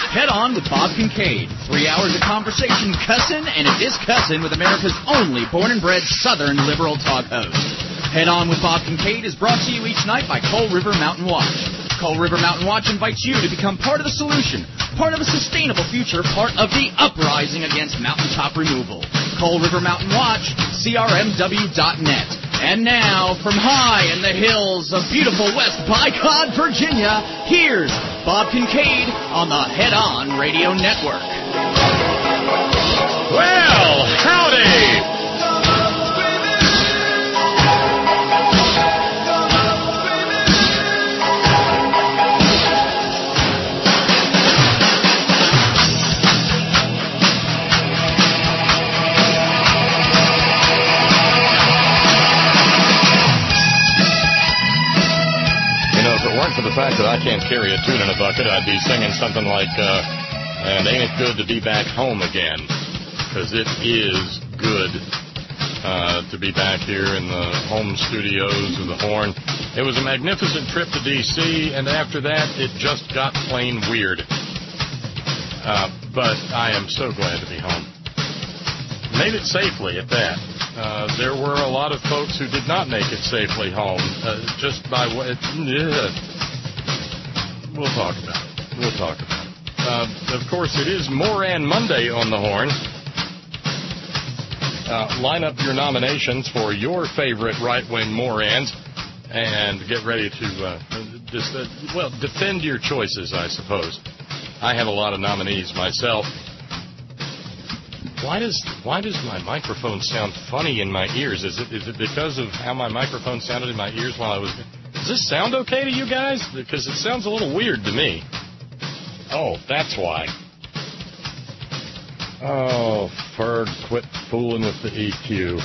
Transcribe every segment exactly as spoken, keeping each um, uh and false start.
Head On with Bob Kincaid. Three hours of conversation, cussin' and a discussin' with America's only born and bred Southern liberal talk host. Head On with Bob Kincaid is brought to you each night by Coal River Mountain Watch. Coal River Mountain Watch invites you to become part of the solution, part of a sustainable future, part of the uprising against mountaintop removal. Coal River Mountain Watch, C R M W dot net. And now, from high in the hills of beautiful West Bicod, Virginia, here's Bob Kincaid on the Head On Radio Network. Well, howdy! For the fact that I can't carry a tune in a bucket, I'd be singing something like, uh, and ain't it good to be back home again? Because it is good uh, to be back here in the home studios of the Horn. It was a magnificent trip to D C, and after that, it just got plain weird. Uh, but I am so glad to be home. Made it safely at that. Uh, there were a lot of folks who did not make it safely home, uh, just by what... Uh, we'll talk about it. We'll talk about it. Uh, of course, it is Moran Monday on the Horn. Uh, line up your nominations for your favorite right-wing Morans and get ready to, uh, just, uh, well, defend your choices, I suppose. I have a lot of nominees myself. Why does why does my microphone sound funny in my ears? Is it is it because of how my microphone sounded in my ears while I was... Does this sound okay to you guys? Because it sounds a little weird to me. Oh, that's why. Oh, Ferg, quit fooling with the E Q.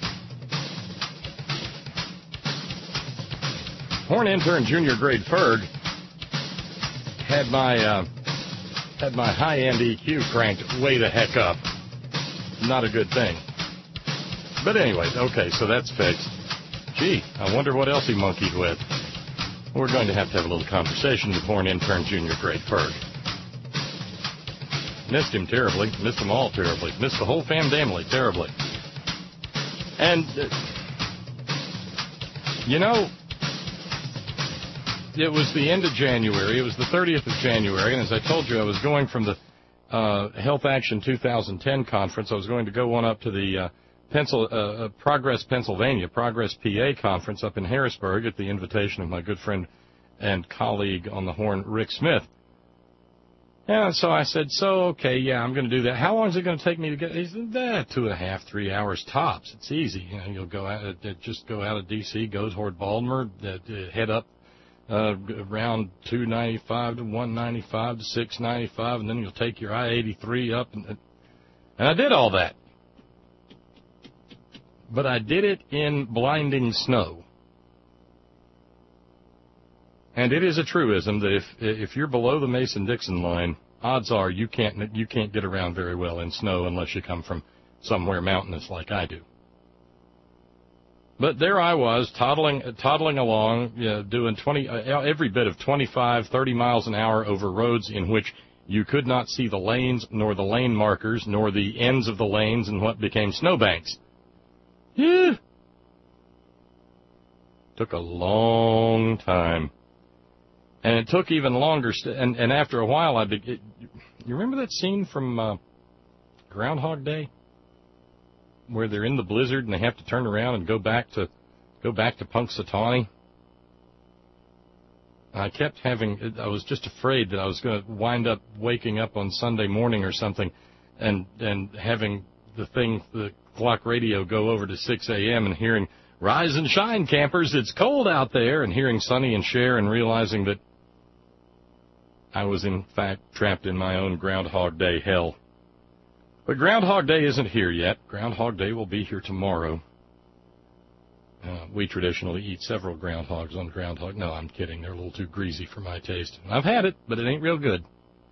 Horn intern junior grade Ferg had my uh, had my high-end E Q cranked way the heck up. Not a good thing. But anyway, okay, so that's fixed. Gee, I wonder what else he monkeyed with. We're going to have to have a little conversation with Horn intern junior grade Ferg. Missed him terribly. Missed them all terribly. Missed the whole fam family terribly. And, uh, you know, it was the end of January. It was the thirtieth of January, and as I told you, I was going from the Uh, Health Action two thousand ten conference. I was going to go on up to the uh, Pencil, uh, Progress Pennsylvania, Progress P A conference up in Harrisburg at the invitation of my good friend and colleague on the Horn, Rick Smith. And so I said, so, okay, yeah, I'm going to do that. How long is it going to take me to get? He said, eh, two and a half, three hours tops. It's easy. You know, you'll go out, uh, just go out of D C, go toward Baltimore, uh, head up Uh, around two ninety-five to one ninety-five to six ninety-five, and then you'll take your I eighty-three up, and, and I did all that. But I did it in blinding snow. And it is a truism that if if you're below the Mason-Dixon line, odds are you can't you can't get around very well in snow unless you come from somewhere mountainous like I do. But there I was, toddling, toddling along, you know, doing twenty, uh, every bit of twenty-five, thirty miles an hour over roads in which you could not see the lanes, nor the lane markers, nor the ends of the lanes and what became snowbanks. Yeah. Took a long time. And it took even longer, st- and, and after a while, I be- it, you remember that scene from uh, Groundhog Day? Where they're in the blizzard and they have to turn around and go back to go back to Punxsutawney. I kept having, I was just afraid that I was going to wind up waking up on Sunday morning or something and and having the thing, the clock radio go over to six a.m. and hearing, rise and shine, campers, it's cold out there, and hearing Sonny and Cher and realizing that I was, in fact, trapped in my own Groundhog Day hell. But Groundhog Day isn't here yet. Groundhog Day will be here tomorrow. Uh, we traditionally eat several groundhogs on Groundhog. No, I'm kidding. They're a little too greasy for my taste. I've had it, but it ain't real good.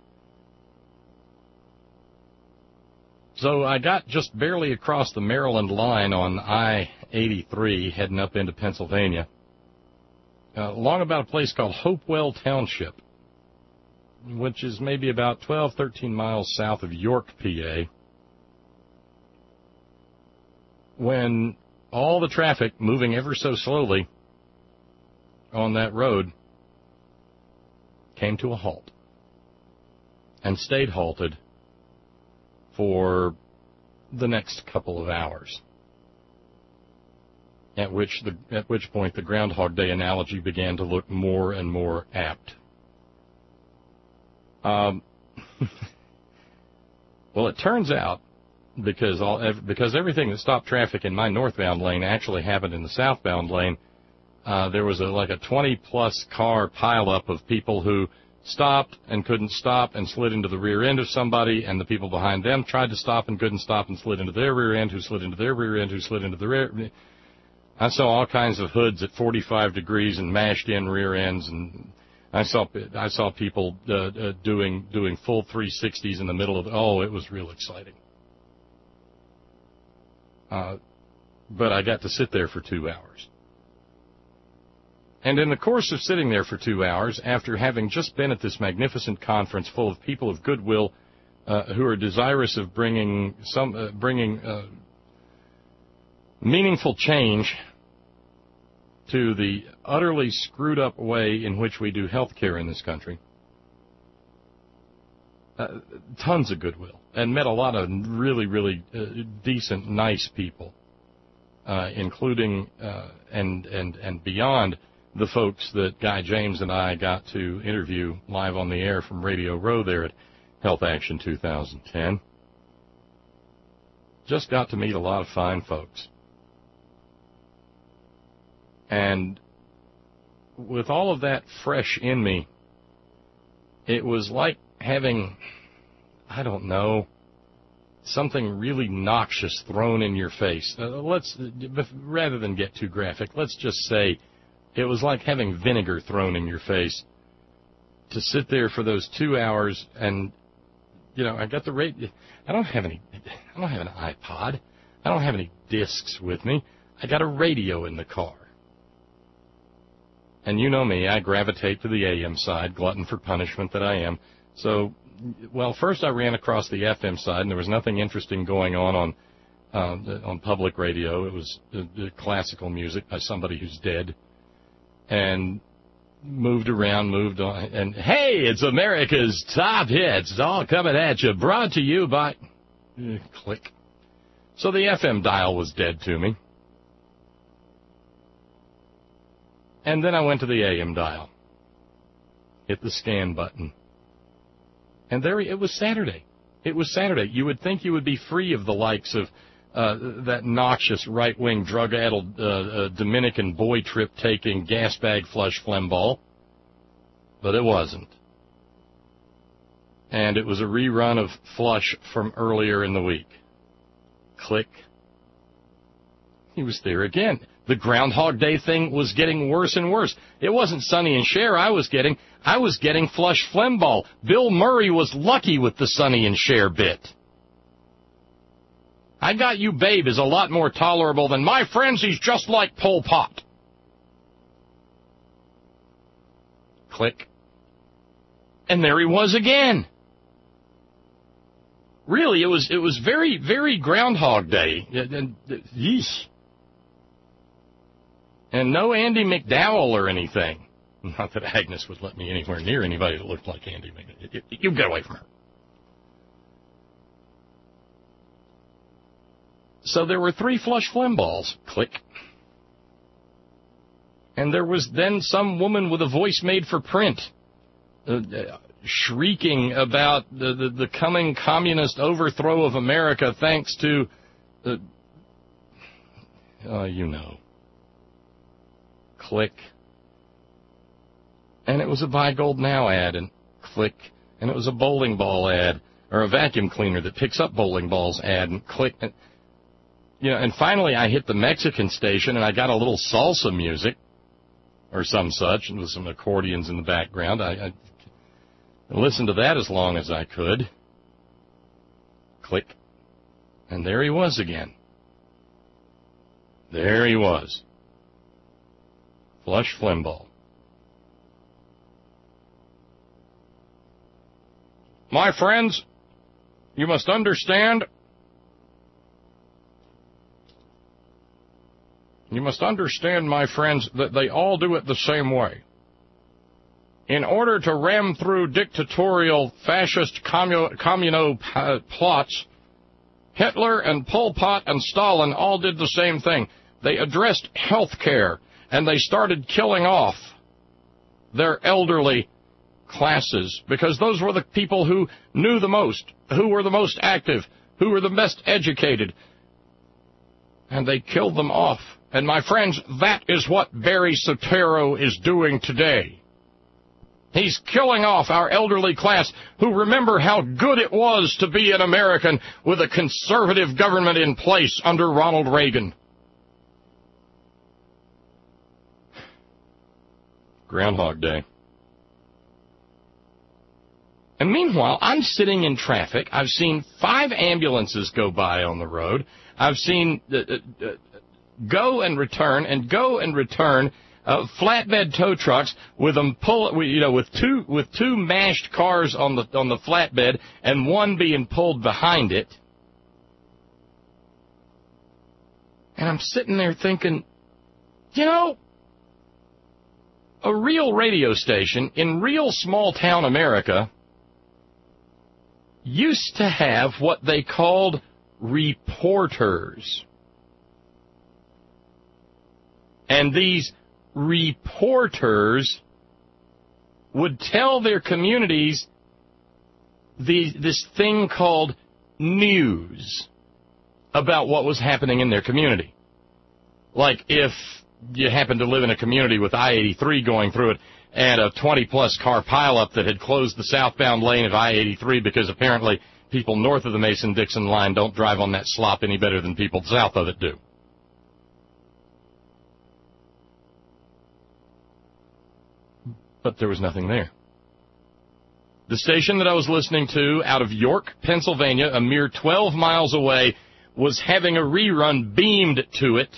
So I got just barely across the Maryland line on I eighty-three heading up into Pennsylvania, uh, along about a place called Hopewell Township. which is maybe about twelve, thirteen miles south of York, P A, when all the traffic moving ever so slowly on that road came to a halt and stayed halted for the next couple of hours, at which the at which point the Groundhog Day analogy began to look more and more apt. Um, well, it turns out, because all because everything that stopped traffic in my northbound lane actually happened in the southbound lane, uh, there was a, like a twenty-plus car pileup of people who stopped and couldn't stop and slid into the rear end of somebody, and the people behind them tried to stop and couldn't stop and slid into their rear end, who slid into their rear end, who slid into the rear. I saw all kinds of hoods at forty-five degrees and mashed in rear ends, and I saw I saw people uh, uh, doing doing full three sixties in the middle of. Oh, it was real exciting. Uh, but I got to sit there for two hours. And in the course of sitting there for two hours, after having just been at this magnificent conference full of people of goodwill uh, who are desirous of bringing some uh, bringing uh, meaningful change to the utterly screwed up way in which we do health care in this country, uh, tons of goodwill, and met a lot of really, really uh, decent, nice people, uh, including uh, and and and beyond the folks that Guy James and I got to interview live on the air from Radio Row there at Health Action two thousand ten. Just got to meet a lot of fine folks. And with all of that fresh in me, it was like having, I don't know, something really noxious thrown in your face. Uh, let's, rather than get too graphic, let's just say it was like having vinegar thrown in your face to sit there for those two hours and, you know, I got the radio. I don't have any, I don't have an iPod. I don't have any discs with me. I got a radio in the car. And you know me, I gravitate to the A M side, glutton for punishment that I am. So, well, first I ran across the F M side, and there was nothing interesting going on on uh, on public radio. It was uh, classical music by somebody who's dead. And moved around, moved on, and hey, it's America's top hits. It's all coming at you, brought to you by... Uh, click. So the F M dial was dead to me. And then I went to the A M dial. Hit the scan button. And there, it was Saturday. It was Saturday. You would think you would be free of the likes of uh, that noxious right-wing, drug-addled uh, uh, Dominican boy trip-taking, gas-bag flush flemball. But it wasn't. And it was a rerun of Flush from earlier in the week. Click. He was there again. The Groundhog Day thing was getting worse and worse. It wasn't Sonny and Cher I was getting. I was getting Flush Flemball. Bill Murray was lucky with the Sonny and Cher bit. I Got You Babe is a lot more tolerable than My Friends, He's Just Like Pol Pot. Click. And there he was again. Really, it was it was very, very Groundhog Day. Yeesh. And no Andy McDowell or anything. Not that Agnes would let me anywhere near anybody that looked like Andy McDowell. You get away from her. So there were three Flush Flemballs. Click. And there was then some woman with a voice made for print, uh, uh, shrieking about the, the, the coming communist overthrow of America thanks to, uh, uh, you know. Click. And it was a Buy Gold Now ad, and click. And it was a bowling ball ad, or a vacuum cleaner that picks up bowling balls ad, and click. And, you know, and finally I hit the Mexican station, and I got a little salsa music, or some such, and with some accordions in the background. I, I listened to that as long as I could. Click. And there he was again. There he was. Flush Flemball. My friends, you must understand, you must understand, my friends, that they all do it the same way. In order to ram through dictatorial fascist commun- communal uh, plots, Hitler and Pol Pot and Stalin all did the same thing. They addressed health care, and they started killing off their elderly classes, because those were the people who knew the most, who were the most active, who were the best educated, and they killed them off. And, my friends, that is what Barry Soetoro is doing today. He's killing off our elderly class who remember how good it was to be an American with a conservative government in place under Ronald Reagan. Groundhog Day. And meanwhile, I'm sitting in traffic. I've seen five ambulances go by on the road. I've seen uh, uh, go and return and go and return uh, flatbed tow trucks with them pull, you know, with two with two mashed cars on the on the flatbed and one being pulled behind it. And I'm sitting there thinking, you know, a real radio station in real small-town America used to have what they called reporters. And these reporters would tell their communities the, this thing called news about what was happening in their community. Like if you happen to live in a community with I eighty-three going through it and a twenty-plus car pileup that had closed the southbound lane of I eighty-three because apparently people north of the Mason-Dixon line don't drive on that slop any better than people south of it do. But there was nothing there. The station that I was listening to out of York, Pennsylvania, a mere twelve miles away, was having a rerun beamed to it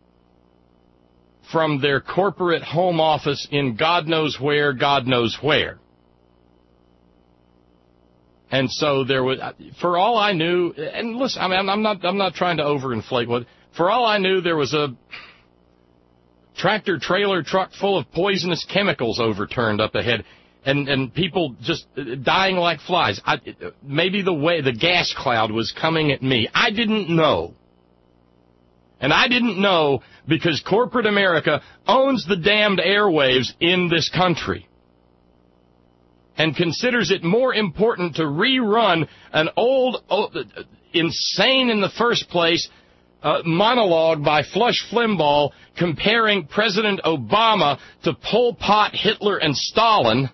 from their corporate home office in God knows where, God knows where. And so there was, for all I knew, and listen, I mean, I'm not, I'm not trying to overinflate what, for all I knew, there was a tractor trailer truck full of poisonous chemicals overturned up ahead, and, and people just dying like flies. I, maybe the way, the gas cloud was coming at me. I didn't know. And I didn't know because corporate America owns the damned airwaves in this country and considers it more important to rerun an old, old insane in the first place, uh, monologue by Flush Flimbaugh comparing President Obama to Pol Pot, Hitler, and Stalin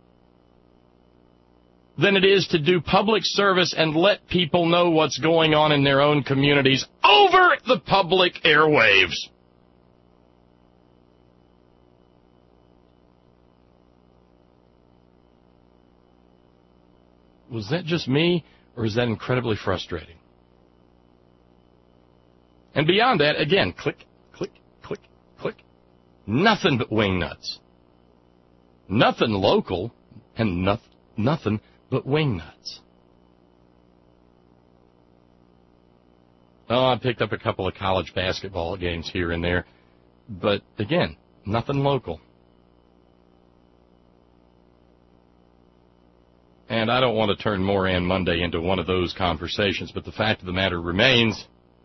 than it is to do public service and let people know what's going on in their own communities over the public airwaves. Was that just me, or is that incredibly frustrating? And beyond that, again, click, click, click, click. Nothing but wingnuts. Nothing local, and no, nothing but wingnuts. Oh, I picked up a couple of college basketball games here and there, but again, nothing local. And I don't want to turn Moran Monday into one of those conversations, but the fact of the matter remains,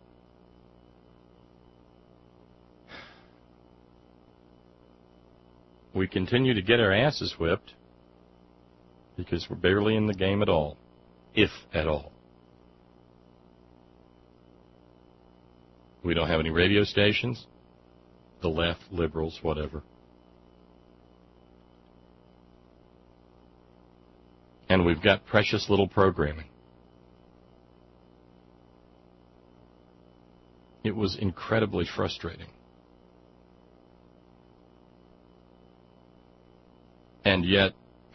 we continue to get our asses whipped because we're barely in the game at all, if at all. We don't have any radio stations, the left, liberals, whatever. And we've got precious little programming. It was incredibly frustrating. And yet,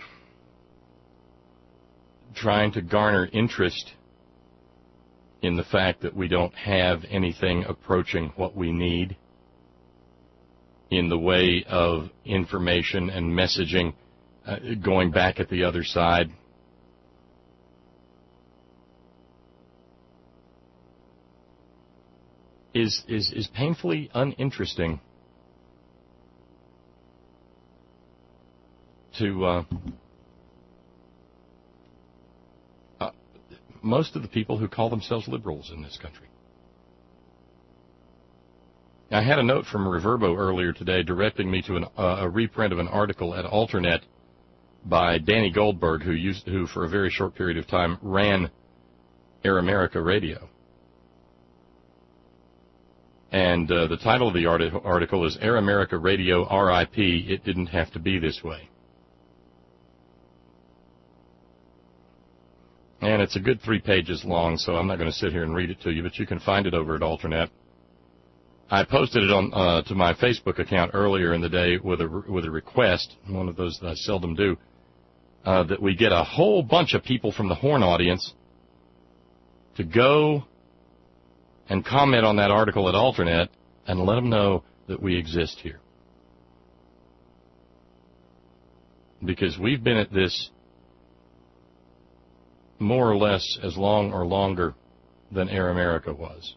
trying to garner interest in the fact that we don't have anything approaching what we need in the way of information and messaging uh, going back at the other side. is, is, is painfully uninteresting to uh, uh, most of the people who call themselves liberals in this country. I had a note from Reverbo earlier today directing me to an, uh, a reprint of an article at Alternet by Danny Goldberg, who used, who for a very short period of time ran Air America Radio. And uh, the title of the arti- article is Air America Radio R I P, It Didn't Have to Be This Way. And it's a good three pages long, so I'm not going to sit here and read it to you, but you can find it over at Alternet. I posted it on uh, to my Facebook account earlier in the day with a with a request, one of those that I seldom do, uh, that we get a whole bunch of people from the Horn audience to go and comment on that article at Alternet and let them know that we exist here. Because we've been at this more or less as long or longer than Air America was.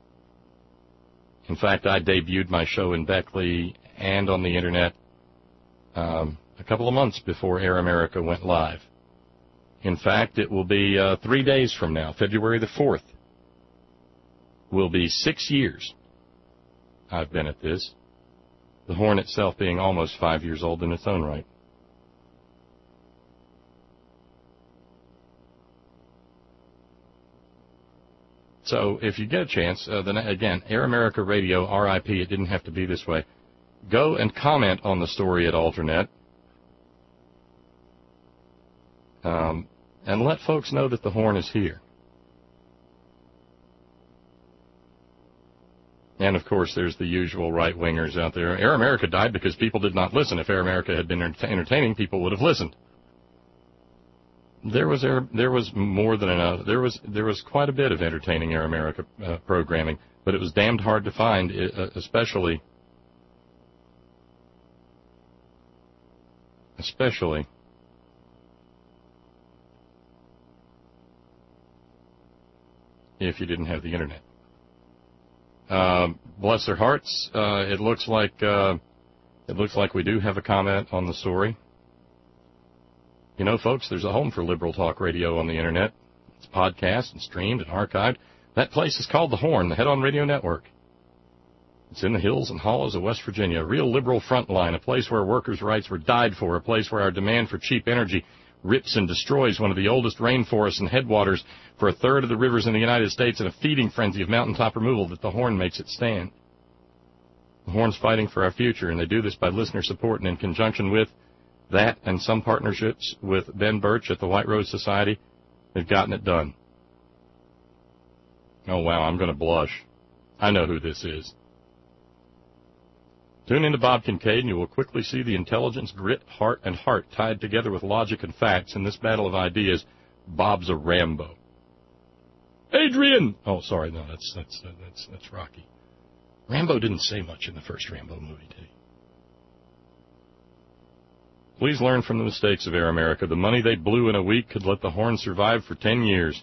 In fact, I debuted my show in Beckley and on the Internet um, a couple of months before Air America went live. In fact, it will be uh, three days from now, February the fourth, will be six years I've been at this, the Horn itself being almost five years old in its own right. So if you get a chance, uh, then again, Air America Radio, R I P, It Didn't Have to Be This Way. Go and comment on the story at Alternet. Um, and let folks know that the Horn is here. And, of course, there's the usual right-wingers out there. Air America died because people did not listen. If Air America had been entertaining, people would have listened. There was air, there was more than enough. There was there was quite a bit of entertaining Air America uh, programming, but it was damned hard to find, uh, especially especially if you didn't have the Internet. Uh, bless their hearts. Uh, it looks like uh, it looks like we do have a comment on the story. You know, folks, there's a home for Liberal Talk Radio on the Internet. It's podcast and streamed and archived. That place is called The Horn, the Head-On Radio Network. It's in the hills and hollows of West Virginia, a real liberal front line, a place where workers' rights were died for, a place where our demand for cheap energy rips and destroys one of the oldest rainforests and headwaters for a third of the rivers in the United States, and a feeding frenzy of mountaintop removal that The Horn makes it stand. The Horn's fighting for our future, and they do this by listener support and in conjunction with that and some partnerships with Ben Birch at the White Rose Society. They've gotten it done. Oh, wow, I'm going to blush. I know who this is. Tune into Bob Kincaid, and you will quickly see the intelligence, grit, heart, and heart tied together with logic and facts in this battle of ideas. Bob's a Rambo. Adrian! Oh, sorry, no, that's that's uh, that's that's Rocky. Rambo didn't say much in the first Rambo movie, did he? Please learn from the mistakes of Air America. The money they blew in a week could let the Horn survive for ten years.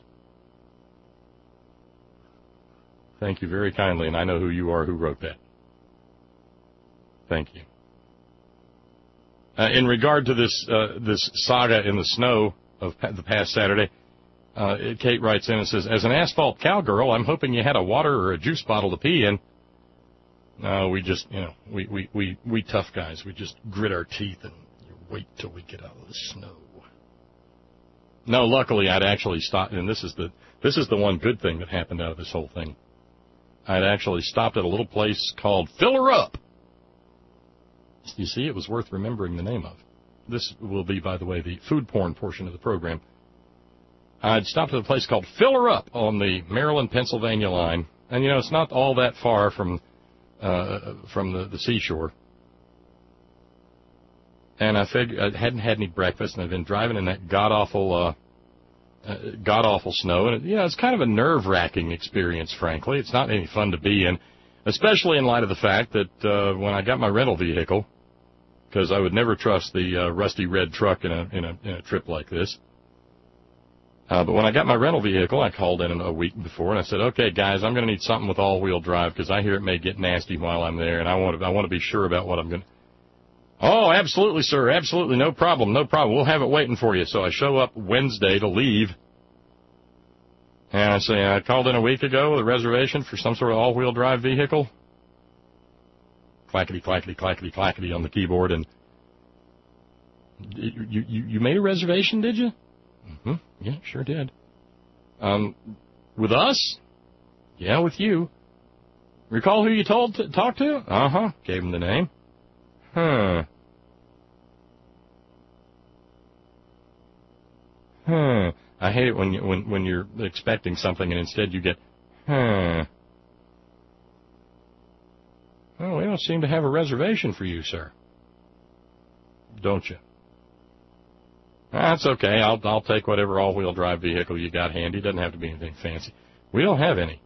Thank you very kindly, and I know who you are who wrote that. Thank you. Uh, in regard to this uh, this saga in the snow of pa- the past Saturday, uh, Kate writes in and says, as an asphalt cowgirl, I'm hoping you had a water or a juice bottle to pee in. No, we just, you know, we, we, we, we tough guys, we just grit our teeth and wait till we get out of the snow. No, luckily I'd actually stopped, and this is the this is the one good thing that happened out of this whole thing. I'd actually stopped at a little place called Fill Her Up. You see, it was worth remembering the name of. This will be, by the way, the food porn portion of the program. I'd stopped at a place called Fill Her Up on the Maryland-Pennsylvania line, and you know it's not all that far from uh, from the, the seashore. And I figured I hadn't had any breakfast, and I'd been driving in that god-awful, uh, uh, god-awful snow. And, it, you know, it's kind of a nerve-wracking experience, frankly. It's not any fun to be in, especially in light of the fact that uh, when I got my rental vehicle, because I would never trust the uh, rusty red truck in a, in a in a trip like this, Uh, but when I got my rental vehicle, I called in a week before, and I said, okay, guys, I'm going to need something with all-wheel drive because I hear it may get nasty while I'm there, and I want to, I want to be sure about what I'm going to. Oh, absolutely, sir. Absolutely. No problem. No problem. We'll have it waiting for you. So I show up Wednesday to leave. And I say, I called in a week ago with a reservation for some sort of all-wheel drive vehicle. Clackety, clackety, clackety, clackety on the keyboard. And you, you, you made a reservation, did you? Mm-hmm. Yeah, sure did. Um, with us? Yeah, with you. Recall who you told to talk to? Uh-huh. Gave him the name. Huh. Huh. I hate it when you, when when you're expecting something and instead you get, huh. Oh, we don't seem to have a reservation for you, sir. Don't you? That's okay. I'll I'll take whatever all-wheel drive vehicle you got handy. Doesn't have to be anything fancy. We don't have any.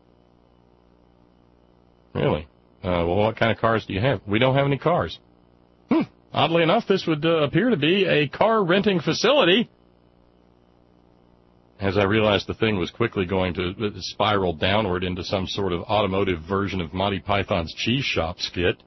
Really? Uh, well, what kind of cars do you have? We don't have any cars. Hmm. Oddly enough, this would uh, appear to be a car renting facility. As I realized the thing was quickly going to spiral downward into some sort of automotive version of Monty Python's Cheese Shop skit.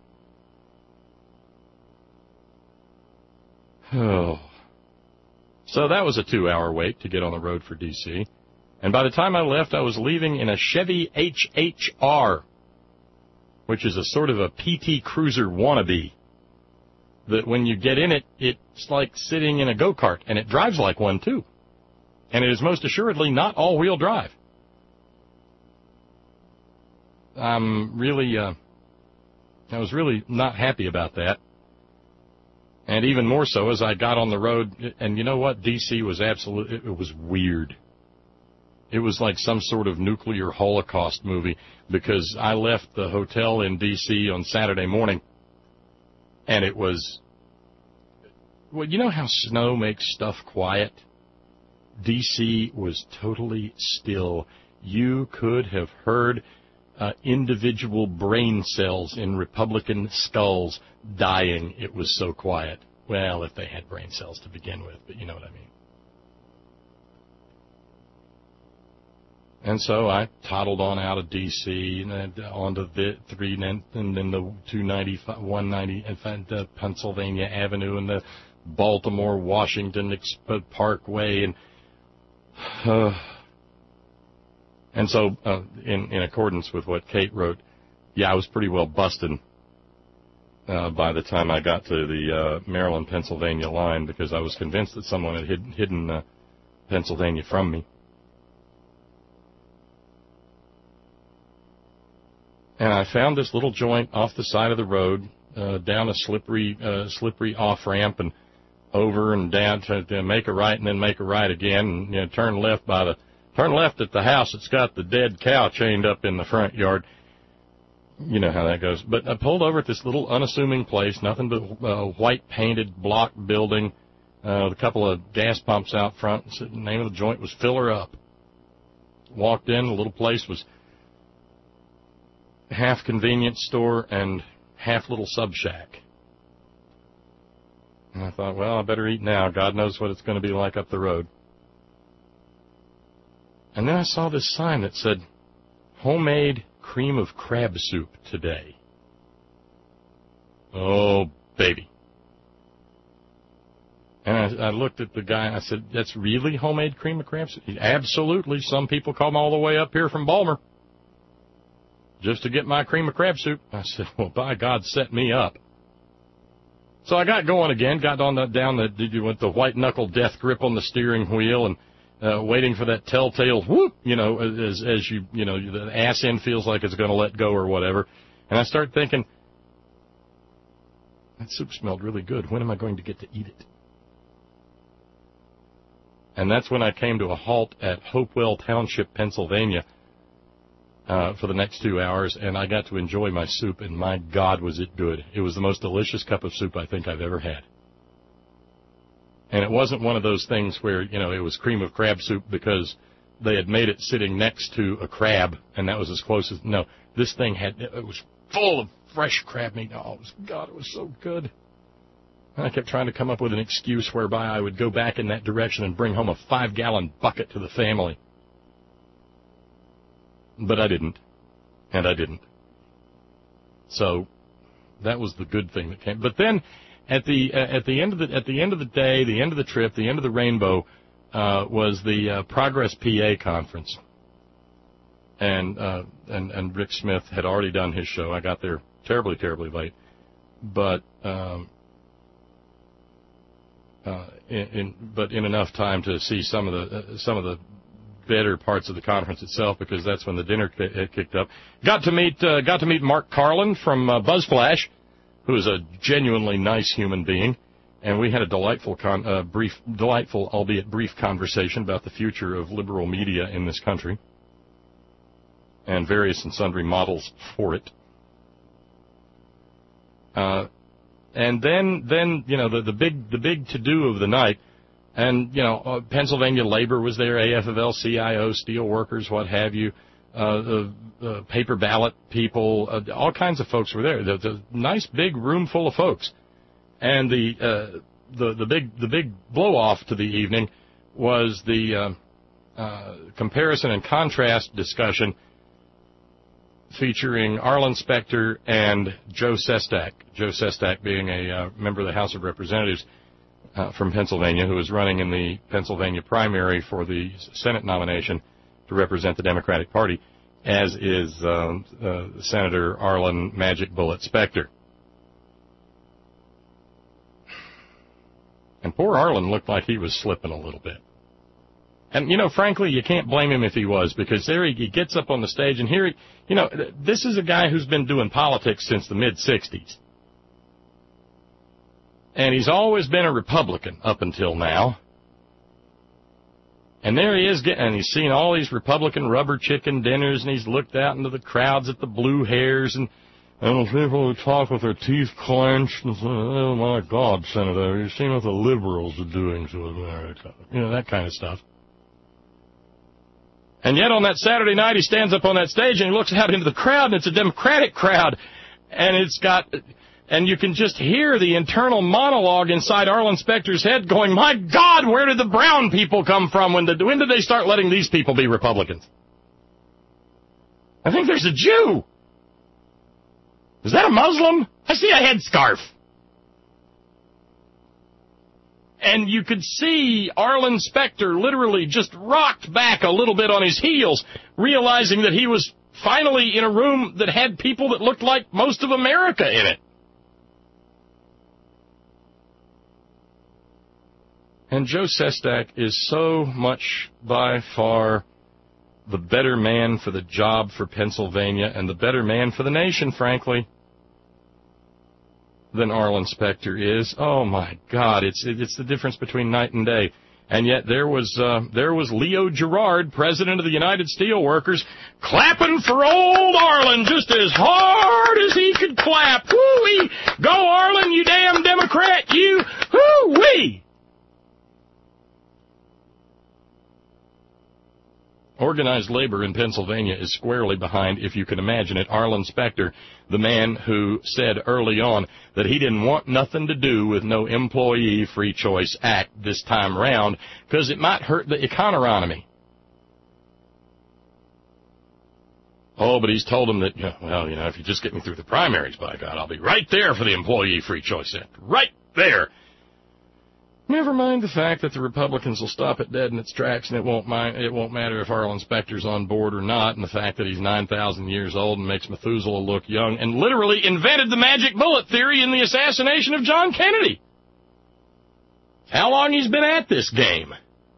Oh. So that was a two-hour wait to get on the road for D C. And by the time I left, I was leaving in a Chevy H H R, which is a sort of a P T Cruiser wannabe. That when you get in it, it's like sitting in a go-kart, and it drives like one, too. And it is most assuredly not all-wheel drive. I'm really, uh, I was really not happy about that. And even more so as I got on the road, and you know what? D C was absolutely, it was weird. It was like some sort of nuclear holocaust movie, because I left the hotel in D C on Saturday morning, and it was, well, you know how snow makes stuff quiet? D C was totally still. You could have heard uh, individual brain cells in Republican skulls dying. It was so quiet. Well, if they had brain cells to begin with, but you know what I mean. And so I toddled on out of D C and onto the three, and then the two ninety-five, one ninety, and uh, Pennsylvania Avenue, and the Baltimore Washington Parkway, and uh, and so uh, in in accordance with what Kate wrote, yeah, I was pretty well busted uh, by the time I got to the uh, Maryland Pennsylvania line, because I was convinced that someone had hid, hidden uh, Pennsylvania from me. And I found this little joint off the side of the road, uh, down a slippery, uh, slippery off-ramp, and over and down to, to make a right and then make a right again, and, you know, turn left by the, turn left at the house that's got the dead cow chained up in the front yard. You know how that goes. But I pulled over at this little unassuming place, nothing but a uh, white painted block building, uh, with a couple of gas pumps out front. The name of the joint was Fill-Er Up. Walked in, the little place was half convenience store and half little sub shack. And I thought, well, I better eat now. God knows what it's going to be like up the road. And then I saw this sign that said, homemade cream of crab soup today. Oh, baby. And I, I looked at the guy and I said, that's really homemade cream of crab soup? He, absolutely. Some people come all the way up here from Balmer just to get my cream of crab soup. I said, well, by God, set me up. So I got going again, got on the, down the, with the white knuckle death grip on the steering wheel, and uh, waiting for that telltale whoop, you know, as, as you, you know, the ass end feels like it's going to let go or whatever. And I start thinking, that soup smelled really good. When am I going to get to eat it? And that's when I came to a halt at Hopewell Township, Pennsylvania, Uh, for the next two hours, and I got to enjoy my soup, and my God, was it good. It was the most delicious cup of soup I think I've ever had. And it wasn't one of those things where, you know, it was cream of crab soup because they had made it sitting next to a crab, and that was as close as, no, this thing had, it was full of fresh crab meat. Oh, it was, God, it was so good. I kept trying to come up with an excuse whereby I would go back in that direction and bring home a five-gallon bucket to the family. But I didn't. And I didn't. So that was the good thing that came. But then at the uh, at the end of the at the end of the day, the end of the trip, the end of the rainbow uh, was the uh, Progress P A conference. And uh, and and Rick Smith had already done his show. I got there terribly, terribly late. But um, uh, in, in but in enough time to see some of the uh, some of the better parts of the conference itself, because that's when the dinner had kicked up. Got to meet uh, got to meet Mark Carlin from uh, BuzzFlash, who is a genuinely nice human being, and we had a delightful con- uh, brief, delightful albeit brief conversation about the future of liberal media in this country and various and sundry models for it. Uh, and then, then you know, the, the big the big to-do of the night, and, you know, uh, Pennsylvania Labor was there, A F L C I O, steel workers, what have you, uh, the, the paper ballot people, uh, all kinds of folks were there. The, the nice big room full of folks. And the uh, the the big the big blow-off to the evening was the uh, uh, comparison and contrast discussion featuring Arlen Specter and Joe Sestak. Joe Sestak being a uh, member of the House of Representatives uh, from Pennsylvania, who is running in the Pennsylvania primary for the Senate nomination to represent the Democratic Party, as is uh, uh, Senator Arlen Magic Bullet Specter. And poor Arlen looked like he was slipping a little bit. And, you know, frankly, you can't blame him if he was, because there he, he gets up on the stage, and here he, you know, this is a guy who's been doing politics since the mid-sixties. And he's always been a Republican up until now. And there he is, getting, and he's seen all these Republican rubber chicken dinners, and he's looked out into the crowds at the blue hairs, and, and the people who talk with their teeth clenched, and say, oh, my God, Senator, you've seen what the liberals are doing to America. You know, that kind of stuff. And yet on that Saturday night, he stands up on that stage and he looks out into the crowd, and it's a Democratic crowd. And it's got, and you can just hear the internal monologue inside Arlen Specter's head going, my God, where did the brown people come from? When, the, when did they start letting these people be Republicans? I think there's a Jew. Is that a Muslim? I see a headscarf. And you could see Arlen Specter literally just rocked back a little bit on his heels, realizing that he was finally in a room that had people that looked like most of America in it. And Joe Sestak is so much by far the better man for the job for Pennsylvania, and the better man for the nation, frankly, than Arlen Specter is. Oh my God, it's it's the difference between night and day. And yet there was uh, there was Leo Gerard, president of the United Steelworkers, clapping for old Arlen just as hard as he could clap. Woo-wee! Go Arlen, you damn Democrat, you! Woo-wee! Organized labor in Pennsylvania is squarely behind, if you can imagine it, Arlen Specter, the man who said early on that he didn't want nothing to do with no Employee Free Choice Act this time around because it might hurt the economy. Oh, but he's told them that, well, you know, if you just get me through the primaries, by God, I'll be right there for the Employee Free Choice Act. Right there. Never mind the fact that the Republicans will stop it dead in its tracks, and it won't mind, it won't matter if Arlen Specter's on board or not, and the fact that he's nine thousand years old and makes Methuselah look young, and literally invented the magic bullet theory in the assassination of John Kennedy. How long he's been at this game.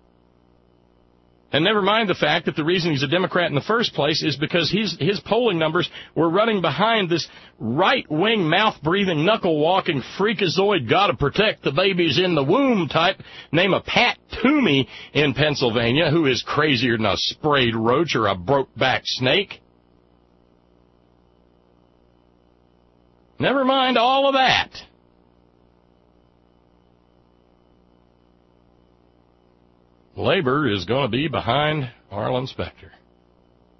And never mind the fact that the reason he's a Democrat in the first place is because his, his polling numbers were running behind this right-wing, mouth-breathing, knuckle-walking, freakazoid, gotta-protect the babies in the womb type named a Pat Toomey in Pennsylvania, who is crazier than a sprayed roach or a broke-back snake. Never mind all of that. Labor is going to be behind Arlen Specter.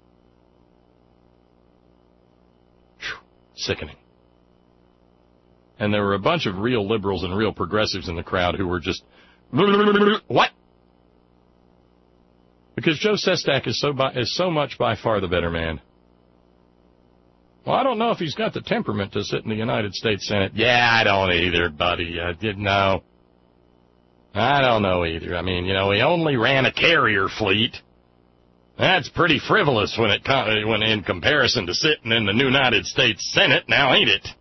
Whew, sickening. And there were a bunch of real liberals and real progressives in the crowd who were just, what? Because Joe Sestak is so by, is so much by far the better man. Well, I don't know if he's got the temperament to sit in the United States Senate. Yeah, I don't either, buddy. I didn't know. I don't know either. I mean, you know, he only ran a carrier fleet. That's pretty frivolous when it when in comparison to sitting in the United States Senate, now ain't it?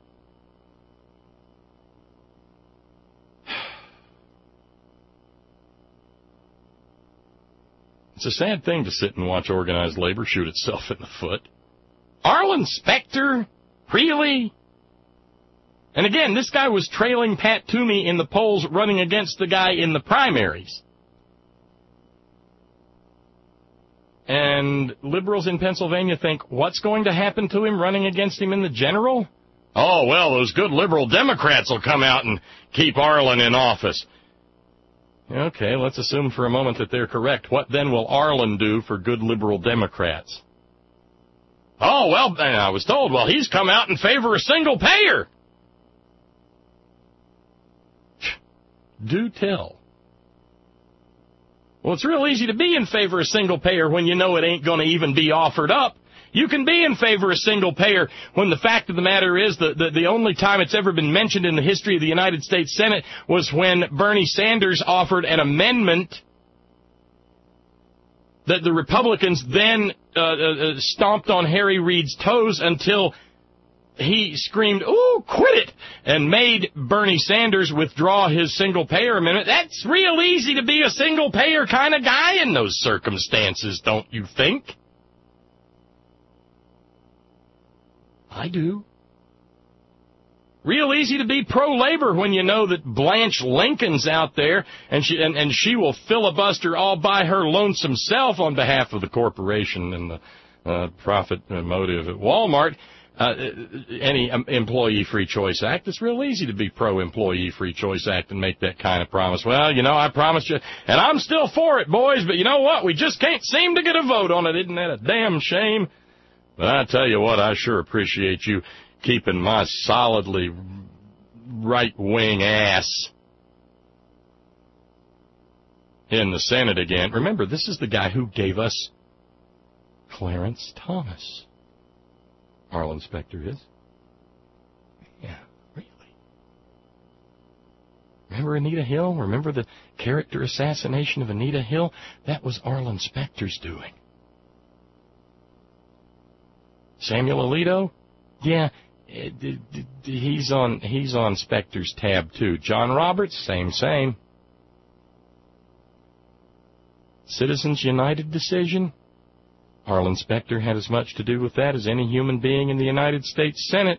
It's a sad thing to sit and watch organized labor shoot itself in the foot. Arlen Specter? Really? And again, this guy was trailing Pat Toomey in the polls running against the guy in the primaries. And liberals in Pennsylvania think, what's going to happen to him running against him in the general? Oh, well, those good liberal Democrats will come out and keep Arlen in office. Okay, let's assume for a moment that they're correct. What then will Arlen do for good liberal Democrats? Oh, well, I was told, well, he's come out in favor of single payer. Do tell. Well, it's real easy to be in favor of single payer when you know it ain't going to even be offered up. You can be in favor of single payer when the fact of the matter is that the, the only time it's ever been mentioned in the history of the United States Senate was when Bernie Sanders offered an amendment that the Republicans then uh, uh, stomped on Harry Reid's toes until he screamed, ooh, quit it, and made Bernie Sanders withdraw his single-payer amendment. That's real easy to be a single-payer kind of guy in those circumstances, don't you think? I do. Real easy to be pro-labor when you know that Blanche Lincoln's out there and she and, and she will filibuster all by her lonesome self on behalf of the corporation and the uh, profit motive at Walmart. Uh, any um, Employee Free Choice Act, it's real easy to be pro-Employee Free Choice Act and make that kind of promise. Well, you know, I promised you, and I'm still for it, boys, but you know what? We just can't seem to get a vote on it. Isn't that a damn shame? But I tell you what, I sure appreciate you keeping my solidly right-wing ass in the Senate again. Remember, this is the guy who gave us Clarence Thomas. Arlen Specter is. Yeah, really. Remember Anita Hill? Remember the character assassination of Anita Hill? That was Arlen Specter's doing. Samuel Alito? Yeah, he's on he's on Specter's tab too. John Roberts, same, same. Citizens United decision? Arlen Specter had as much to do with that as any human being in the United States Senate.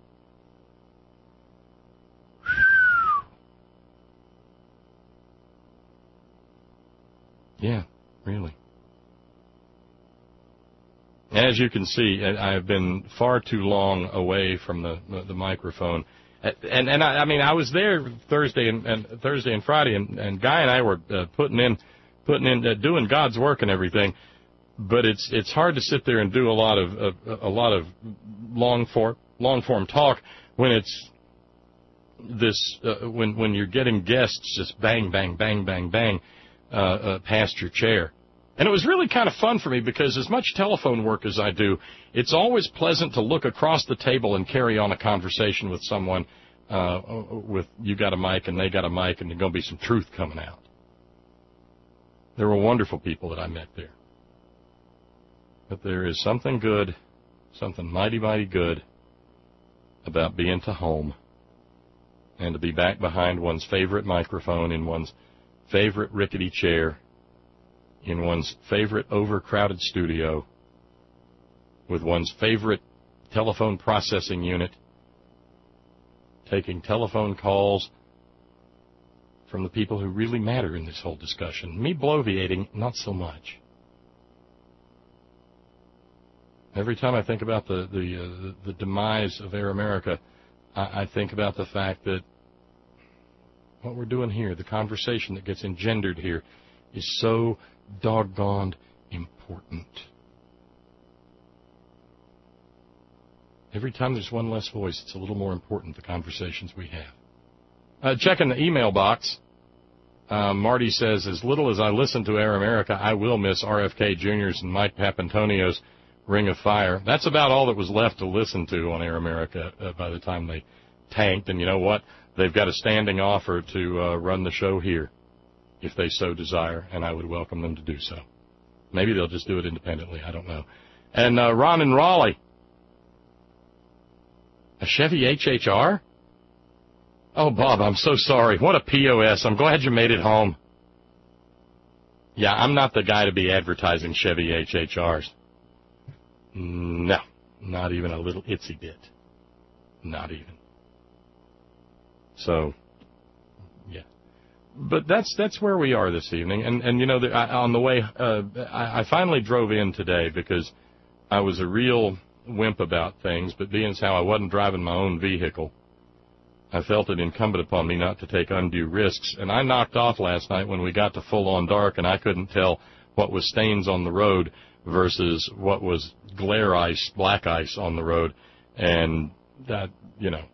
Yeah, really. As you can see, I have been far too long away from the the, the microphone, and and I, I mean I was there Thursday and, and Thursday and Friday, and, and Guy and I were uh, putting in, putting in, uh, doing God's work and everything. But it's it's hard to sit there and do a lot of a, a lot of long form long form talk when it's this uh, when when you're getting guests just bang bang bang bang bang uh, uh, past your chair. And it was really kind of fun for me because as much telephone work as I do, it's always pleasant to look across the table and carry on a conversation with someone uh, with you got a mic and they got a mic and there's going to be some truth coming out. There were wonderful people that I met there. But there is something good, something mighty, mighty good about being to home and to be back behind one's favorite microphone in one's favorite rickety chair in one's favorite overcrowded studio with one's favorite telephone processing unit, taking telephone calls from the people who really matter in this whole discussion. Me bloviating, not so much. Every time I think about the the, uh, the, the demise of Air America, I, I think about the fact that what we're doing here, the conversation that gets engendered here, is so doggone important. Every time there's one less voice, it's a little more important, the conversations we have. Uh, checking the email box, uh, Marty says, as little as I listen to Air America, I will miss R F K Junior's and Mike Papantonio's Ring of Fire. That's about all that was left to listen to on Air America uh, by the time they tanked. And you know what? They've got a standing offer to uh, run the show here, if they so desire, and I would welcome them to do so. Maybe they'll just do it independently. I don't know. And uh, Ron in Raleigh. A Chevy H H R? Oh, Bob, I'm so sorry. What a P O S. I'm glad you made it home. Yeah, I'm not the guy to be advertising Chevy H H Rs. No, not even a little itsy bit. Not even. So, yeah. But that's that's where we are this evening. And, and you know, the, I, on the way, uh, I, I finally drove in today because I was a real wimp about things, but being as how I wasn't driving my own vehicle, I felt it incumbent upon me not to take undue risks. And I knocked off last night when we got to full-on dark, and I couldn't tell what was stains on the road versus what was glare ice, black ice on the road. And that, you know,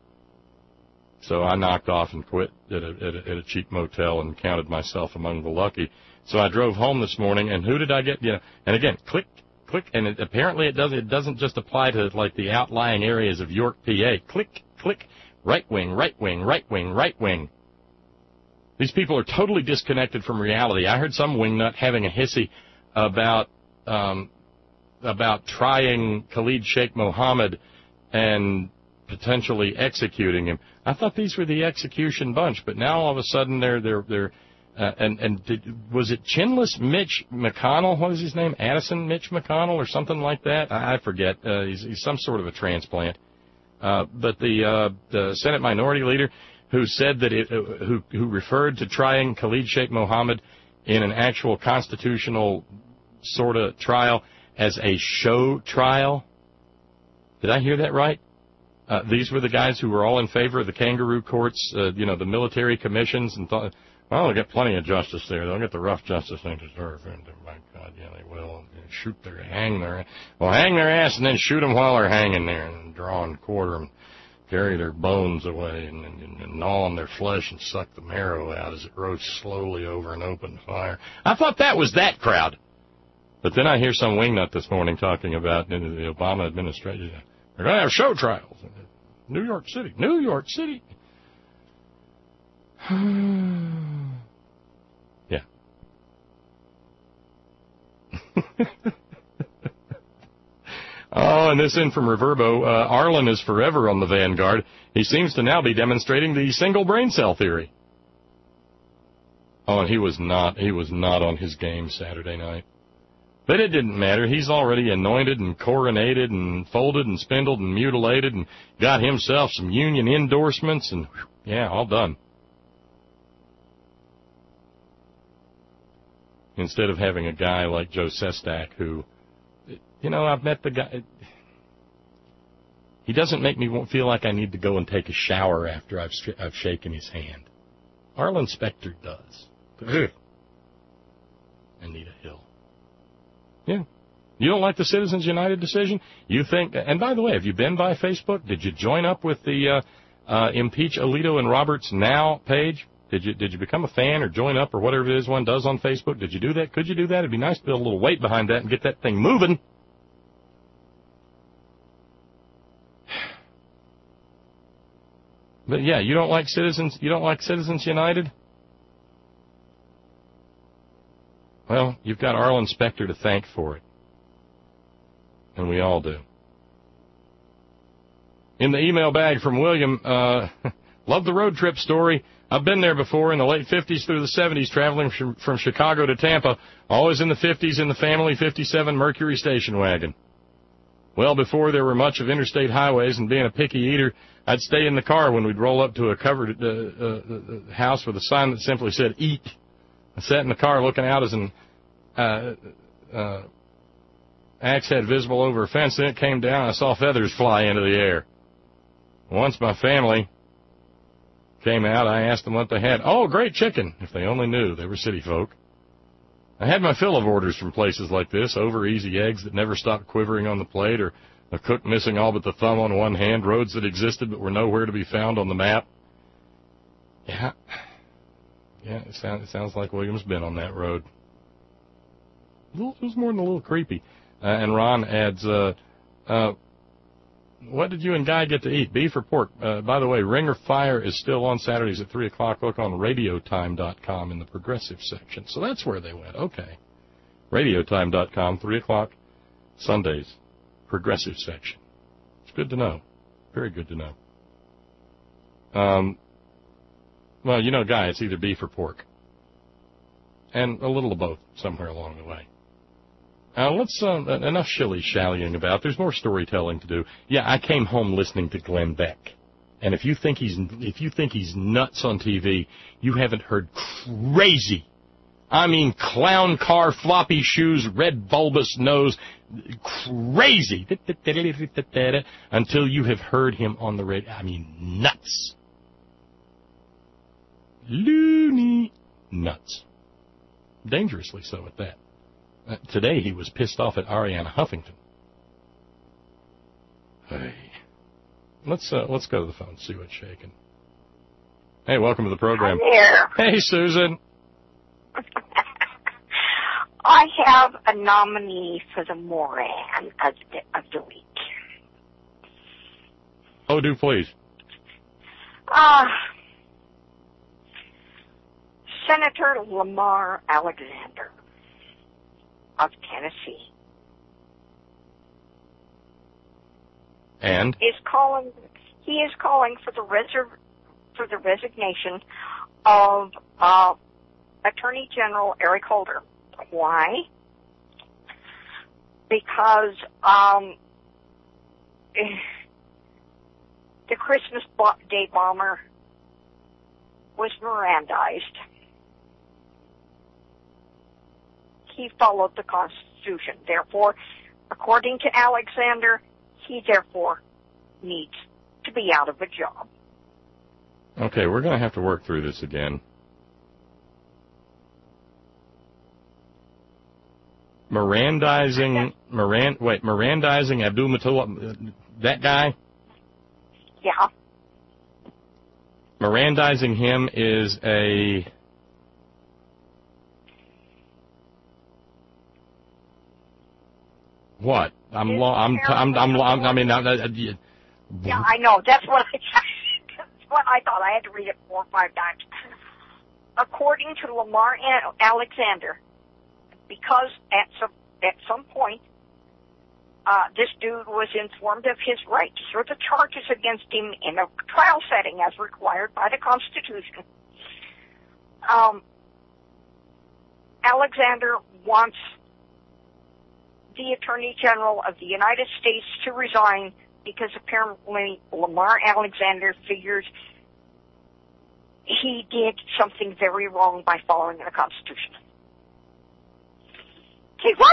so I knocked off and quit at a, at a, at a cheap motel and counted myself among the lucky. So I drove home this morning, and who did I get? You know, and again, click, click, and it, apparently it doesn't, it doesn't just apply to like the outlying areas of York, P A. Click, click, right wing, right wing, right wing, right wing. These people are totally disconnected from reality. I heard some wingnut having a hissy about um, about trying Khalid Sheikh Mohammed and potentially executing him. I thought these were the execution bunch, but now all of a sudden they're they're they're uh, and and did, was it Chinless Mitch McConnell? What was his name? Addison Mitch McConnell or something like that? I, I forget. Uh, he's, he's some sort of a transplant. Uh, but the, uh, the Senate Minority Leader who said that it, uh, who who referred to trying Khalid Sheikh Mohammed in an actual constitutional sort of trial as a show trial. Did I hear that right? Uh, these were the guys who were all in favor of the kangaroo courts, uh, you know, the military commissions, and thought, well, they'll get plenty of justice there. They'll get the rough justice they deserve. And, my God, yeah, they will. Shoot their, hang their, well, hang their ass and then shoot them while they're hanging there and draw and quarter them, carry their bones away and, and, and gnaw on their flesh and suck the marrow out as it roasts slowly over an open fire. I thought that was that crowd. But then I hear some wingnut this morning talking about in the Obama administration. They're going to have show trials in New York City. New York City. Yeah. Oh, and this in from Reverbo. Uh, Arlen is forever on the vanguard. He seems to now be demonstrating the single brain cell theory. Oh, and he was not, he was not on his game Saturday night. But it didn't matter. He's already anointed and coronated and folded and spindled and mutilated and got himself some union endorsements and, whew, yeah, all done. Instead of having a guy like Joe Sestak who, you know, I've met the guy. He doesn't make me feel like I need to go and take a shower after I've, I've shaken his hand. Arlen Specter does. Anita Hill. Yeah. You don't like the Citizens United decision? You think, and by the way, have you been by Facebook? Did you join up with the uh, uh, Impeach Alito and Roberts Now page? Did you did you become a fan or join up or whatever it is one does on Facebook? Did you do that? Could you do that? It'd be nice to build a little weight behind that and get that thing moving. But yeah, you don't like Citizens, you don't like Citizens United? Well, you've got Arlen Specter to thank for it. And we all do. In the email bag from William, uh, love the road trip story. I've been there before in the late fifties through the seventies, traveling from, from Chicago to Tampa, always in the fifties in the family fifty-seven Mercury station wagon. Well, before there were much of interstate highways and being a picky eater, I'd stay in the car when we'd roll up to a covered uh, uh, house with a sign that simply said, eat. I sat in the car looking out as an uh, uh, axe head visible over a fence. Then it came down. I saw feathers fly into the air. Once my family came out, I asked them what they had. Oh, great chicken. If they only knew they were city folk. I had my fill of orders from places like this, over easy eggs that never stopped quivering on the plate, or A cook missing all but the thumb on one hand, roads that existed but were nowhere to be found on the map. Yeah. Yeah, it sounds, it sounds like William's been on that road. It was more than a little creepy. Uh, and Ron adds, uh, uh, what did you and Guy get to eat, beef or pork? Uh, by the way, Ring or Fire is still on Saturdays at three o'clock. Look on radio time dot com in the progressive section. So that's where they went. Okay. radio time dot com, three o'clock, Sundays, progressive section. It's good to know. Very good to know. Um, well, you know, Guy, it's either beef or pork. And a little of both somewhere along the way. Now, let's, uh, enough shilly-shallying about. There's more storytelling to do. Yeah, I came home listening to Glenn Beck. And if you think he's, if you think he's nuts on T V, you haven't heard crazy. I mean, clown car, floppy shoes, red bulbous nose, crazy. Until you have heard him on the radio. I mean, nuts. Loony nuts. Dangerously so at that. Uh, today he was pissed off at Arianna Huffington. Hey. Let's uh, let's go to the phone and see what's shaking. Hey, welcome to the program. Hi there. Hey, Susan. I have a nominee for the Moran of the, of the week. Oh, do please. Uh, Senator Lamar Alexander of Tennessee. And? Is calling, he is calling for the reserv, for the resignation of uh, Attorney General Eric Holder. Why? Because um, the Christmas Day bomber was Mirandized. He followed the Constitution. Therefore, according to Alexander, he therefore needs to be out of a job. Okay, we're going to have to work through this again. Mirandizing, Mirand, wait, Mirandizing Abdul Matullah, that guy? Yeah. Mirandizing him is a... What? I'm lo- I'm t- I'm I'm, I'm I mean I, I, I, yeah, I know. That's what I that's what I thought. I had to read it four or five times. According to Lamar Alexander, because at some at some point uh, this dude was informed of his right to throw the charges against him in a trial setting as required by the Constitution. Um, Alexander wants the Attorney General of the United States to resign because apparently Lamar Alexander figures he did something very wrong by following the Constitution. Okay, what?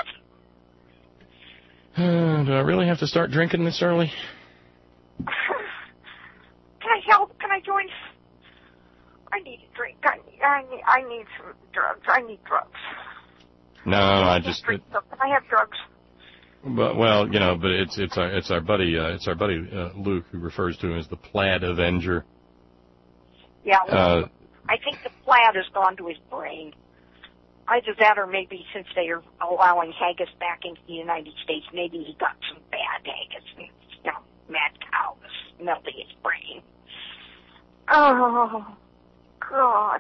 Uh, do I really have to start drinking this early? Can I help? Can I join? I need a drink. I need, I need, I need some drugs. I need drugs. No, I just... Drink, so can I have drugs? But, well, you know, but it's it's our it's our buddy uh, it's our buddy uh, Luke who refers to him as the Plaid Avenger. Yeah, well, uh, I think the plaid has gone to his brain. Either that, or maybe since they are allowing haggis back into the United States, maybe he got some bad haggis. And, you know, mad cow was melting his brain. Oh God.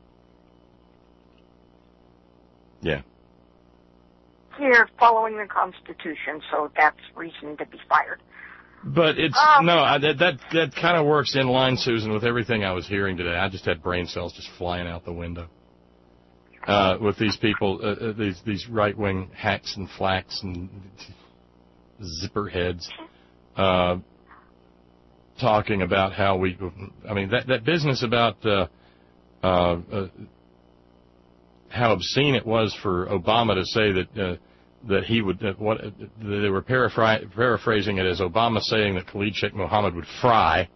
Yeah. Here, following the Constitution, so that's reason to be fired. But it's, um, no, I, that that, that kind of works in line, Susan, with everything I was hearing today. I just had brain cells just flying out the window. Uh, with these people, uh, these these right-wing hacks and flacks and zipper heads, uh, talking about how we, I mean, that, that business about, uh, uh, uh, how obscene it was for Obama to say that uh, that he would uh, what uh, they were paraphr- paraphrasing it as Obama saying that Khalid Sheikh Mohammed would fry.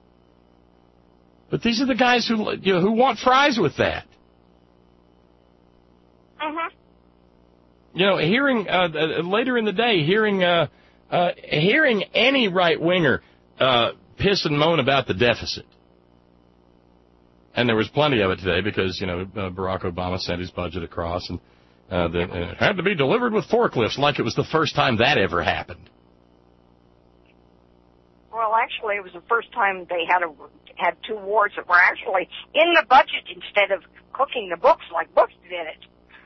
But these are the guys who you know, who want fries with that. Uh-huh. You know, hearing uh, uh, later in the day, hearing uh, uh, hearing any right-winger uh, piss and moan about the deficit. And there was plenty of it today because, you know, uh, Barack Obama sent his budget across, and uh, the, uh, it had to be delivered with forklifts, like it was the first time that ever happened. Well, actually, it was the first time they had a, had two wars that were actually in the budget instead of cooking the books like Bush did it.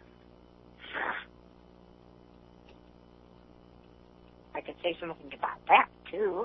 I could say something about that, too.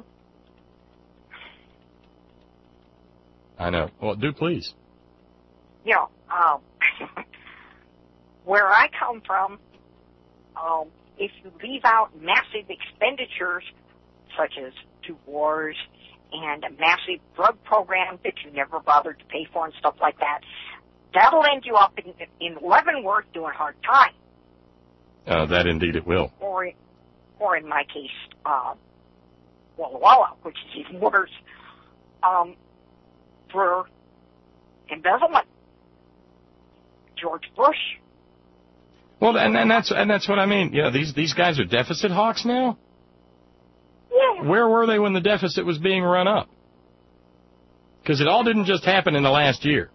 I know. Well, do please. You know, um, where I come from, um, if you leave out massive expenditures, such as two wars and a massive drug program that you never bothered to pay for and stuff like that, that'll end you up in, in Leavenworth doing hard time. Uh, that indeed it will. Or, or in my case, uh, Walla Walla, which is even worse. Um, for embezzlement. George Bush. Well, and, and that's and that's what I mean. You know, these these guys are deficit hawks now. Yeah. Where were they when the deficit was being run up? Because it all didn't just happen in the last year.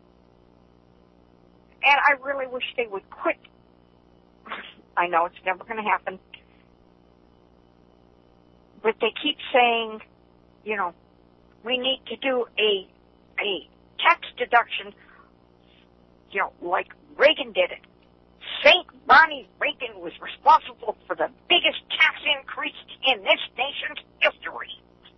And I really wish they would quit. I know it's never going to happen. But they keep saying, you know, we need to do a a tax deduction, you know, like Reagan did it. Saint Ronnie Reagan was responsible for the biggest tax increase in this nation's history.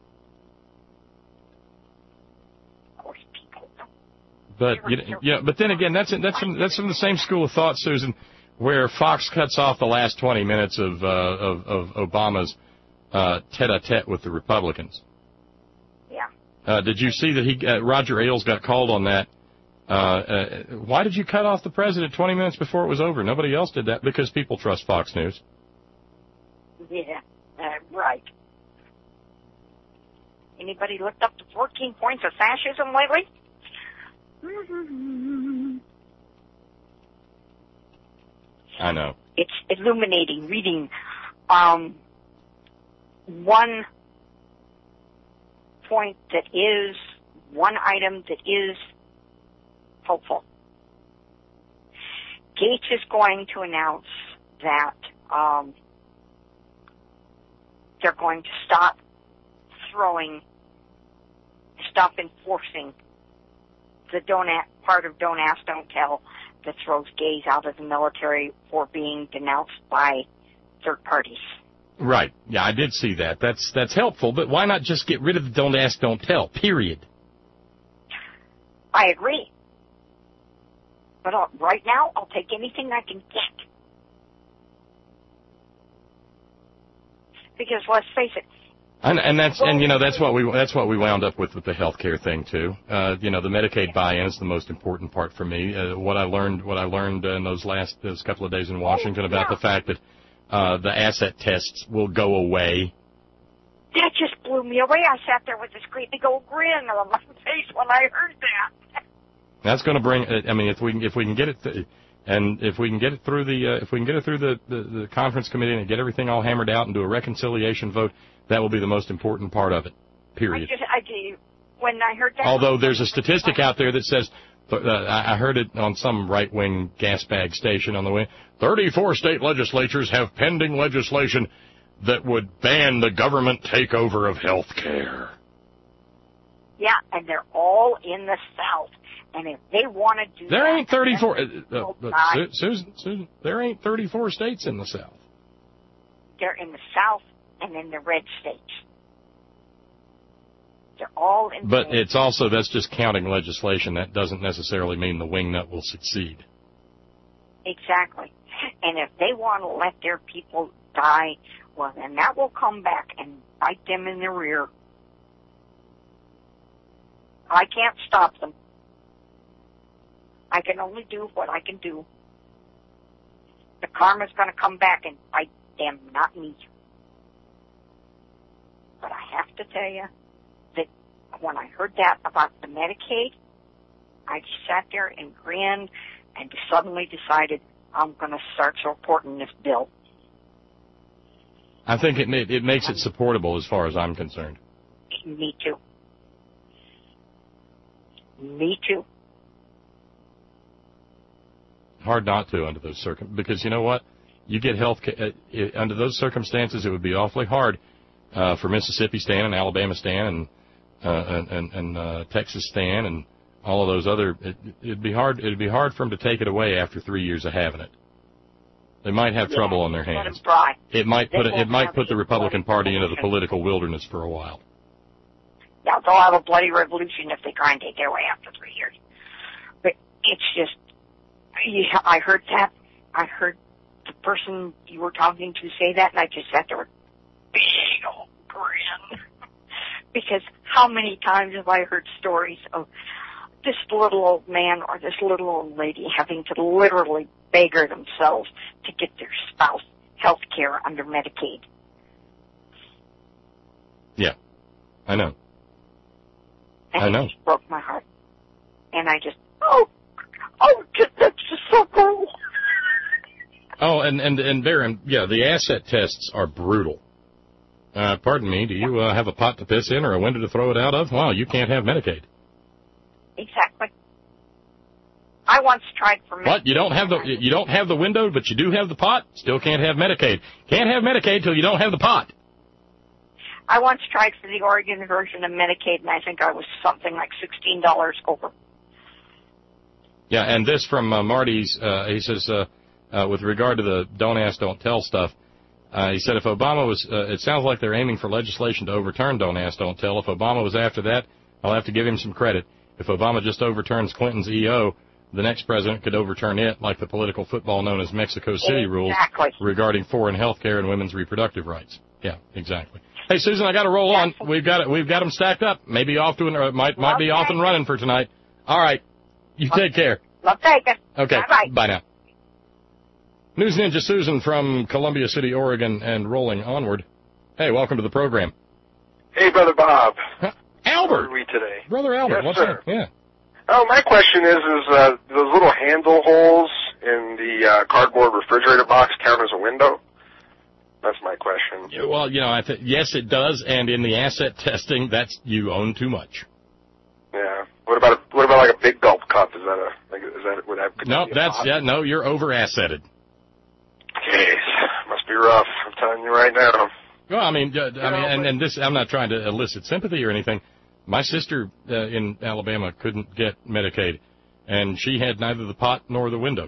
Of course, people don't. But you know, yeah, but then again, that's that's from, that's from the same school of thought, Susan, where Fox cuts off the last twenty minutes of uh, of, of Obama's uh, tete-a-tete with the Republicans. Yeah. Uh, did you see that he uh, Roger Ailes got called on that? Uh, uh, why did you cut off the president twenty minutes before it was over? Nobody else did that because people trust Fox News. Yeah, uh, right. Anybody looked up the fourteen points of fascism lately? I know. It's illuminating reading um, one point that is, one item that is hopeful. Gates is going to announce that um, they're going to stop throwing, stop enforcing the don't a- part of Don't Ask, Don't Tell that throws gays out of the military for being denounced by third parties. Right. Yeah, I did see that. That's that's helpful, but why not just get rid of the Don't Ask, Don't Tell, period? I agree. But uh, right now, I'll take anything I can get. Because let's face it. And, and that's and you know that's what we that's what we wound up with with the health care thing too. Uh, you know, the Medicaid buy-in is the most important part for me. Uh, what I learned what I learned in those last those couple of days in Washington about the fact that uh, the asset tests will go away. That just blew me away. I sat there with this great big old grin on my face when I heard that. That's going to bring. I mean, if we can, if we can get it, th- and if we can get it through the, uh, if we can get it through the, the the conference committee and get everything all hammered out and do a reconciliation vote, that will be the most important part of it. Period. I just, I do. When I heard that. Although there's a statistic out there that says, uh, I heard it on some right-wing gas bag station on the way. thirty-four state legislatures have pending legislation that would ban the government takeover of health care. Yeah, and they're all in the South. And if they want to do there that, ain't thirty-four. Uh, uh, uh, Su- Susan, Susan, there ain't thirty-four states in the South. They're in the South and in the red states. They're all in. But it's also that's just counting legislation. That doesn't necessarily mean the wingnut will succeed. Exactly. And if they want to let their people die, well, then that will come back and bite them in the rear. I can't stop them. I can only do what I can do. The karma's going to come back and bite them, not me. But I have to tell you that when I heard that about the Medicaid, I just sat there and grinned and suddenly decided I'm going to start supporting this bill. I think it it makes it supportable as far as I'm concerned. Me too. Me too. Hard not to under those circum because you know what? You get health ca- uh, under those circumstances. It would be awfully hard uh, for Mississippi Stan and Alabama Stan and uh, and and, and uh, Texas Stan and all of those other. It, it'd be hard. It'd be hard for them to take it away after three years of having it. They might have yeah, trouble on their hands. It might put it, it might put the Republican Party into the political wilderness for a while. Yeah, they'll have a bloody revolution if they try and take it away after three years. But it's just, yeah, I heard that. I heard the person you were talking to say that, and I just sat there with a big old grin. Because how many times have I heard stories of this little old man or this little old lady having to literally beggar themselves to get their spouse health care under Medicaid? Yeah, I know. And I know. It just broke my heart. And I just, oh, oh, just, that's just so cool. Oh, and, and, and Baron, yeah, the asset tests are brutal. Uh, pardon me, do you uh, have a pot to piss in or a window to throw it out of? Wow, you can't have Medicaid. Exactly. I once tried for Medicaid. What? You don't have the you don't have the window, but you do have the pot? Still can't have Medicaid. Can't have Medicaid till you don't have the pot. I once tried for the Oregon version of Medicaid, and I think I was something like sixteen dollars over. Yeah, and this from uh, Marty's, uh, he says, uh, uh, with regard to the don't ask, don't tell stuff, uh, he said if Obama was, uh, it sounds like they're aiming for legislation to overturn don't ask, don't tell. If Obama was after that, I'll have to give him some credit. If Obama just overturns Clinton's E O, the next president could overturn it like the political football known as Mexico City rules exactly. regarding foreign health care and women's reproductive rights. Yeah, exactly. Hey, Susan, I got to roll on. We've got it. We've got them stacked up. Maybe off to an, or might might be off and running for tonight. All right. You take care. Love taking. Okay. Bye-bye. Bye now. News Ninja Susan from Columbia City, Oregon, and rolling onward. Hey, welcome to the program. Hey, Brother Bob. Huh? Albert. How are we today? Brother Albert. Yes, What's sir. up? Yeah. Oh, my question is, is uh, those little handle holes in the uh, cardboard refrigerator box count as a window? That's my question. Yeah, well, you know, I th- yes, it does, and in the asset testing, that's you own too much. Yeah. What about a, what about like a big gulp cup? Is that a like, is that would that? Could No, that be a that's pot? yeah, no, you're over assetted. Jeez, must be rough. I'm telling you right now. Well, I mean, uh, I You mean, know, and, but- and this, I'm not trying to elicit sympathy or anything. My sister uh, in Alabama couldn't get Medicaid, and she had neither the pot nor the window.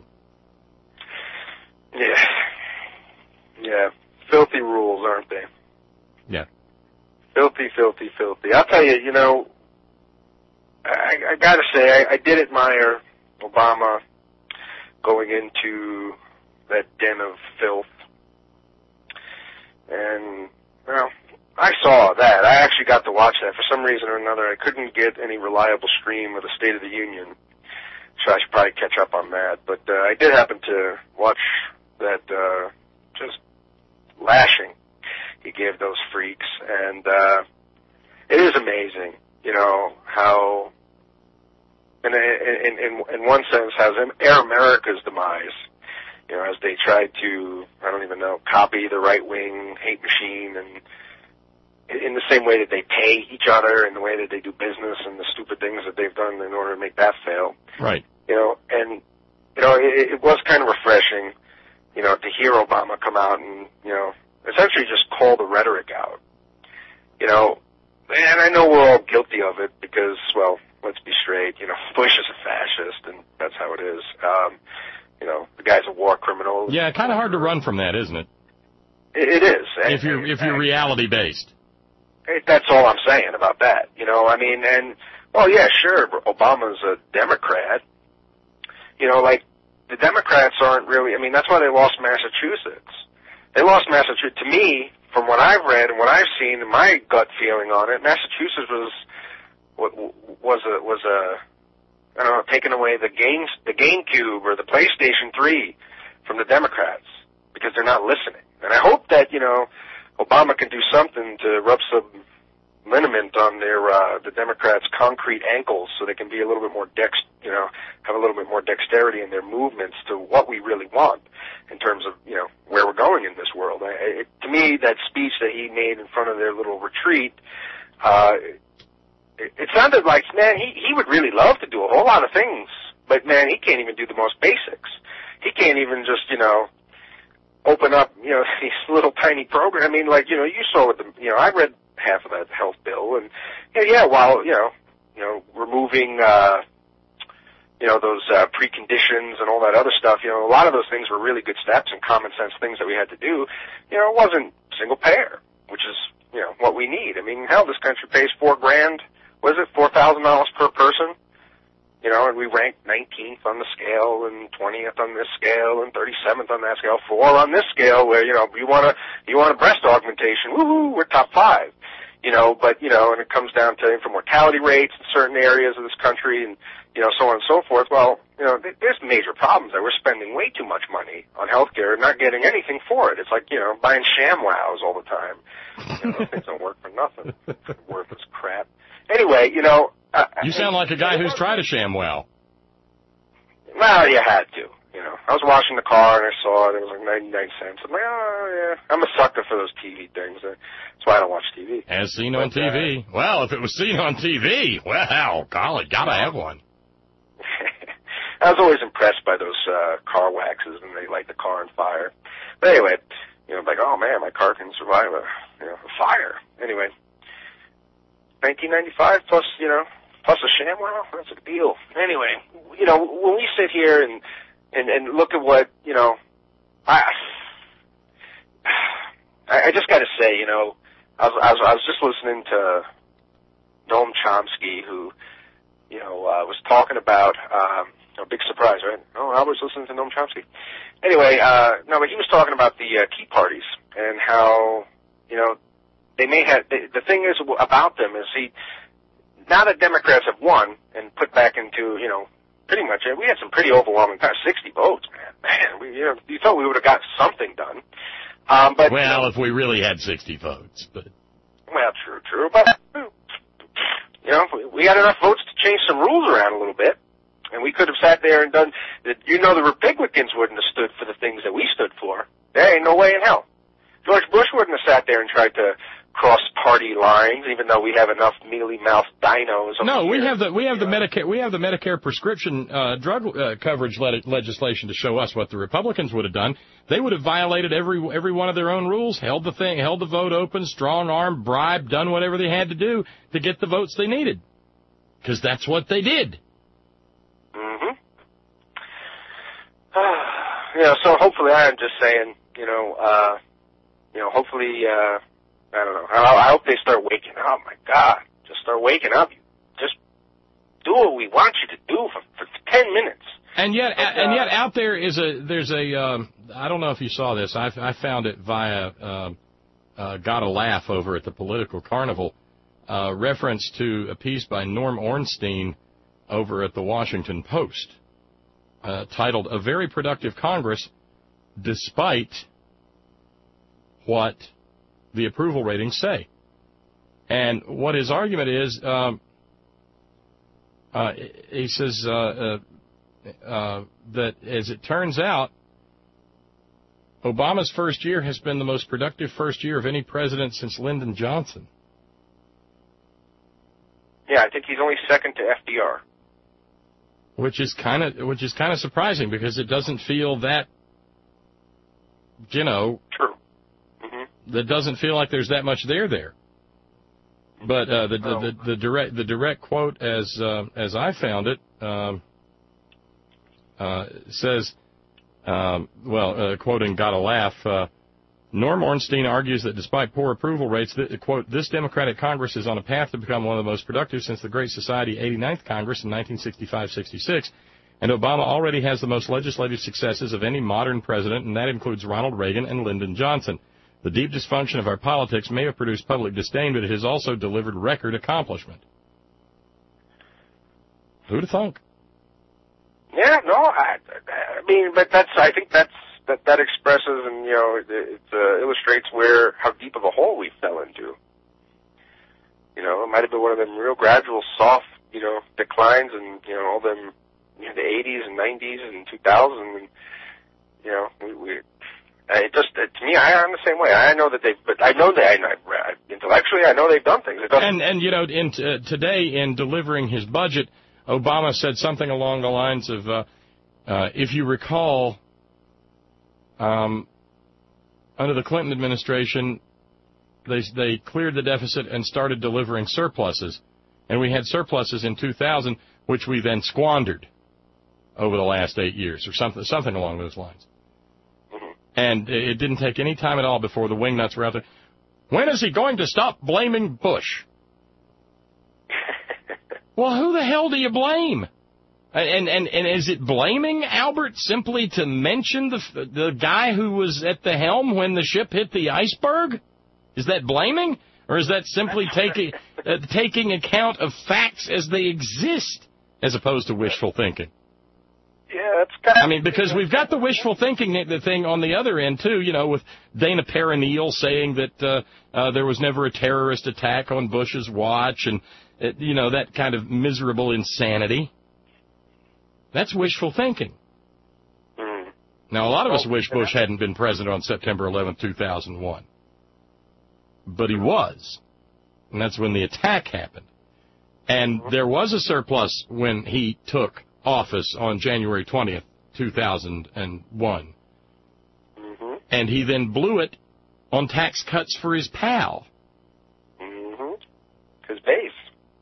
Yeah. Yeah. Filthy rules, aren't they? Yeah. Filthy, filthy, filthy. I'll tell you, you know, I, I gotta say, I, I did admire Obama going into that den of filth. And, well, I saw that. I actually got to watch that. For some reason or another, I couldn't get any reliable stream of the State of the Union, so I should probably catch up on that. But uh, I did happen to watch that uh, just lashing he gave those freaks, and uh, it is amazing, you know, how, in, in, in, in one sense, has Air America's demise, you know, as they tried to, I don't even know, copy the right-wing hate machine, and in the same way that they pay each other and the way that they do business and the stupid things that they've done in order to make that fail. Right. You know, and, you know, it, it was kind of refreshing, you know, to hear Obama come out and, you know, essentially just call the rhetoric out. You know, and I know we're all guilty of it because, well, let's be straight, you know, Bush is a fascist, and that's how it is. Um, you know, the guy's a war criminal. Yeah, kind of hard to run from that, isn't it? It, it is. If you're if you're reality based. That's all I'm saying about that. You know, I mean, and, well, yeah, sure, Obama's a Democrat. You know, like, the Democrats aren't really, I mean, that's why they lost Massachusetts. They lost Massachusetts. To me, from what I've read and what I've seen, and my gut feeling on it, Massachusetts was was a was a I don't know, taking away the game the GameCube or the PlayStation three from the Democrats because they're not listening. And I hope that, you know, Obama can do something to rub some liniment on their uh, the Democrats' concrete ankles, so they can be a little bit more dex, you know, have a little bit more dexterity in their movements to what we really want in terms of, you know, where we're going in this world. I, it, to me, that speech that he made in front of their little retreat, uh, it, it sounded like, man, he he would really love to do a whole lot of things, but man, he can't even do the most basics. He can't even just, you know, open up, you know, these little tiny programs. I mean, like, you know, you saw what the, you know, I read half of that health bill, and yeah, yeah, while, you know, you know, removing, uh, you know, those uh, preconditions and all that other stuff, you know, a lot of those things were really good steps and common sense things that we had to do. You know, it wasn't single payer, which is, you know, what we need. I mean, hell, this country pays four grand, what is it, four thousand dollars per person? You know, and we ranked nineteenth on the scale and twentieth on this scale and thirty-seventh on that scale, four on this scale where, you know, you want to, you want a breast augmentation, woohoo, we're top five. You know, but, you know, and it comes down to infant mortality rates in certain areas of this country and, you know, so on and so forth. Well, you know, there's major problems that we're spending way too much money on healthcare and not getting anything for it. It's like, you know, buying ShamWows all the time. You know, those things don't work for nothing. Worthless crap. Anyway, you know. Uh, you sound like a guy who's tried a ShamWow. Well, you had to. You know, I was washing the car and I saw it. It was like ninety-nine cents. I'm like, oh, yeah. I'm a sucker for those T V things. That's why I don't watch T V. As seen on T V. Uh, well, if it was seen on T V, well, golly, gotta have one. I was always impressed by those uh, car waxes when they light the car on fire. But anyway, you know, like, oh man, my car can survive a, you know, a fire. Anyway, nineteen ninety-five plus, you know, plus a ShamWow, that's a deal. Anyway, you know, when we sit here and And, and look at what, you know, I, I just got to say, you know, I was, I was, I was just listening to Noam Chomsky, who, you know, uh, was talking about, um, a big surprise, right? Oh, I was listening to Noam Chomsky. Anyway, uh, no, but he was talking about the uh, Tea Parties and how, you know, they may have, they, the thing is about them is he, now that Democrats have won and put back into, you know, pretty much, we had some pretty overwhelming, sixty votes, man. Man, we, you know, you thought we would have got something done. Um, but well, you know, if we really had sixty votes, but well, true, true. But you know, we had enough votes to change some rules around a little bit, and we could have sat there and done. You know, the Republicans wouldn't have stood for the things that we stood for. There ain't no way in hell. George Bush wouldn't have sat there and tried to cross party lines, even though we have enough mealy-mouthed dinos. No, we here. have the we have the Medicare we have the Medicare prescription uh, drug uh, coverage le- legislation to show us what the Republicans would have done. They would have violated every every one of their own rules, held the thing, held the vote open, strong arm, bribed, done whatever they had to do to get the votes they needed, because that's what they did. Mm-hmm. Yeah. So hopefully, I'm just saying, you know, uh, you know, hopefully. Uh, I don't know. I, I hope they start waking up. My God, just start waking up. Just do what we want you to do for, for ten minutes. And yet, but, uh, and yet, out there is a there's a um, I don't know if you saw this. I, I found it via uh, uh, Got a Laugh over at the Political Carnival. Uh, reference to a piece by Norm Ornstein over at the Washington Post, uh, titled "A Very Productive Congress, Despite What the Approval Ratings Say." And what his argument is, um, uh, he says uh, uh, uh, that, as it turns out, Obama's first year has been the most productive first year of any president since Lyndon Johnson. Yeah, I think he's only second to F D R. Which is kind of which is kind of surprising, because it doesn't feel that, you know. True. That doesn't feel like there's that much there there. But uh, the, oh. the, the the direct the direct quote, as uh, as I found it, um, uh, says, um, well, uh, quoting Got a Laugh, uh, Norm Ornstein argues that despite poor approval rates, that, quote, this Democratic Congress is on a path to become one of the most productive since the Great Society eighty-ninth Congress in nineteen sixty-five sixty-six, and Obama already has the most legislative successes of any modern president, and that includes Ronald Reagan and Lyndon Johnson. The deep dysfunction of our politics may have produced public disdain, but it has also delivered record accomplishment. Who'd have thunk? Yeah, no, I, I mean, but that's, I think that's, that, that expresses and, you know, it, it uh, illustrates where, how deep of a hole we fell into. You know, it might have been one of them real gradual, soft, you know, declines, and you know, all them, you know, the eighties and nineties and two thousand, and you know, we, we it just uh, to me, I am the same way. I know that they, but I know that I, I, intellectually, I know they've done things. And and you know, in uh, today in delivering his budget, Obama said something along the lines of, uh, uh, if you recall, um, under the Clinton administration, they they cleared the deficit and started delivering surpluses, and we had surpluses in two thousand, which we then squandered over the last eight years, or something something along those lines. And it didn't take any time at all before the wingnuts were out there. When is he going to stop blaming Bush? Well, who the hell do you blame? And, and and is it blaming Albert simply to mention the the guy who was at the helm when the ship hit the iceberg? Is that blaming? Or is that simply taking uh, taking account of facts as they exist as opposed to wishful thinking? Yeah, it's kind of, I mean, because we've got the wishful thinking the thing on the other end, too, you know, with Dana Perrineal saying that uh, uh, there was never a terrorist attack on Bush's watch and, uh, you know, that kind of miserable insanity. That's wishful thinking. Mm. Now, a lot of us wish Bush hadn't been president on September eleventh, two thousand one. But he was. And that's when the attack happened. And there was a surplus when he took office on January twentieth, two thousand one. Mm-hmm. And he then blew it on tax cuts for his pal. Mm-hmm. His base.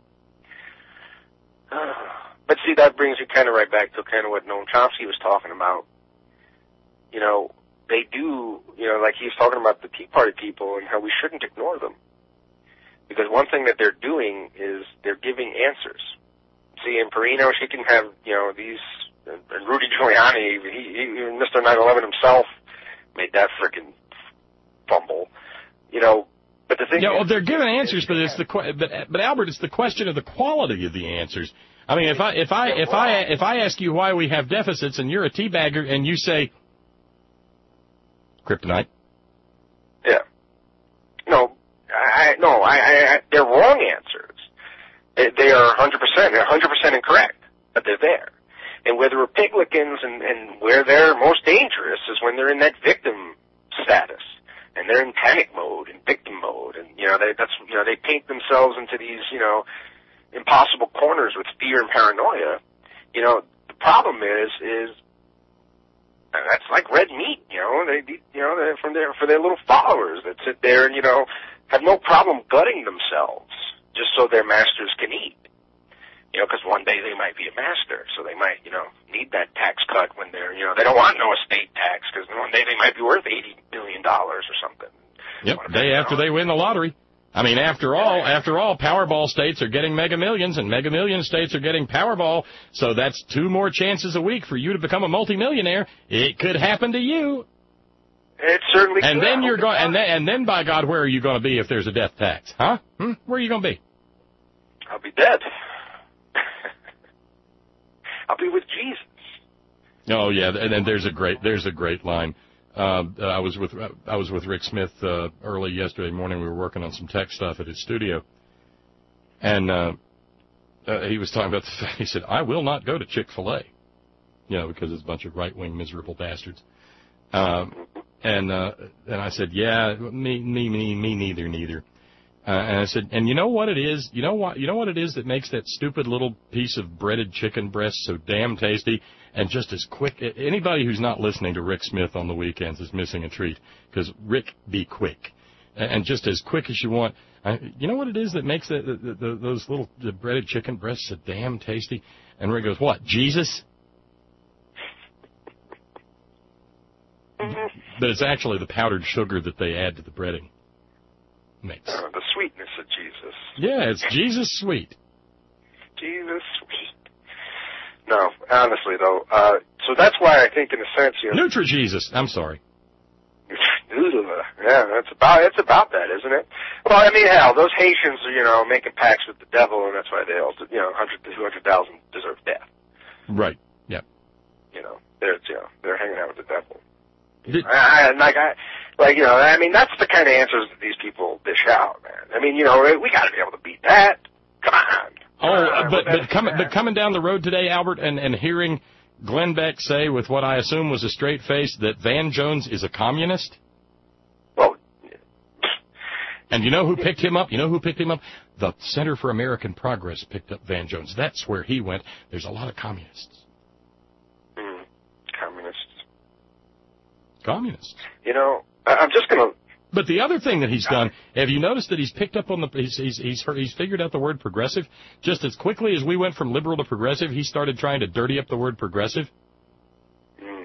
But see, that brings you kind of right back to kind of what Noam Chomsky was talking about. You know, they do, you know, like he's talking about the Tea Party people and how we shouldn't ignore them. Because one thing that they're doing is they're giving answers. See, in Perino, she can have, you know, these, and Rudy Giuliani, he, he, Mister nine eleven himself made that frickin' fumble, you know. But the thing, yeah, is, well, they're giving answers, but it's the but, but Albert, it's the question of the quality of the answers. I mean, if I if I if I if I ask you why we have deficits and you're a teabagger and you say kryptonite, yeah, no, I no, I, I they're wrong answers. They are one hundred percent, they're one hundred percent incorrect, but they're there. And where the Republicans and, and where they're most dangerous is when they're in that victim status. And they're in panic mode and victim mode. And, you know, they, that's, you know, they paint themselves into these, you know, impossible corners with fear and paranoia. You know, the problem is, is, that's like red meat, you know, they, you know, they're from their, for their little followers that sit there and, you know, have no problem gutting themselves just so their masters can eat. You know, because one day they might be a master, so they might, you know, need that tax cut when they're, you know, they don't want no estate tax because one day they might be worth eighty billion dollars or something. Yep, day after they win the lottery. I mean, after all, after all, Powerball states are getting Mega Millions, and Mega Million states are getting Powerball, so that's two more chances a week for you to become a multimillionaire. It could happen to you. It certainly and could. Then you're going, and then, and then, by God, where are you going to be if there's a death tax? Huh? Hmm? Where are you going to be? I'll be dead. I'll be with Jesus. Oh yeah, and then there's a great there's a great line. Uh, I was with I was with Rick Smith uh, early yesterday morning. We were working on some tech stuff at his studio, and uh, uh, he was talking about the fact. He said, "I will not go to Chick-fil-A," you know, because it's a bunch of right wing miserable bastards. Um, and uh, and I said, "Yeah, me me me me neither neither." Uh, and I said, and you know what it is? You know what? You know what it is that makes that stupid little piece of breaded chicken breast so damn tasty and just as quick? Anybody who's not listening to Rick Smith on the weekends is missing a treat, because Rick be quick, and just as quick as you want. Uh, you know what it is that makes the, the, the, those little the breaded chicken breasts so damn tasty? And Rick goes, what? Jesus? But it's actually the powdered sugar that they add to the breading. Makes. Uh, the sweetness of Jesus. Yeah, it's Jesus sweet. Jesus sweet. No, honestly though, uh, so that's why I think in a sense, you know. Nutra-Jesus, I'm sorry. Yeah, that's about, it's about that, isn't it? Well, I mean, hell, those Haitians are, you know, making pacts with the devil, and that's why they all, you know, one hundred to two hundred thousand deserve death. Right, yeah. You know, they're, you know, they're hanging out with the devil. Did, I, I, like, I, like, you know, I mean, that's the kind of answers that these people dish out, man. I mean, you know, we got to be able to beat that. Come on. Oh, uh, but but coming but coming down the road today, Albert, and, and hearing Glenn Beck say with what I assume was a straight face that Van Jones is a communist. Well, and you know who picked him up? You know who picked him up? The Center for American Progress picked up Van Jones. That's where he went. There's a lot of communists. Mm, communists. Communists. You know, I'm just going to... But the other thing that he's done, have you noticed that he's picked up on the, he's, he's, he's, he's figured out the word progressive? Just as quickly as we went from liberal to progressive, he started trying to dirty up the word progressive. Mm.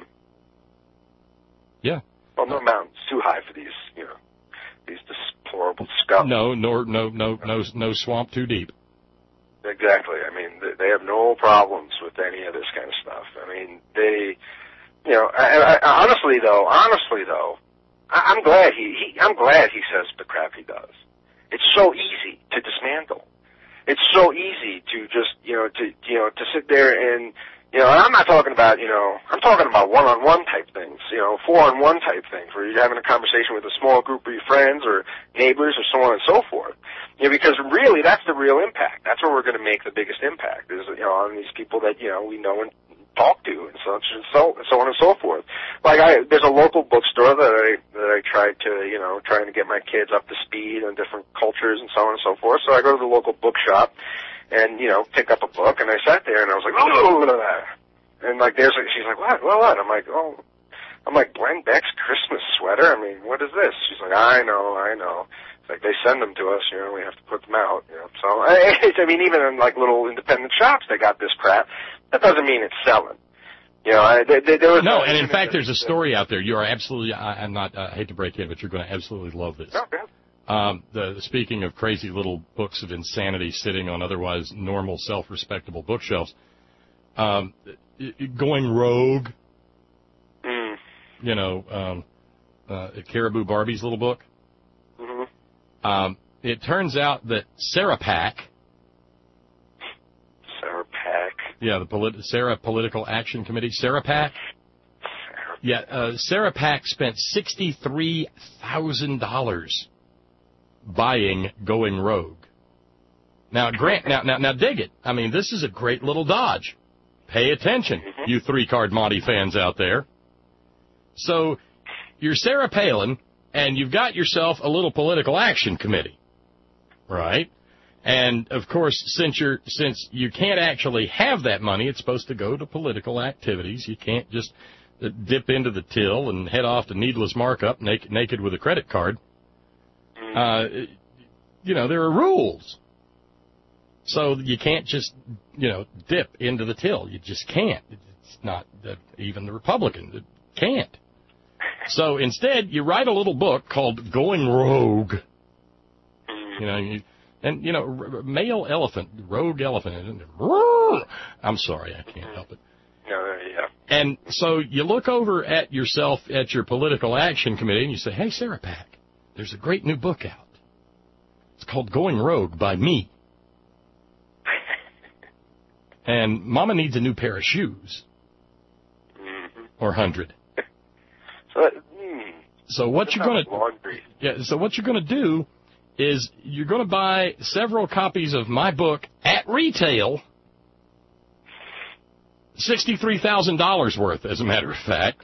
Yeah. Well, no mountain's too high for these, you know, these deplorable scum. No, nor, no, no, no, no swamp too deep. Exactly. I mean, they, they have no problems with any of this kind of stuff. I mean, they, you know, I, I, honestly though, honestly though, I'm glad he, he, I'm glad he says the crap he does. It's so easy to dismantle. It's so easy to just, you know, to, you know, to sit there and, you know, and I'm not talking about, you know, I'm talking about one-on-one type things, you know, four-on-one type things where you're having a conversation with a small group of your friends or neighbors or so on and so forth. You know, because really that's the real impact. That's where we're going to make the biggest impact is, you know, on these people that, you know, we know and talk to and such and so, so on and so forth. Like I, there's a local bookstore that I, that I tried to, you know, trying to get my kids up to speed on different cultures and so on and so forth. So I go to the local bookshop and, you know, pick up a book and I sat there and I was like, oh, blah, blah, blah, blah. And like there's, a, she's like, what, what, what? I'm like, oh, I'm like, Glenn Beck's Christmas sweater? I mean, what is this? She's like, I know, I know. It's like they send them to us, you know, we have to put them out, you know. So, I, I mean, even in like little independent shops, they got this crap. That doesn't mean it's selling. You know, I, there, there was no, and in fact, there's a story out there. You are absolutely, I, I'm not, I hate to break in, but you're going to absolutely love this. Okay. Um, the, speaking of crazy little books of insanity sitting on otherwise normal, self-respectable bookshelves, um, going rogue, mm. you know, um, uh, Caribou Barbie's little book. Mm-hmm. Um, it turns out that Sarah Pack, Sarah Pack, yeah, the polit- Sarah Political Action Committee, Sarah Pack. Yeah, uh, Sarah Pack spent sixty-three thousand dollars buying Going Rogue. Now, Grant, now, now, now, dig it. I mean, this is a great little dodge. Pay attention, mm-hmm. you three-card Monty fans out there. So, you're Sarah Palin, and you've got yourself a little political action committee, right? And, of course, since you're, since you can't actually have that money, it's supposed to go to political activities. You can't just dip into the till and head off to needless markup naked, naked with a credit card. Uh, you know, there are rules. So you can't just, you know, dip into the till. You just can't. It's not, uh, even the Republican can't. So instead, you write a little book called Going Rogue. You know, you, and, you know, male elephant, rogue elephant. I'm sorry, I can't help it. No, yeah. And so you look over at yourself at your political action committee and you say, hey, Sarah Pack, there's a great new book out. It's called Going Rogue by me. And Mama needs a new pair of shoes. Mm-hmm. Or hundred. So, mm, so what you're going to yeah. So what you're going to do is you're going to buy several copies of my book at retail, sixty-three thousand dollars worth, as a matter of fact.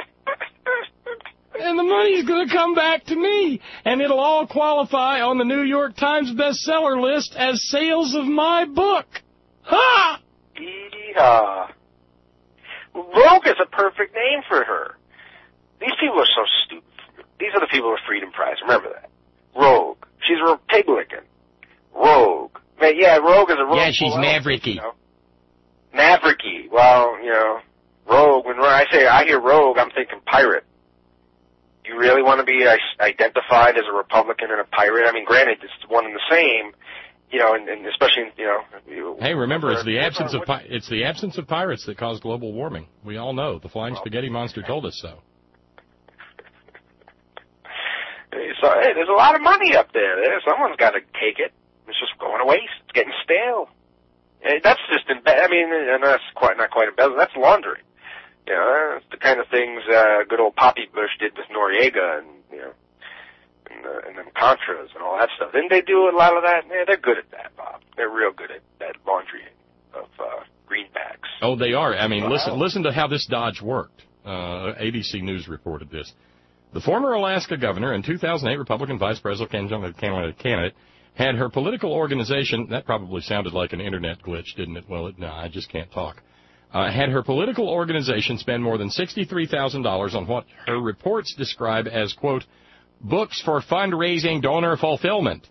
And the money's going to come back to me, and it'll all qualify on the New York Times bestseller list as sales of my book. Ha! Yeehaw. Rogue is a perfect name for her. These people are so stupid. These are the people with Freedom Prize. Remember that. Rogue. She's a Republican. Rogue. Yeah, Rogue is a rogue. Yeah, she's mavericky. You know? Mavericky. Well, you know, Rogue. When I say I hear Rogue, I'm thinking pirate. You really want to be identified as a Republican and a pirate? I mean, granted, it's one and the same, you know, and, and especially, you know. You, hey, remember, it's the absence of pi- it's the absence of pirates that caused global warming. We all know. The Flying Spaghetti Monster told us so. So, hey, there's a lot of money up there. Someone's got to take it. It's just going to waste. It's getting stale. That's just, imbe- I mean, and that's quite not quite embezzlement. That's laundering. You know, that's the kind of things uh, good old Poppy Bush did with Noriega, and you know, and, the, and them Contras and all that stuff. Didn't they do a lot of that? Yeah, they're good at that, Bob. They're real good at that laundry of uh, greenbacks. Oh, they are. I mean, wow. listen, listen to how this dodge worked. Uh, A B C News reported this. The former Alaska governor and two thousand eight Republican vice presidential candidate had her political organization, that probably sounded like an internet glitch, didn't it? Well, it, no, I just can't talk. Uh, had her political organization spend more than sixty-three thousand dollars on what her reports describe as, quote, books for fundraising donor fulfillment.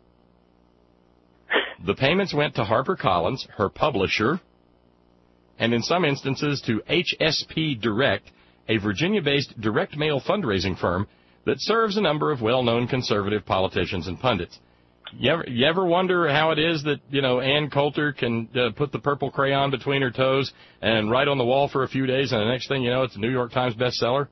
The payments went to HarperCollins, her publisher, and in some instances to H S P Direct, a Virginia-based direct mail fundraising firm that serves a number of well-known conservative politicians and pundits. You ever, you ever wonder how it is that, you know, Ann Coulter can uh, put the purple crayon between her toes and write on the wall for a few days, and the next thing you know, it's a New York Times bestseller?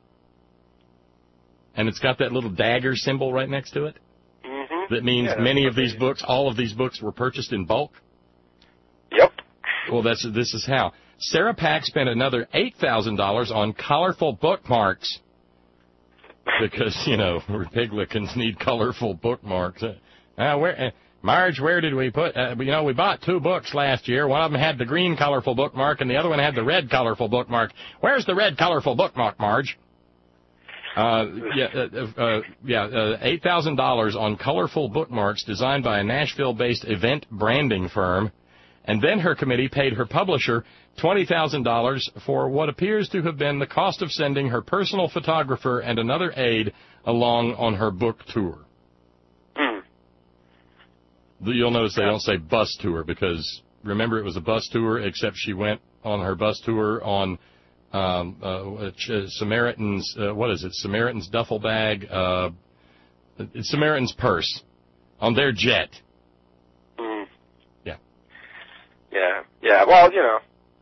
And it's got that little dagger symbol right next to it? Mm-hmm. That means yeah, many of these books, all of these books were purchased in bulk? Yep. Well, that's this is how. Sarah Pack spent another eight thousand dollars on colorful bookmarks because, you know, Republicans need colorful bookmarks. Uh, where, uh, Marge, where did we put, uh, you know, we bought two books last year. One of them had the green colorful bookmark and the other one had the red colorful bookmark. Where's the red colorful bookmark, Marge? Uh, yeah, uh, uh, yeah, uh, eight thousand dollars on colorful bookmarks designed by a Nashville-based event branding firm. And then her committee paid her publisher twenty thousand dollars for what appears to have been the cost of sending her personal photographer and another aide along on her book tour. Hmm. You'll notice they don't say bus tour because, remember, it was a bus tour, except she went on her bus tour on um, uh, Samaritan's, uh, what is it, Samaritan's duffel bag, uh, it's Samaritan's purse, on their jet. Hmm. Yeah. Yeah, yeah, well, you know,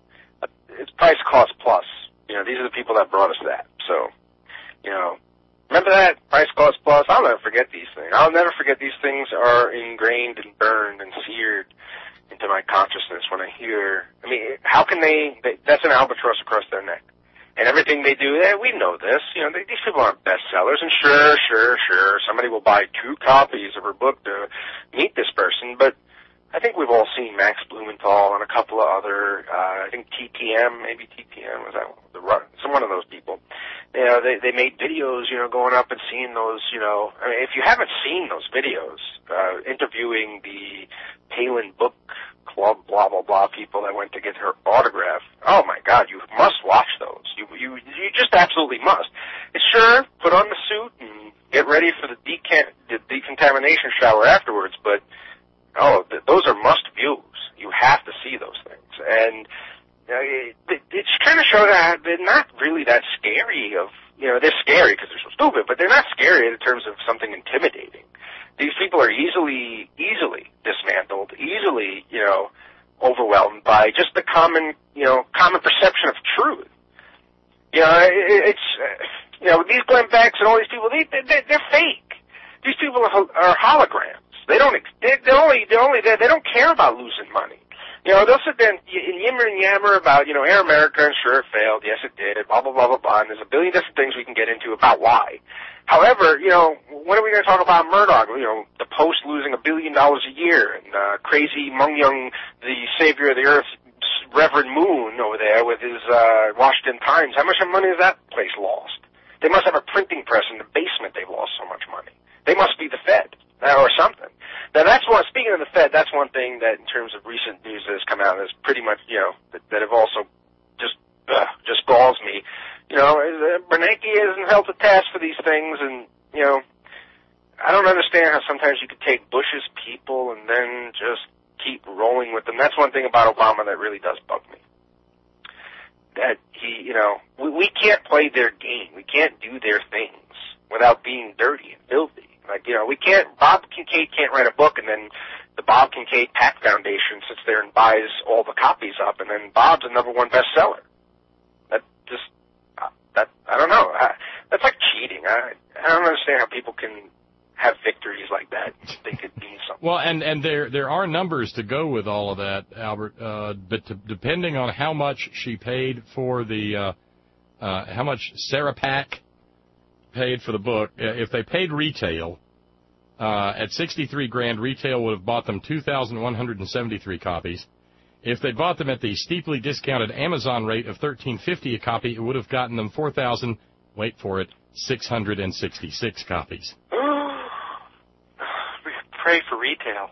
it's price cost plus. You know, these are the people that brought us that. So, you know, remember that? Price cost plus. I'll never forget these things. I'll never forget these things are ingrained and burned and seared into my consciousness when I hear, I mean, how can they, they that's an albatross across their neck. And everything they do, eh, we know this. You know, they, these people aren't bestsellers. And sure, sure, sure, somebody will buy two copies of her book to meet this person, but I think we've all seen Max Blumenthal and a couple of other, uh, I think T P M, maybe T P M, was that the some one of those people. You know, they, they made videos, you know, going up and seeing those, you know, I mean, if you haven't seen those videos, uh, interviewing the Palin Book Club, blah, blah, blah, people that went to get her autograph, oh my God, you must watch those. You, you, you just absolutely must. And sure, put on the suit and get ready for the, decant, the decontamination shower afterwards, but oh, th- those are must-views. You have to see those things. And uh, it, it kind of shows that they're not really that scary of, you know, they're scary because they're so stupid, but they're not scary in terms of something intimidating. These people are easily, easily dismantled, easily, you know, overwhelmed by just the common, you know, common perception of truth. You know, it, it's, uh, you know, these Glenn Becks and all these people, they, they, they're fake. These people are, are holograms. They don't, they're only, they're only there, they don't care about losing money. You know, they'll sit there and yammer and yammer about, you know, Air America, and sure it failed, yes it did, blah, blah, blah, blah, blah, and there's a billion different things we can get into about why. However, you know, when are we going to talk about Murdoch? You know, the Post losing a billion dollars a year, and uh, crazy Mung Young, the savior of the earth, Reverend Moon over there with his uh, Washington Times. How much money has that place lost? They must have a printing press in the basement. They've lost so much money. They must be the Fed or something. Now, that's one, speaking of the Fed, that's one thing that in terms of recent news that has come out is pretty much, you know, that, that have also just, uh, just galls me. You know, uh, Bernanke isn't held to task for these things, and, you know, I don't understand how sometimes you could take Bush's people and then just keep rolling with them. That's one thing about Obama that really does bug me. That he, you know, we, we can't play their game. We can't do their things without being dirty and filthy. Like, you know, we can't, Bob Kincaid can't write a book and then the Bob Kincaid PAC Foundation sits there and buys all the copies up and then Bob's a number one bestseller. That just, uh, that, I don't know. I, that's like cheating. I, I don't understand how people can have victories like that. They could mean something. Well, and, and there, there are numbers to go with all of that, Albert, uh, but to, depending on how much she paid for the, uh, uh, how much Sarah Pack paid for the book, if they paid retail, uh, at sixty-three grand retail would have bought them two thousand one hundred seventy-three copies. If they bought them at the steeply discounted Amazon rate of thirteen fifty a copy, it would have gotten them four thousand, wait for it, six hundred sixty-six copies. Pray for retail.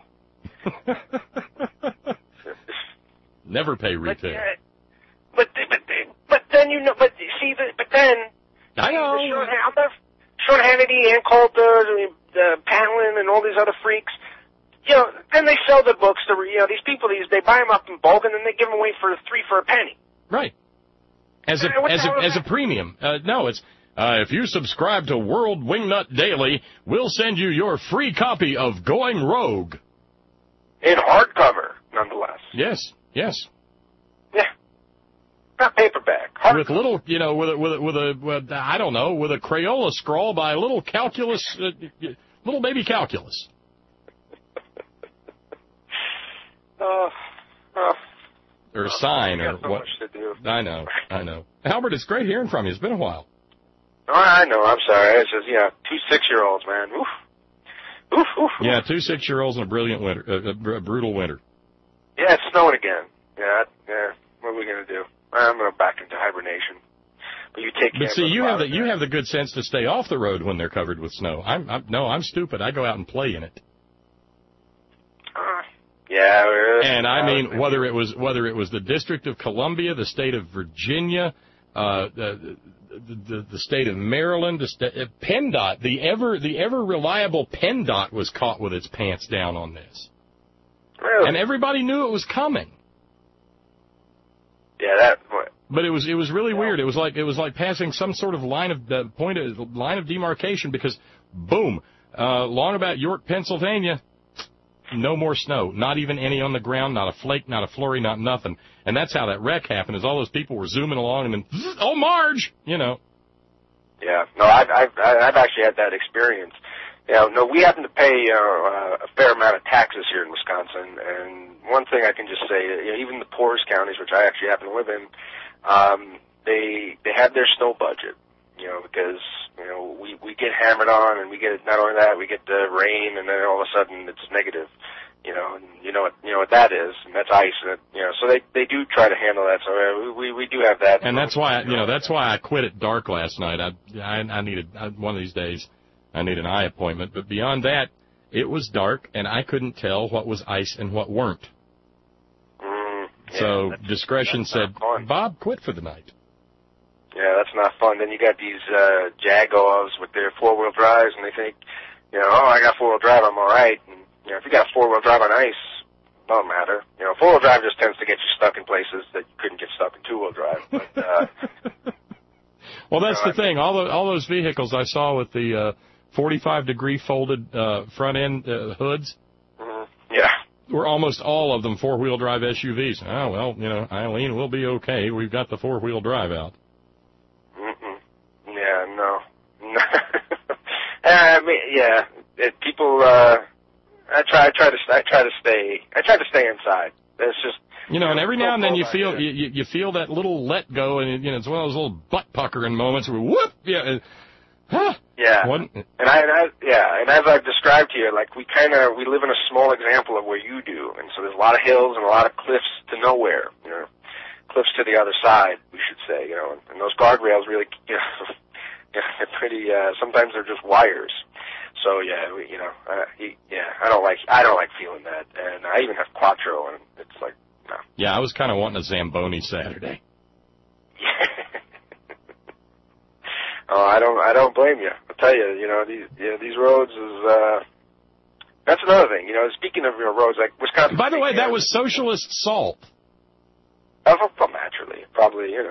Never pay retail. But, but, but, but then, you know, but see, the, but then, I know. The Sean, Sean Hannity and Coulter, uh, Palin, and all these other freaks, you know, then they sell the books to, you know, these people, these, they buy them up in bulk, and then they give them away for three for a penny. Right. As a, as a, as a premium. Uh, no, it's, uh, if you subscribe to World Wingnut Daily, we'll send you your free copy of Going Rogue. In hardcover, nonetheless. Yes, yes. Yeah. Not paperback. Hardcover. With little, you know, with a, with a, with a, with, I don't know, with a Crayola scrawl by a little calculus, uh, little baby calculus. Uh, uh, or a sign, or so what? Much to do. I know, I know. Albert, it's great hearing from you. It's been a while. Oh, I know. I'm sorry. It's just, yeah, two six-year-olds, man. Oof. Oof, oof, oof. Yeah, two six-year-olds in a brilliant winter, uh, a, br- a brutal winter. Yeah, it's snowing again. Yeah, yeah. What are we gonna do? I'm gonna back into hibernation. But you take. But see, you have the you have the good sense to stay off the road when they're covered with snow. I'm, I'm no, I'm stupid. I go out and play in it. Uh, yeah. And I mean, whether it was whether it was the District of Columbia, the state of Virginia, uh, the, the, the, the state of Maryland, the sta- uh, PennDOT, the ever the ever reliable PennDOT was caught with its pants down on this. Really? And everybody knew it was coming. Yeah, that. What? But it was it was really weird. It was like it was like passing some sort of line of uh, point of line of demarcation because, boom, uh, long about York, Pennsylvania, no more snow. Not even any on the ground. Not a flake. Not a flurry. Not nothing. And that's how that wreck happened. Is all those people were zooming along and then, oh, Marge, you know. Yeah. No, I've I've I've actually had that experience. You know, no, we happen to pay uh, a fair amount of taxes here in Wisconsin, and one thing I can just say, you know, even the poorest counties, which I actually happen to live in, um, they they have their snow budget, you know, because you know we we get hammered on, and we get not only that, we get the rain, and then all of a sudden it's negative, you know, and you know what you know what that is, and that's ice, and it, you know, so they they do try to handle that. So uh, we we do have that, and that's why you know that's why I quit at dark last night. I I, I needed I, one of these days. I need an eye appointment, but beyond that, it was dark, and I couldn't tell what was ice and what weren't. Mm, yeah, so that's, discretion that's said, Bob, quit for the night. Yeah, that's not fun. Then you got these uh, Jaguars with their four-wheel drives, and they think, you know, oh, I got four-wheel drive, I'm all right. And, you know, if you got four-wheel drive on ice, it don't matter. You know, four-wheel drive just tends to get you stuck in places that you couldn't get stuck in two-wheel drive. But, uh, well, that's you know, the thing. All, the, all those vehicles I saw with the uh, forty-five degree folded uh, front end uh, hoods. Mm-hmm. Yeah. Were almost all of them four-wheel drive S U Vs. Oh, well, you know, Eileen, we'll be okay. We've got the four-wheel drive out. Mm-mm. Yeah, no. I mean, yeah, it, people, uh, I try, I try to, I try to stay, I try to stay inside. It's just, you know, and every now and then you feel, you, you feel that little let go, and, you know, it's one of those little butt puckering moments where, whoop, yeah, huh. Yeah, One. and I, and I, yeah, and as I've described here, like we kind of we live in a small example of where you do, and so there's a lot of hills and a lot of cliffs to nowhere, you know, cliffs to the other side, we should say, you know, and, and those guardrails really, you know, they're pretty. Uh, sometimes they're just wires. So yeah, we, you know, uh, he, yeah, I don't like I don't like feeling that, and I even have Quattro, and it's like, no. Yeah, I was kind of wanting a Zamboni Saturday. Oh, I don't, I don't blame you. I'll tell you, you know, these, you know, these roads is, uh, that's another thing, you know, speaking of, you know, roads, like Wisconsin. By the way, that was socialist salt. Oh, well, naturally, probably, you know,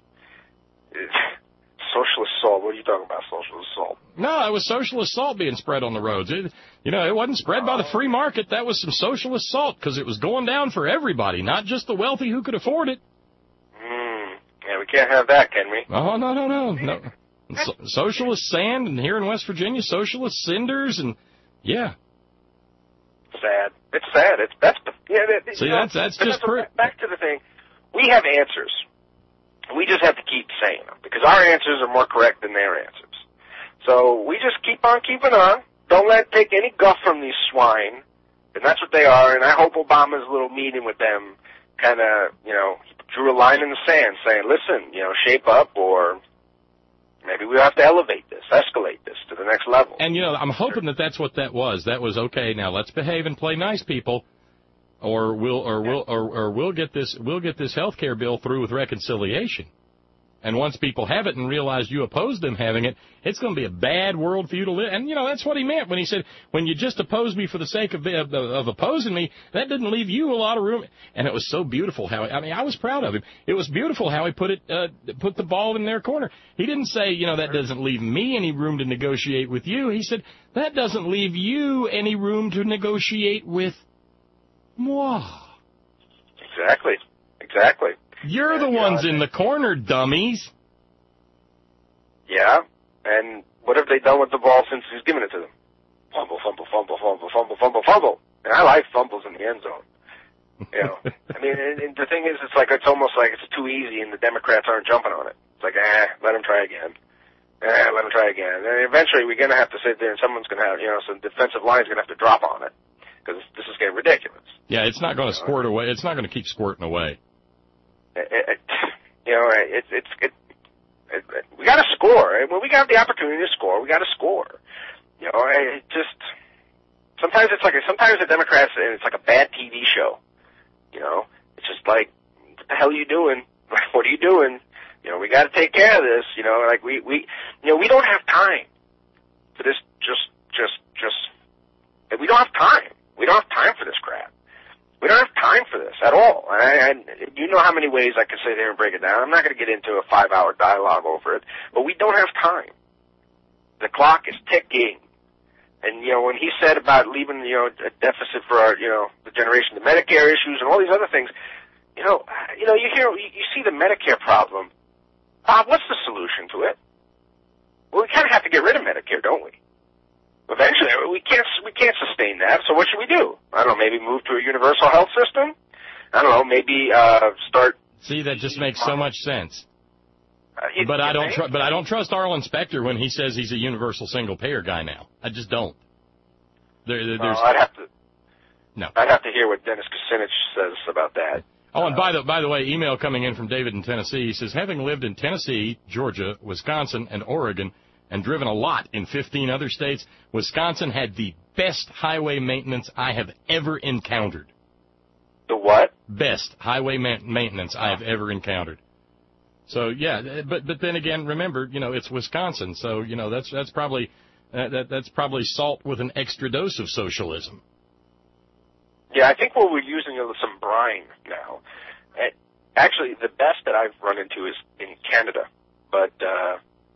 socialist salt. What are you talking about, socialist salt? No, it was socialist salt being spread on the roads. It, you know, it wasn't spread by the free market. That was some socialist salt because it was going down for everybody, not just the wealthy who could afford it. Hmm. Yeah, we can't have that, can we? Oh, no, no, no, no. So, socialist sand, and here in West Virginia, socialist cinders, and yeah. Sad. It's sad. It's that's yeah. That, See, know, that's that's just that's per- back to the thing. We have answers. We just have to keep saying them because our answers are more correct than their answers. So we just keep on keeping on, don't let take any guff from these swine, and that's what they are. And I hope Obama's little meeting with them kind of, you know, drew a line in the sand, saying, "Listen, you know, shape up, or maybe we have to elevate this, escalate this to the next level." And you know, I'm hoping that that's what that was. That was okay. Now let's behave and play nice, people, or we'll or we'll or, or we'll get this we'll get this health care bill through with reconciliation. And once people have it and realize you oppose them having it, it's going to be a bad world for you to live. And, you know, that's what he meant when he said, when you just oppose me for the sake of, of, of opposing me, that didn't leave you a lot of room. And it was so beautiful how, I mean, I was proud of him. It was beautiful how he put it, uh, put the ball in their corner. He didn't say, you know, that doesn't leave me any room to negotiate with you. He said, that doesn't leave you any room to negotiate with moi. Exactly. Exactly. You're the ones in the corner, dummies. Yeah, and what have they done with the ball since he's given it to them? Fumble, fumble, fumble, fumble, fumble, fumble, fumble. And I like fumbles in the end zone. You know, I mean, and, and the thing is, it's like it's almost like it's too easy, and the Democrats aren't jumping on it. It's like, eh, let them try again. Eh, let them try again. And eventually, we're going to have to sit there, and someone's going to have, you know, some defensive line's going to have to drop on it because this is getting ridiculous. Yeah, it's not going to squirt away. It's not going to keep squirting away. It, it, you know, it's it's it, it, it, we got to score. When we got the opportunity to score, we got to score. You know, it just sometimes it's like sometimes the Democrats, it's like a bad T V show. You know, it's just like, what the hell are you doing? What are you doing? You know, we got to take care of this. You know, like we we you know we don't have time for this. Just just just we don't have time. We don't have time for this crap. We don't have time for this at all. And, I, and you know how many ways I could sit there and break it down. I'm not going to get into a five-hour dialogue over it, but we don't have time. The clock is ticking. And, you know, when he said about leaving, you know, a deficit for our, you know, the generation, the Medicare issues and all these other things, you know, you know, you hear, you, you see the Medicare problem. Bob, what's the solution to it? Well, we kind of have to get rid of Medicare, don't we? Eventually, we can't we can't sustain that. So what should we do? I don't know. Maybe move to a universal health system. I don't know. Maybe uh, start. See, that just makes so much sense. Uh, you, but you I don't. Tr- but I don't trust Arlen Specter when he says he's a universal single payer guy now. I just don't. There, there, there's. No, I'd have to. No. I'd have to hear what Dennis Kucinich says about that. Oh, and by the by the way, email coming in from David in Tennessee. He says, having lived in Tennessee, Georgia, Wisconsin, and Oregon, and driven a lot in fifteen other states, Wisconsin had the best highway maintenance I have ever encountered. The what? Best highway ma- maintenance I have ever encountered. So, yeah, but but then again, remember, you know, it's Wisconsin, so, you know, that's that's probably uh, that that's probably salt with an extra dose of socialism. Yeah, I think what we're using is some brine now. Actually, the best that I've run into is in Canada, but uh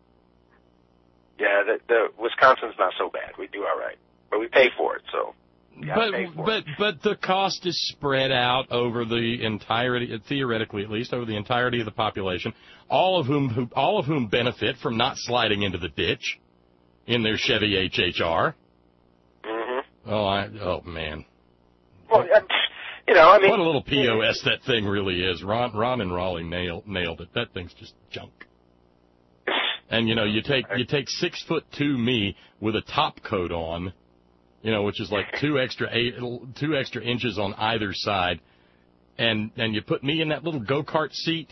yeah, the, the Wisconsin's not so bad. We do all right, but we pay for it. So, but but it. but the cost is spread out over the entirety, theoretically at least, over the entirety of the population. All of whom who all of whom benefit from not sliding into the ditch in their Chevy H H R. Mm-hmm. Oh, I oh man. Well, you know, I mean, what a little P O S that thing really is. Ron Ron and Raleigh nailed nailed it. That thing's just junk. And, you know, you take you take six foot two me with a top coat on, you know, which is like two extra eight, two extra inches on either side, and and you put me in that little go-kart seat.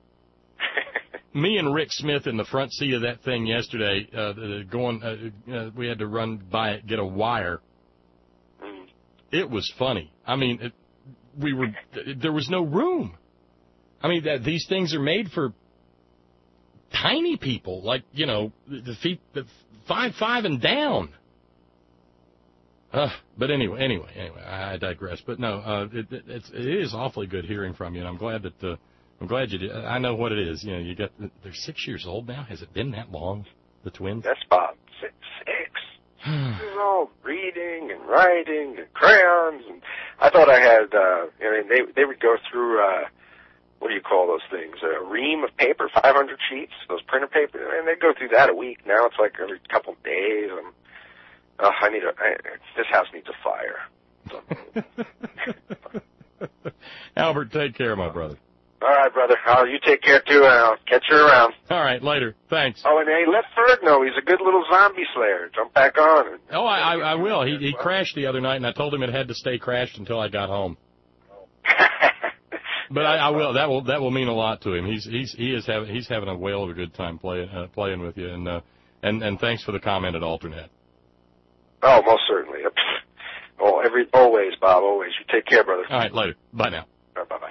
Me and Rick Smith in the front seat of that thing yesterday, uh, going, uh, uh, we had to run by it, get a wire. It was funny. I mean, it, we were there was no room. I mean, that these things are made for tiny people, like, you know, the feet, the five, five and down. Uh, but anyway, anyway, anyway, I digress. But no, uh, it, it, it's, it is awfully good hearing from you, and I'm glad that, uh, I'm glad you did. I know what it is. You know, you got, they're six years old now. Has it been that long, the twins? That's Bob. Six. Six. They're all reading and writing and crayons, and I thought I had, uh, I mean, they, they would go through, uh, what do you call those things? A ream of paper, five hundred sheets, those printer paper, and they go through that a week. Now it's like every couple of days. I'm, oh, I need a, I, this house needs a fire. Albert, take care, my brother. All right, brother. Oh, you take care, too, and I'll catch you around. All right, later. Thanks. Oh, and hey, let Ferg know he's a good little zombie slayer. Jump back on. And oh, I, I, I will. He, he crashed the other night, and I told him it had to stay crashed until I got home. But I, I will. That will that will mean a lot to him. He's he's he is having he's having a whale of a good time playing uh, playing with you. And uh, and and thanks for the comment at Alternet. Oh, most certainly. Oh, every always, Bob. Always. You take care, brother. All right, later. Bye now. Right, bye bye.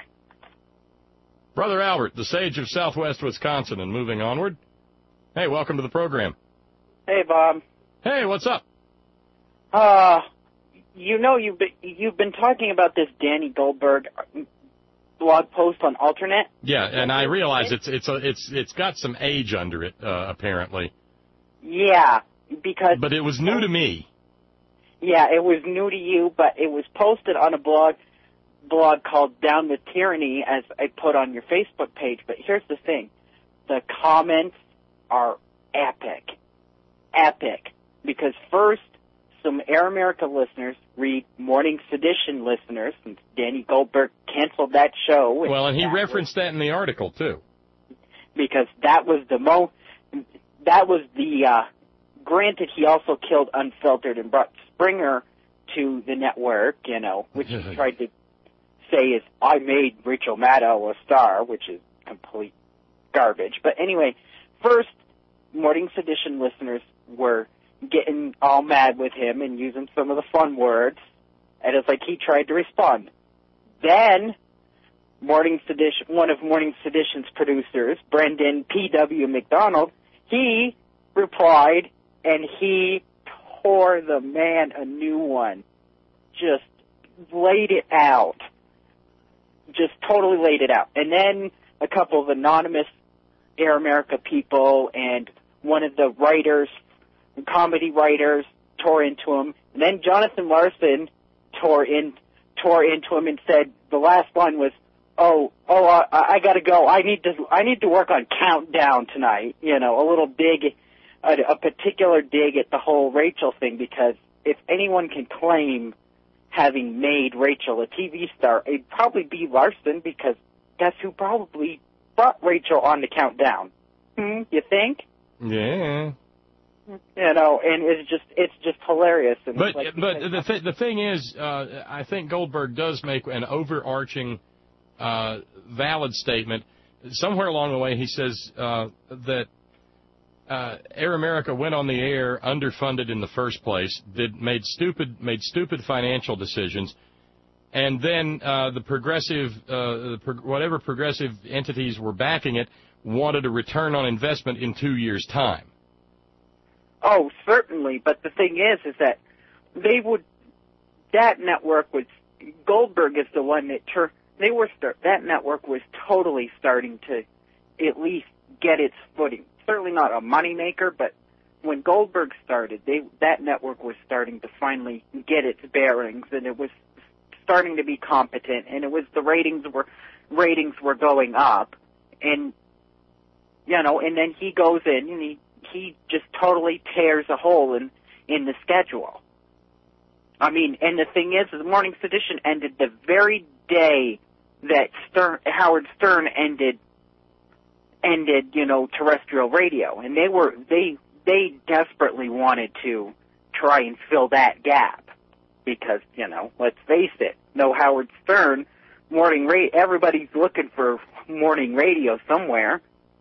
Brother Albert, the sage of Southwest Wisconsin, and moving onward. Hey, welcome to the program. Hey, Bob. Hey, what's up? Uh, you know you've been, you've been talking about this Danny Goldberg blog post on Alternet. Yeah, and I realize it's it's a, it's it's got some age under it, uh, apparently. Yeah, because. But it was new to me. Yeah, it was new to you, but it was posted on a blog blog called Down with Tyranny, as I put on your Facebook page. But here's the thing: the comments are epic, epic. Because first, some Air America listeners read Morning Sedition listeners, since Danny Goldberg canceled that show. Well, and he that referenced was, that in the article too. Because that was the mo, that was the. Uh, granted, he also killed Unfiltered and brought Springer to the network, you know, which he tried to say is, I made Rachel Maddow a star, which is complete garbage. But anyway, first, Morning Sedition listeners were getting all mad with him and using some of the fun words, and it's like he tried to respond. Then, Morning Sedition, one of Morning Sedition's producers, Brendan P W. McDonald, he replied, and he tore the man a new one. Just laid it out. Just totally laid it out. And then a couple of anonymous Air America people and one of the writers, comedy writers, tore into him. And then Jonathan Larson tore in, tore into him and said the last one was, "Oh, oh, I, I got to go. I need to, I need to work on Countdown tonight." You know, a little dig, a, a particular dig at the whole Rachel thing, because if anyone can claim having made Rachel a T V star, it'd probably be Larson, because that's who probably brought Rachel on the Countdown. Hmm, you think? Yeah. You know, and it's just it's just hilarious. And but like but the th- the thing is, uh, I think Goldberg does make an overarching, uh, valid statement. Somewhere along the way, he says uh, that uh, Air America went on the air underfunded in the first place, did made stupid made stupid financial decisions, and then uh, the progressive uh, the pro- whatever progressive entities were backing it wanted a return on investment in two years' time. Oh, certainly, but the thing is, is that they would, that network was, Goldberg is the one that, tur- they were, start, that network was totally starting to at least get its footing. Certainly not a moneymaker, but when Goldberg started, they, that network was starting to finally get its bearings, and it was starting to be competent, and it was, the ratings were, ratings were going up, and, you know, and then he goes in and he, he just totally tears a hole in, in the schedule. I mean, and the thing is, the Morning Sedition ended the very day that Stern, Howard Stern ended, ended, you know, terrestrial radio. And they were, they, they desperately wanted to try and fill that gap. Because, you know, let's face it, no Howard Stern, morning radio, everybody's looking for morning radio somewhere.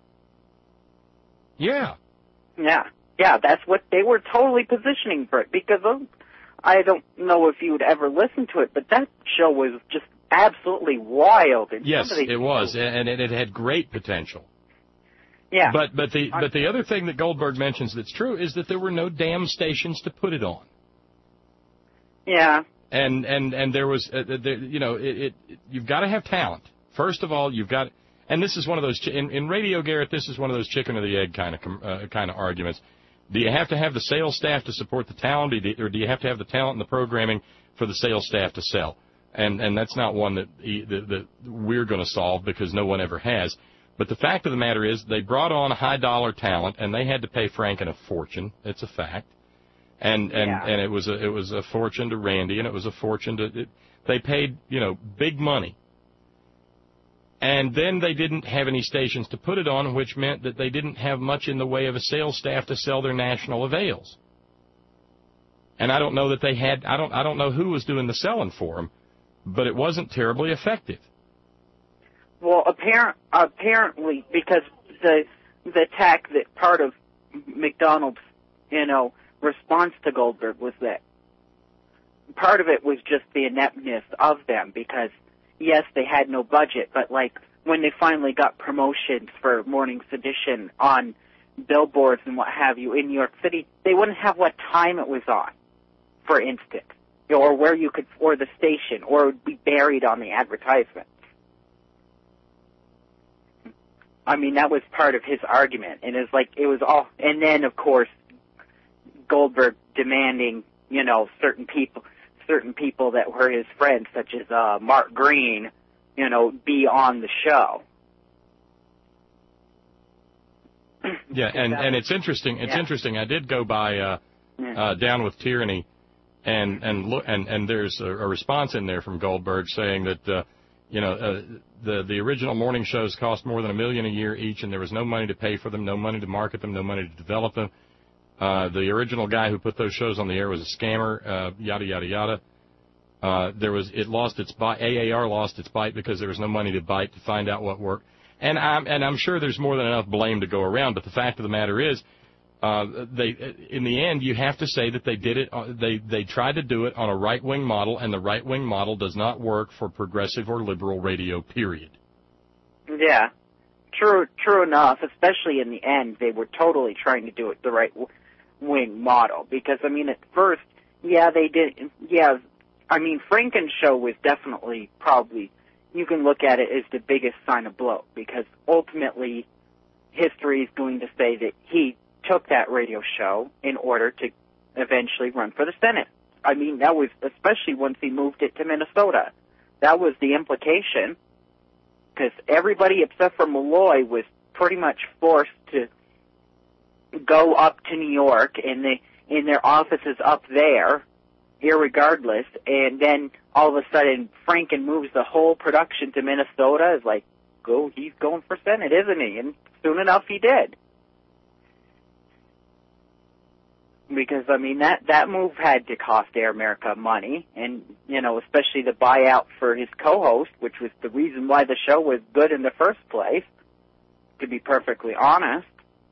Yeah. Yeah, yeah, that's what they were totally positioning for it, because of, I don't know if you would ever listen to it, but that show was just absolutely wild. And yes, it was, and it, it had great potential. Yeah. But but the but the other thing that Goldberg mentions that's true is that there were no damn stations to put it on. Yeah. And and and there was, uh, there, you know, it, it you've got to have talent. First of all, you've got. And this is one of those, in, in radio, Garrett, this is one of those chicken or the egg kind of uh, kind of arguments. Do you have to have the sales staff to support the talent, or do you have to have the talent and the programming for the sales staff to sell? And and that's not one that, he, that, that we're going to solve, because no one ever has. But the fact of the matter is, they brought on high-dollar talent, and they had to pay Franken a fortune. It's a fact. And and, yeah. and it was a, it was a fortune to Randy, and it was a fortune to, it, they paid, you know, big money. And then they didn't have any stations to put it on, which meant that they didn't have much in the way of a sales staff to sell their national avails. And I don't know that they had, I don't, I don't know who was doing the selling for them, but it wasn't terribly effective. Well, apparent, apparently, because the the tack that part of McDonald's, you know, response to Goldberg was that part of it was just the ineptness of them, because yes, they had no budget, but like when they finally got promotions for Morning's Edition on billboards and what have you in New York City, they wouldn't have what time it was on, for instance, or where you could, or the station, or it would be buried on the advertisement. I mean, that was part of his argument, and it's like, it was all, and then, of course, Goldberg demanding, you know, certain people, certain people that were his friends, such as uh, Mark Green, you know, be on the show. Yeah, and, and it's interesting. It's yeah. interesting. I did go by uh, uh, Down with Tyranny, and and look, and, and there's a, a response in there from Goldberg saying that uh, you know uh, the the original morning shows cost more than a million a year each, and there was no money to pay for them, no money to market them, no money to develop them. Uh, the original guy who put those shows on the air was a scammer. Uh, yada yada yada. Uh, there was it lost its bite. A A R lost its bite because there was no money to bite to find out what worked. And I'm and I'm sure there's more than enough blame to go around. But the fact of the matter is, uh, they in the end you have to say that they did it. They they tried to do it on a right wing model, and the right wing model does not work for progressive or liberal radio. Period. Yeah, true true enough. Especially in the end, they were totally trying to do it the right wing model. Because I mean, at first, yeah, they did. Yeah, I mean, Franken's show was definitely probably. You can look at it as the biggest sign of blow, because ultimately history is going to say that he took that radio show in order to eventually run for the Senate. I mean, that was, especially once he moved it to Minnesota. That was the implication, because everybody except for Malloy was pretty much forced to go up to New York, and they, in their offices up there, irregardless, and then all of a sudden Franken moves the whole production to Minnesota. Is like, go, he's going for Senate, isn't he? And soon enough he did. Because, I mean, that, that move had to cost Air America money, and, you know, especially the buyout for his co-host, which was the reason why the show was good in the first place, to be perfectly honest.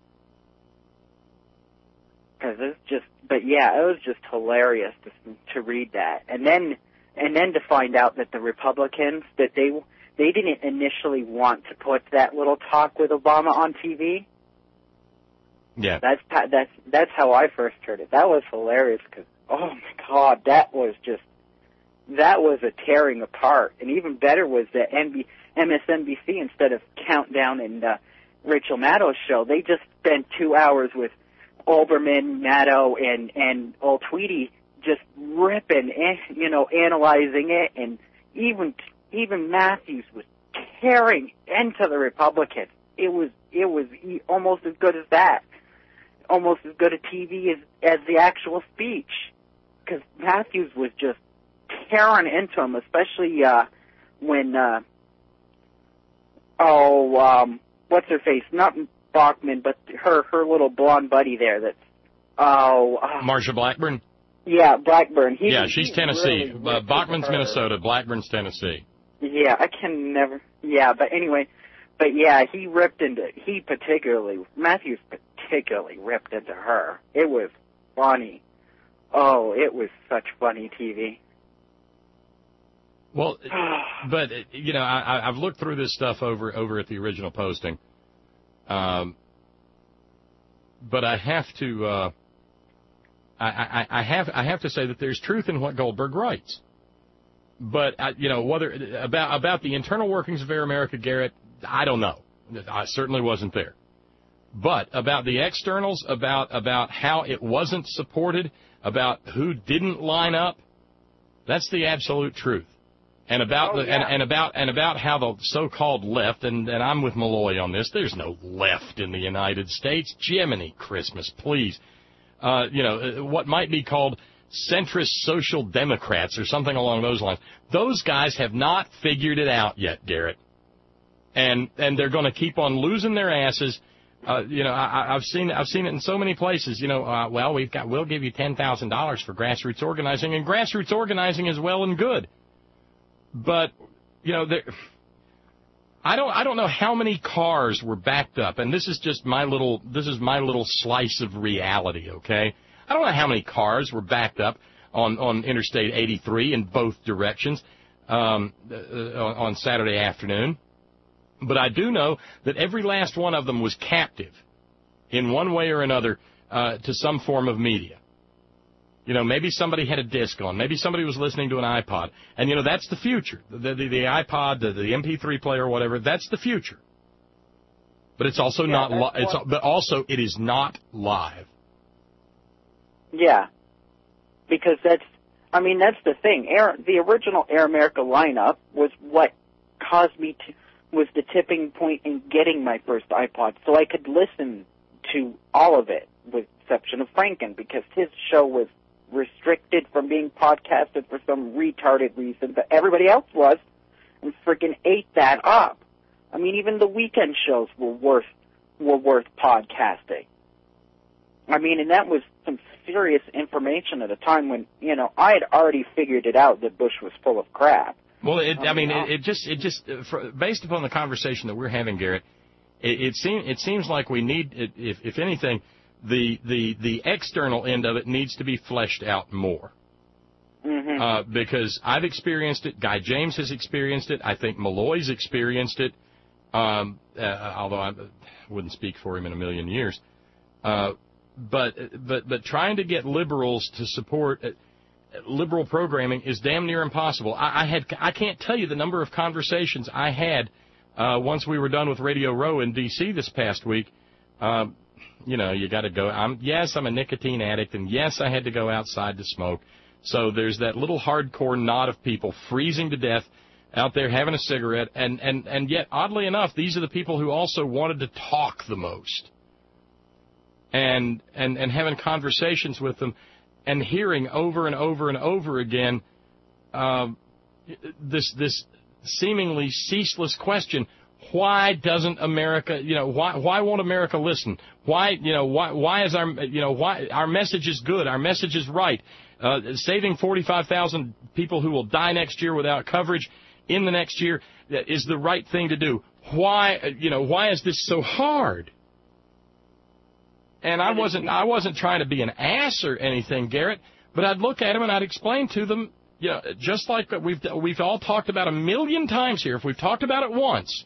Because it's just, but yeah, it was just hilarious to to read that, and then and then to find out that the Republicans, that they they didn't initially want to put that little talk with Obama on T V. Yeah, that's that's that's how I first heard it. That was hilarious because, oh my God, that was just that was a tearing apart. And even better was that M S N B C, instead of Countdown and uh, Rachel Maddow's show, they just spent two hours with Olbermann, Maddow, and and old Tweedy just ripping, you know, analyzing it, and even even Matthews was tearing into the Republicans. It was it was almost as good as that, almost as good a T V as as the actual speech, because Matthews was just tearing into him, especially uh, when uh, oh um, what's her face, not Bachman, but her her little blonde buddy there. That's oh, uh, Marsha Blackburn. Yeah, Blackburn. He, yeah, she's Tennessee. Really uh, Bachman's Minnesota. Blackburn's Tennessee. Yeah, I can never. Yeah, but anyway, but yeah, he ripped into. He particularly Matthews particularly ripped into her. It was funny. Oh, it was such funny T V. Well, but you know, I, I've looked through this stuff over over at the original posting. Um, but I have to, uh, I, I, I have, I have to say that there's truth in what Goldberg writes. But I, you know, whether about about the internal workings of Air America, Garrett, I don't know. I certainly wasn't there. But about the externals, about about how it wasn't supported, about who didn't line up, that's the absolute truth. And about oh, the yeah. and, and about and about how the so-called left, and, and I'm with Malloy on this. There's no left in the United States. Jiminy Christmas, please. Uh, you know what might be called centrist social democrats or something along those lines. Those guys have not figured it out yet, Garrett. and and they're going to keep on losing their asses. Uh, you know, I, I've seen I've seen it in so many places. You know, uh, well, we've got we'll give you ten thousand dollars for grassroots organizing, and grassroots organizing is well and good. But you know, there, I don't I don't know how many cars were backed up, and this is just my little this is my little slice of reality. Okay, I don't know how many cars were backed up on on Interstate eighty-three in both directions um, uh, on Saturday afternoon. But I do know that every last one of them was captive in one way or another uh, to some form of media. You know, maybe somebody had a disc on. Maybe somebody was listening to an iPod. And, you know, that's the future. The, the, the iPod, the, the M P three player, whatever, that's the future. But it's also yeah, not li- it's But also it is not live. Yeah. Because that's, I mean, that's the thing. Air, the original Air America lineup was what caused me to, was the tipping point in getting my first iPod, so I could listen to all of it, with the exception of Franken, because his show was restricted from being podcasted for some retarded reason, but everybody else was, and freaking ate that up. I mean, even the weekend shows were worth were worth podcasting. I mean, and that was some serious information at a time when, you know, I had already figured it out that Bush was full of crap. Well, it, I mean, it, it just, it just, for, based upon the conversation that we're having, Garrett, it, it seems, it seems like we need, if, if anything, the, the, the external end of it needs to be fleshed out more. Mm-hmm. Uh, because I've experienced it, Guy James has experienced it, I think Malloy's experienced it, um, uh, although I wouldn't speak for him in a million years. Uh, but, but, but trying to get liberals to support uh, liberal programming is damn near impossible. I, I had I can't tell you the number of conversations I had uh, once we were done with Radio Row in D C this past week. Um, you know, you got to go. I'm yes, I'm a nicotine addict, and yes, I had to go outside to smoke. So there's that little hardcore knot of people freezing to death out there having a cigarette, and and and yet, oddly enough, these are the people who also wanted to talk the most, and and and having conversations with them. And hearing over and over and over again uh, this this seemingly ceaseless question: why doesn't America, you know, why why won't America listen? Why, you know, why why is our, you know, why our message is good, our message is right? Uh, saving forty-five thousand people who will die next year without coverage in the next year is the right thing to do. Why, you know, why is this so hard? And I wasn't I wasn't trying to be an ass or anything, Garrett, but I'd look at them and I'd explain to them, you know, just like we've we've all talked about a million times here. If we've talked about it once,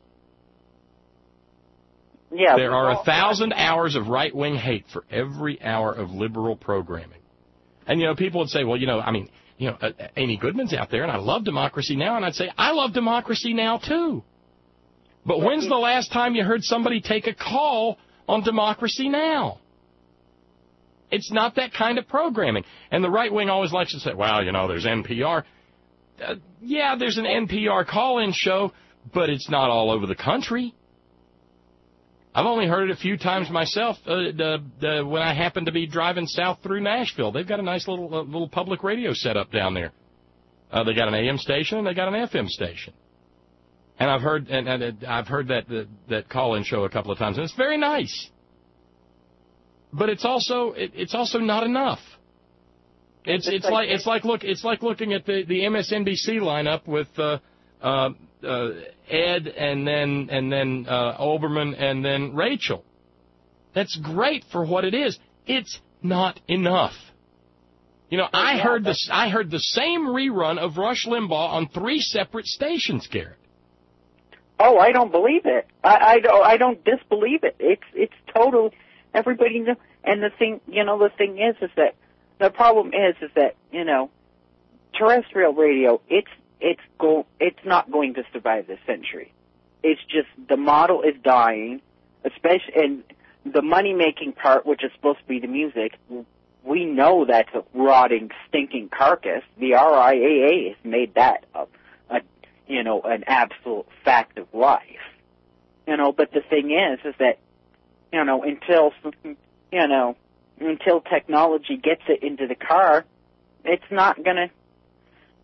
yeah, there are a thousand hours of right-wing hate for every hour of liberal programming. And, you know, people would say, well, you know, I mean, you know, uh, Amy Goodman's out there, and I love Democracy Now!, and I'd say, I love Democracy Now!, too. But when's the last time you heard somebody take a call on Democracy Now!? It's not that kind of programming. And the right wing always likes to say, well, you know, there's N P R. Uh, yeah, there's an N P R call-in show, but it's not all over the country. I've only heard it a few times myself uh, the, the, when I happened to be driving south through Nashville. They've got a nice little uh, little public radio set up down there. Uh, they got an A M station and they got an F M station. And I've heard and, and I've heard that that, that call-in show a couple of times, and it's very nice. But it's also it, it's also not enough. It's it's like it's like look it's like looking at the, the M S N B C lineup with uh, uh, uh, Ed and then and then uh, Olbermann and then Rachel. That's great for what it is. It's not enough. You know, I heard the I heard the same rerun of Rush Limbaugh on three separate stations, Garrett. Oh, I don't believe it. I, I don't I don't disbelieve it. It's it's total. Everybody knows. And the thing, you know, the thing is, is that the problem is, is that, you know, terrestrial radio, it's, it's go, it's not going to survive this century. It's just, the model is dying, especially, and the money-making part, which is supposed to be the music, we know that's a rotting, stinking carcass. The R I A A has made that a, a, you know, an absolute fact of life. You know, but the thing is, is that, you know, until, you know, until technology gets it into the car, it's not gonna,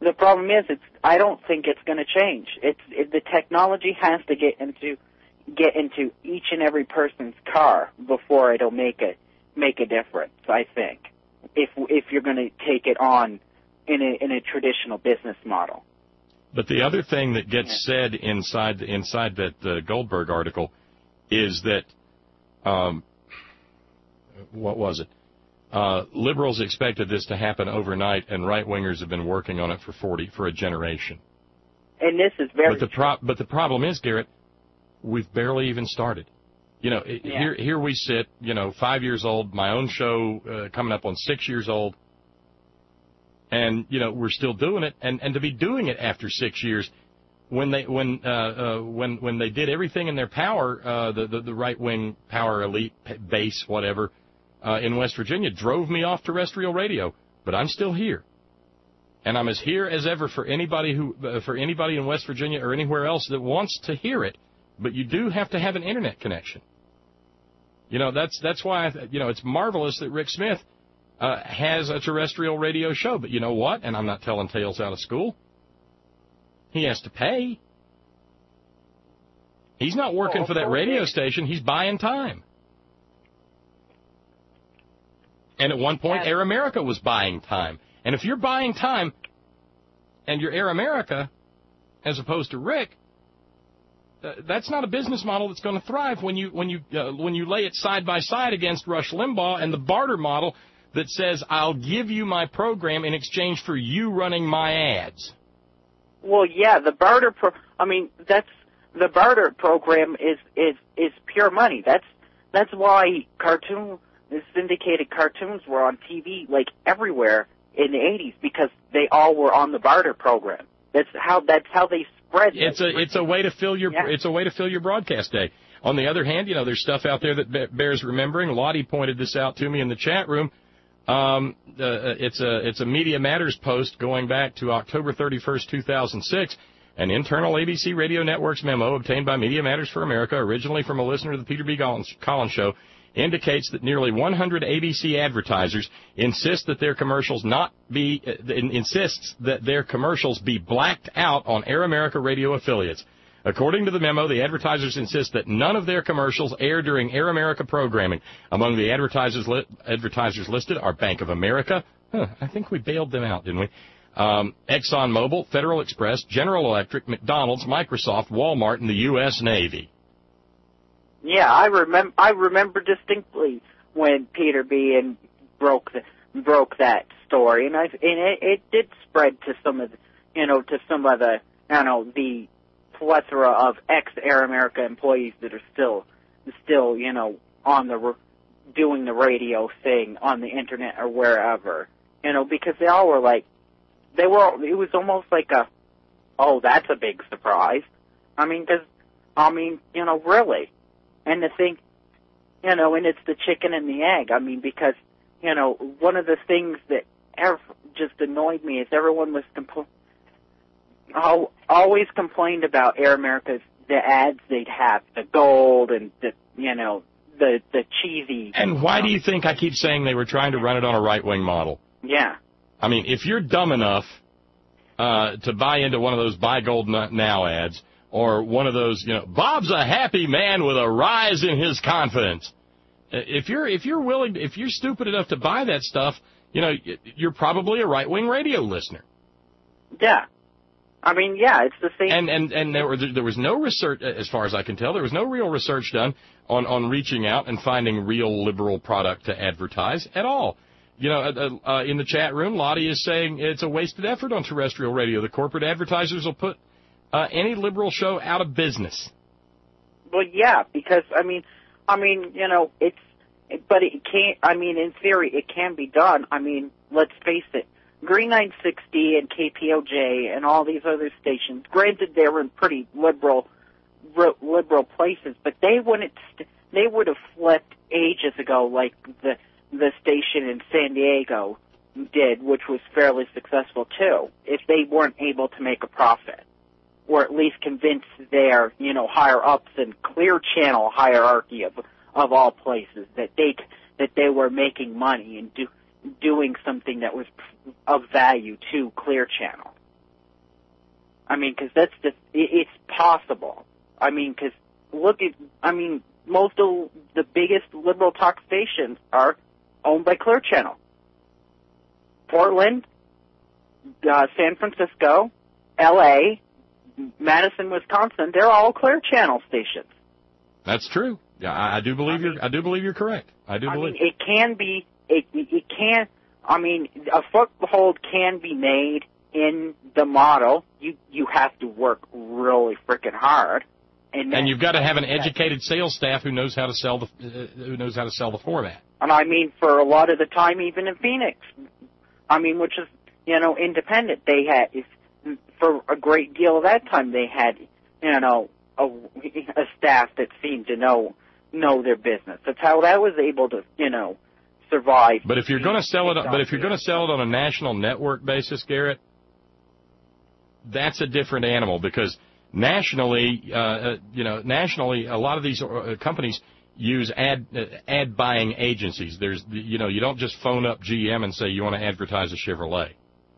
the problem is, it's. I don't think it's going to change. It's it, the technology has to get into get into each and every person's car before it'll make a make a difference. I think if if you're going to take it on in a in a traditional business model. But the other thing that gets said inside inside that uh, Goldberg article is that, um, what was it? Uh, liberals expected this to happen overnight, and right-wingers have been working on it for forty for a generation. And this is very. But the pro- but the problem is, Garrett, we've barely even started. You know, yeah. here here we sit. You know, five years old. My own show uh, coming up on six years old, and you know we're still doing it. And, and to be doing it after six years, when they when uh, uh, when when they did everything in their power, uh, the the, the right-wing power elite base, whatever. Uh, in West Virginia, drove me off terrestrial radio, but I'm still here, and I'm as here as ever for anybody who, uh, for anybody in West Virginia or anywhere else that wants to hear it. But you do have to have an internet connection. You know, that's that's why I, you know it's marvelous that Rick Smith uh, has a terrestrial radio show. But you know what? And I'm not telling tales out of school. He has to pay. He's not working oh, for that radio station. He's buying time. And at one point, Air America was buying time. And if you're buying time and you're Air America as opposed to Rick, uh, that's not a business model that's going to thrive when you when you uh, when you lay it side by side against Rush Limbaugh and the barter model that says I'll give you my program in exchange for you running my ads. Well, yeah, the barter pro- I mean, that's the barter program is is is pure money. That's that's why cartoon The syndicated cartoons were on T V, like, everywhere in the eighties because they all were on the barter program. That's how that's how they spread. It's a it's a way to fill your yeah. it's a way to fill your broadcast day. On the other hand, you know, there's stuff out there that bears remembering. Lottie pointed this out to me in the chat room. Um, uh, it's a it's a Media Matters post going back to October thirty-first, two thousand six. An internal A B C Radio Network's memo obtained by Media Matters for America, originally from a listener to the Peter B. Collins, Collins Show, indicates that nearly one hundred A B C advertisers insist that their commercials not be uh, insists that their commercials be blacked out on Air America radio affiliates. According to the memo, the advertisers insist that none of their commercials air during Air America programming. Among the advertisers li- advertisers listed are Bank of America. Huh, I think we bailed them out, didn't we? Um, ExxonMobil, Federal Express, General Electric, McDonald's, Microsoft, Walmart, and the U S Navy. Yeah, I remember. I remember distinctly when Peter B. and broke the, broke that story, and I and it, it did spread to some of the, you know, to some of the, I don't know, the plethora of ex-Air America employees that are still, still, you know, on the doing the radio thing on the internet or wherever, you know, because they all were like, they were. It was almost like a, oh, that's a big surprise. I mean, because, I mean, you know, really. And to think, you know, and it's the chicken and the egg. I mean, because, you know, one of the things that ever just annoyed me is everyone was compl- always complained about Air America's, the ads they'd have, the gold and the, you know, the, the cheesy. And why do you think I keep saying they were trying to run it on a right-wing model? Yeah. I mean, if you're dumb enough uh, to buy into one of those Buy Gold Now ads, or one of those, you know, Bob's a happy man with a rise in his confidence. If you're if you're willing, if you're stupid enough to buy that stuff, you know, you're probably a right-wing radio listener. Yeah, I mean, yeah, it's the same. And and and there, were, there was no research, as far as I can tell, there was no real research done on on reaching out and finding real liberal product to advertise at all. You know, uh, uh, in the chat room, Lottie is saying it's a wasted effort on terrestrial radio. The corporate advertisers will put Uh, any liberal show out of business. Well, yeah, because, I mean, I mean, you know, it's, but it can't, I mean, in theory, it can be done. I mean, let's face it, Green nine sixty and K P O J and all these other stations, granted they were in pretty liberal, liberal places, but they wouldn't, they would have flipped ages ago like the, the station in San Diego did, which was fairly successful too, if they weren't able to make a profit. Or at least convince their, you know, higher-ups and Clear Channel hierarchy of of all places that they that they were making money and do, doing something that was of value to Clear Channel. I mean, because that's just, it, it's possible. I mean, because look at, I mean, most of the biggest liberal talk stations are owned by Clear Channel. Portland, uh, San Francisco, L A, Madison, Wisconsin, they're all Clear Channel stations. That's true. Yeah, I, I do believe I mean, you're. I do believe you're correct. I do I believe. mean, it can be. It it can. I mean, a foothold can be made in the model. You you have to work really freaking hard, and and you've got to have an educated sales staff who knows how to sell the uh, who knows how to sell the format. And I mean, for a lot of the time, even in Phoenix, I mean, which is you know independent, they had if, for a great deal of that time they had you know a, a staff that seemed to know know their business. That's how that was able to you know survive. But if you're going to sell it, but if you're going to sell it on a national network basis, Garrett, that's a different animal because nationally, uh, you know, nationally, a lot of these uh, companies use ad uh, ad buying agencies. There's, you know, you don't just phone up G M and say you want to advertise a Chevrolet.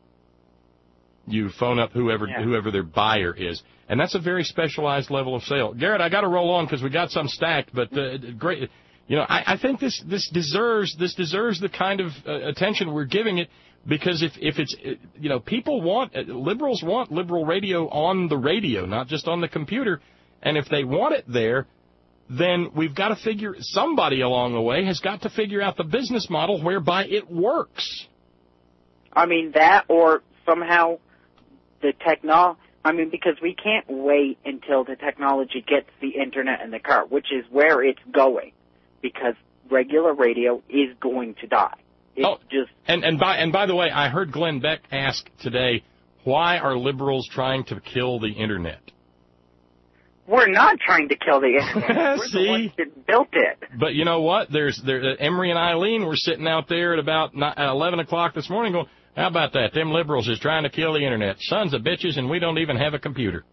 You phone up whoever yeah. whoever their buyer is, and that's a very specialized level of sale. Garrett, I got to roll on because we got some stacked, but uh, great. You know, I, I think this this deserves this deserves the kind of uh, attention we're giving it. Because if, if it's, you know, people want, liberals want liberal radio on the radio, not just on the computer. And if they want it there, then we've got to figure, somebody along the way has got to figure out the business model whereby it works. I mean, that or somehow the technology, I mean, because we can't wait until the technology gets the Internet in the car, which is where it's going. Because regular radio is going to die. It's oh, just and and by and by the way, I heard Glenn Beck ask today, why are liberals trying to kill the Internet? We're not trying to kill the Internet. We're See? the ones that built it. But you know what? There's there. Emery and Eileen were sitting out there at about eleven o'clock this morning, going, "How about that? Them liberals is trying to kill the Internet. Sons of bitches, and we don't even have a computer."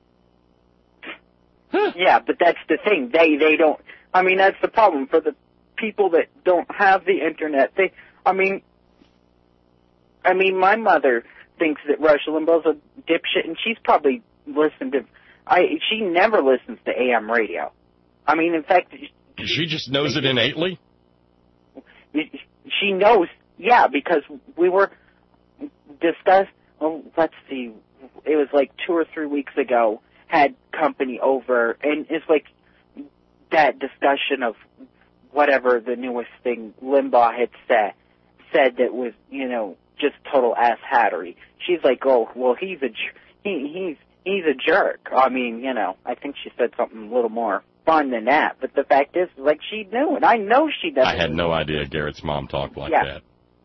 Yeah, but that's the thing. They they don't. I mean, that's the problem for the people that don't have the Internet. They. I mean, I mean, my mother thinks that Rush Limbaugh's a dipshit, and she's probably listened to. I she never listens to A M radio. I mean, in fact, she, she just knows it innately. She knows, yeah, because we were discussed. Oh, let's see, it was like two or three weeks ago. Had company over, and it's like that discussion of whatever the newest thing Limbaugh had said. Said that was, you know, just total ass hattery. She's like, oh, well, he's a, he, he's, he's a jerk. I mean, you know, I think she said something a little more fun than that. But the fact is, like, she knew, and I know she doesn't. I had no idea Garrett's mom talked like yeah. that.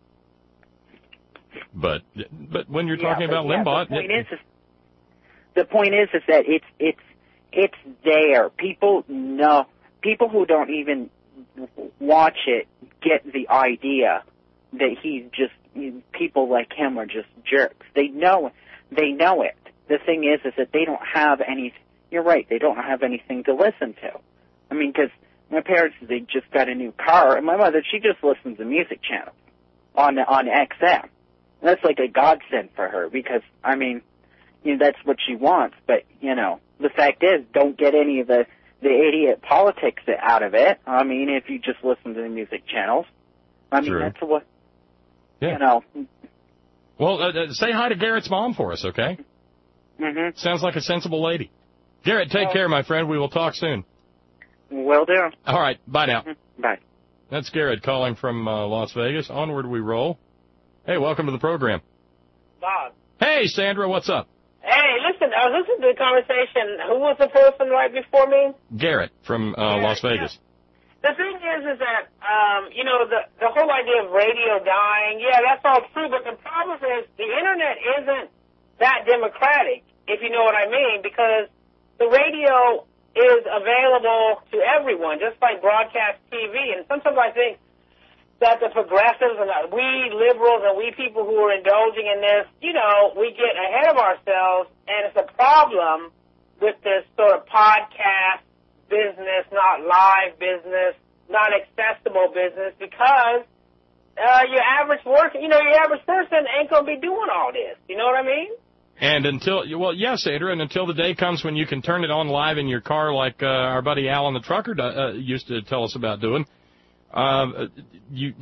But, but when you're talking yeah, about yeah, Limbaugh, the point is, is, the point is, is that it's, it's, it's there. People know. People who don't even watch it get the idea that he's just, people like him are just jerks. They know, they know it. The thing is, is that they don't have any, you're right, they don't have anything to listen to. I mean, because my parents, they just got a new car, and my mother, she just listens to music channels on, on X M. That's like a godsend for her, because, I mean, you know, that's what she wants, but, you know, the fact is, don't get any of the, the idiot politics out of it. I mean, if you just listen to the music channels. I mean, True. that's what, yeah. you know. Well, uh, uh, say hi to Garrett's mom for us, okay? Mm-hmm. Sounds like a sensible lady. Garrett, take well, care, my friend. We will talk soon. Will do. All right. Bye now. Mm-hmm. Bye. That's Garrett calling from uh, Las Vegas. Onward we roll. Hey, welcome to the program. Bob. Hey, Sandra, what's up? Hey, listen, I was listening to the conversation. Who was the person right before me? Garrett from uh, yeah, Las Vegas. Yeah. The thing is, is that, um, you know, the, the whole idea of radio dying, yeah, that's all true, but the problem is the Internet isn't that democratic, if you know what I mean, because the radio is available to everyone, just like broadcast T V, and sometimes I think that the progressives and we liberals and we people who are indulging in this, you know, we get ahead of ourselves, and it's a problem with this sort of podcast business, not live business, not accessible business, because uh, your average worker, you know, your average person ain't going to be doing all this. You know what I mean? And until, well, yes, Sandra, and until the day comes when you can turn it on live in your car like uh, our buddy Alan the trucker uh, used to tell us about doing, uh, you,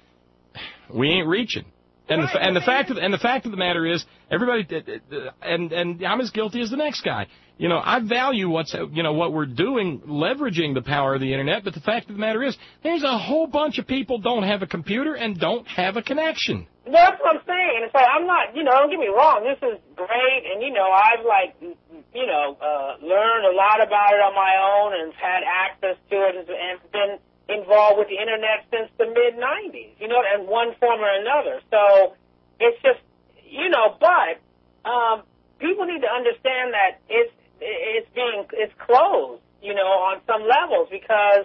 we ain't reaching. And the, and the fact of, and the fact of the matter is, everybody, and and I'm as guilty as the next guy. You know, I value what's, you know, what we're doing, leveraging the power of the internet. But the fact of the matter is, there's a whole bunch of people don't have a computer and don't have a connection. Well, that's what I'm saying. It's like, I'm not, you know, don't get me wrong. This is great, and you know, I've like, you know, uh, learned a lot about it on my own and had access to it and been involved with the internet since the mid nineties, you know, in one form or another. So it's just, you know, but um, people need to understand that it's it's being it's closed, you know, on some levels because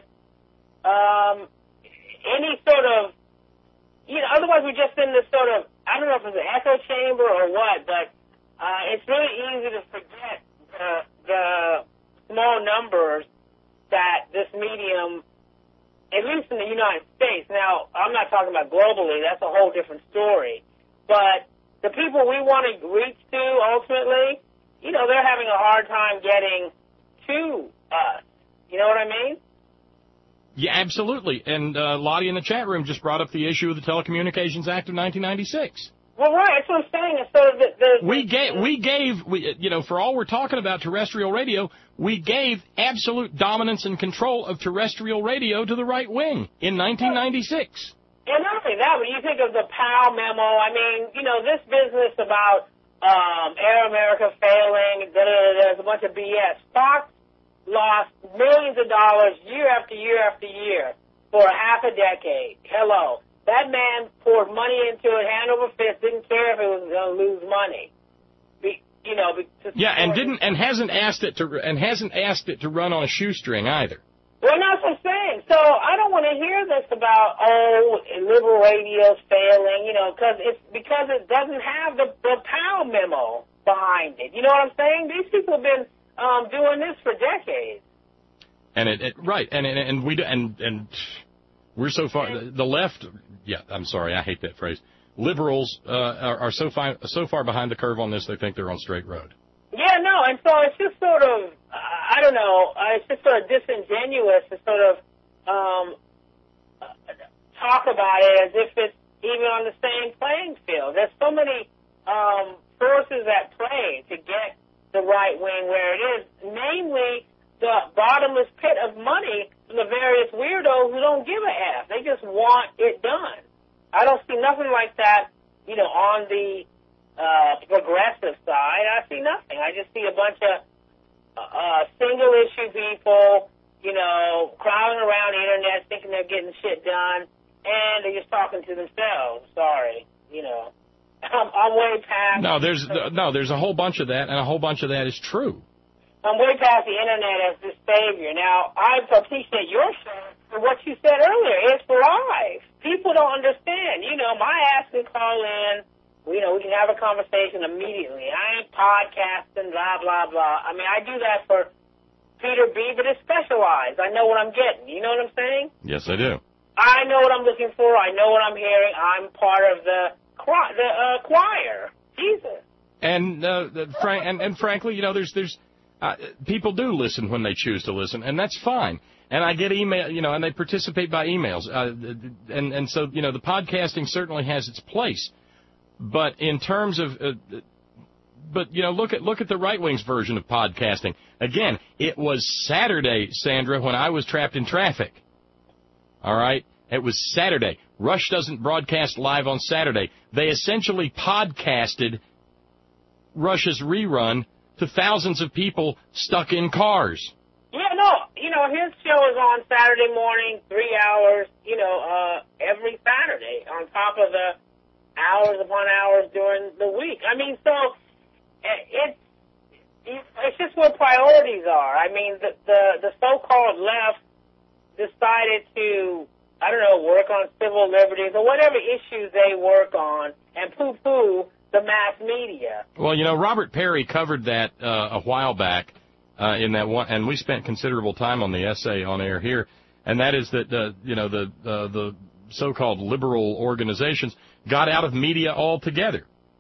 um, any sort of, you know, otherwise we're just in this sort of, I don't know if it's an echo chamber or what, but uh, it's really easy to forget the, the small numbers that this medium, at least in the United States. Now, I'm not talking about globally. That's a whole different story. But the people we want to reach to, ultimately, you know, they're having a hard time getting to us. You know what I mean? Yeah, absolutely. And uh, Lottie in the chat room just brought up the issue of the Telecommunications Act of nineteen ninety-six. Well, right. That's what I'm saying. It's sort of the, the, we gave, we gave, we, you know, for all we're talking about terrestrial radio, we gave absolute dominance and control of terrestrial radio to the right wing in nineteen ninety-six. And not only that, when you think of the Powell memo, I mean, you know, this business about um, Air America failing, da, da, da, there's a bunch of B S. Fox lost millions of dollars year after year after year for a half a decade. Hello. That man poured money into it, hand over fist, didn't care if it was going to lose money. Be, you know, be, yeah, and didn't and hasn't asked it to and hasn't asked it to run on a shoestring either. Well, that's what I'm saying. So I don't want to hear this about oh, liberal radio's failing, you know, because it's because it doesn't have the the Powell memo behind it. You know what I'm saying? These people have been um, doing this for decades. And it, it right, and and, and we do, and and. We're so far, the left, yeah, I'm sorry, I hate that phrase. Liberals uh, are, are so, fi- so far behind the curve on this, they think they're on straight road. Yeah, no, and so it's just sort of, uh, I don't know, uh, it's just sort of disingenuous to sort of um, uh, talk about it as if it's even on the same playing field. There's so many um, forces at play to get the right wing where it is, namely the bottomless pit of money from the various weirdos who don't give a F. They just want it done. I don't see nothing like that, you know, on the uh, progressive side. I see nothing. I just see a bunch of uh, single-issue people, you know, crowding around the internet thinking they're getting shit done, and they're just talking to themselves. Sorry, you know. I'm, I'm way past... No, there's no, there's a whole bunch of that, and a whole bunch of that is true. I'm way past the internet as the savior. Now, I appreciate your show for what you said earlier. It's live. People don't understand. You know, my ass can call in. You know, we can have a conversation immediately. I ain't podcasting, blah, blah, blah. I mean, I do that for Peter B., but it's specialized. I know what I'm getting. You know what I'm saying? Yes, I do. I know what I'm looking for. I know what I'm hearing. I'm part of the, the uh, choir. Jesus. And, uh, the, Frank, and, and frankly, you know, there's... there's Uh, people do listen when they choose to listen, and that's fine. And I get email, you know, and they participate by emails. Uh, and, and so, you know, the podcasting certainly has its place. But in terms of, uh, but, you know, look at, look at the right wing's version of podcasting. Again, it was Saturday, Sandra, when I was trapped in traffic. All right? It was Saturday. Rush doesn't broadcast live on Saturday. They essentially podcasted Rush's rerun to thousands of people stuck in cars. Yeah, no, you know, his show is on Saturday morning, three hours, you know, uh, every Saturday, on top of the hours upon hours during the week. I mean, so it's it's just what priorities are. I mean, the the, the so-called left decided to, I don't know, work on civil liberties or whatever issues they work on and poo-poo the mass media. Well, you know, Robert Perry covered that uh, a while back uh, in that one, and we spent considerable time on the essay on air here, and that is that, uh, you know, the uh, the so-called liberal organizations got out of media altogether.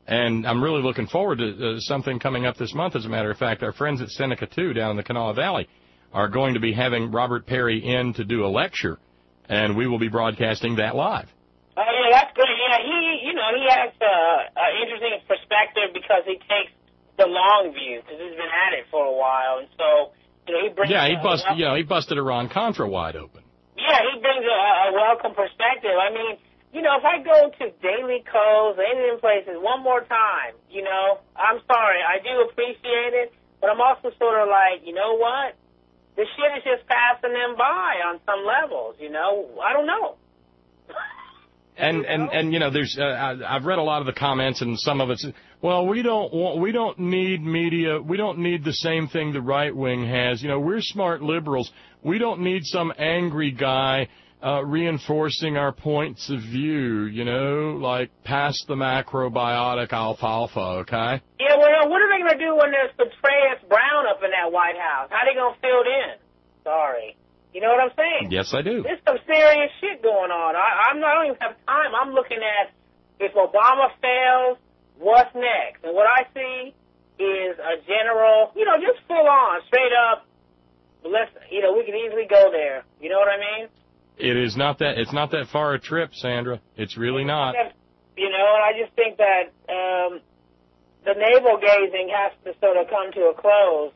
And I'm really looking forward to uh, something coming up this month. As a matter of fact, our friends at Seneca two down in the Kanawha Valley are going to be having Robert Perry in to do a lecture, and we will be broadcasting that live. Oh, yeah, that's good. Yeah, he, you know, he has uh, an interesting perspective because he takes the long view, because he's been at it for a while, and so, you know, he brings... Yeah, he a, busted, a you know, he busted Iran-Contra wide open. Yeah, he brings a, a welcome perspective. I mean, you know, if I go to Daily Kos or any of them places one more time, you know, I'm sorry, I do appreciate it, but I'm also sort of like, you know what? The shit is just passing them by on some levels, you know? I don't know. And, and, and, you know, there's, uh, I, I've read a lot of the comments, and some of it's, well, we don't want, we don't need media, we don't need the same thing the right wing has. You know, we're smart liberals. We don't need some angry guy, uh, reinforcing our points of view, you know, like pass the macrobiotic alfalfa, okay? Yeah, well, what are they going to do when there's Petraeus Brown up in that White House? How are they going to fill it in? Sorry. You know what I'm saying? Yes, I do. There's some serious shit going on. I, I'm not, I don't even have time. I'm looking at if Obama fails, what's next? And what I see is a general, you know, just full on, straight up, let's, you know, we can easily go there. You know what I mean? It is not that, it's not that far a trip, Sandra. It's really not. You know, and I just think that um, the navel gazing has to sort of come to a close.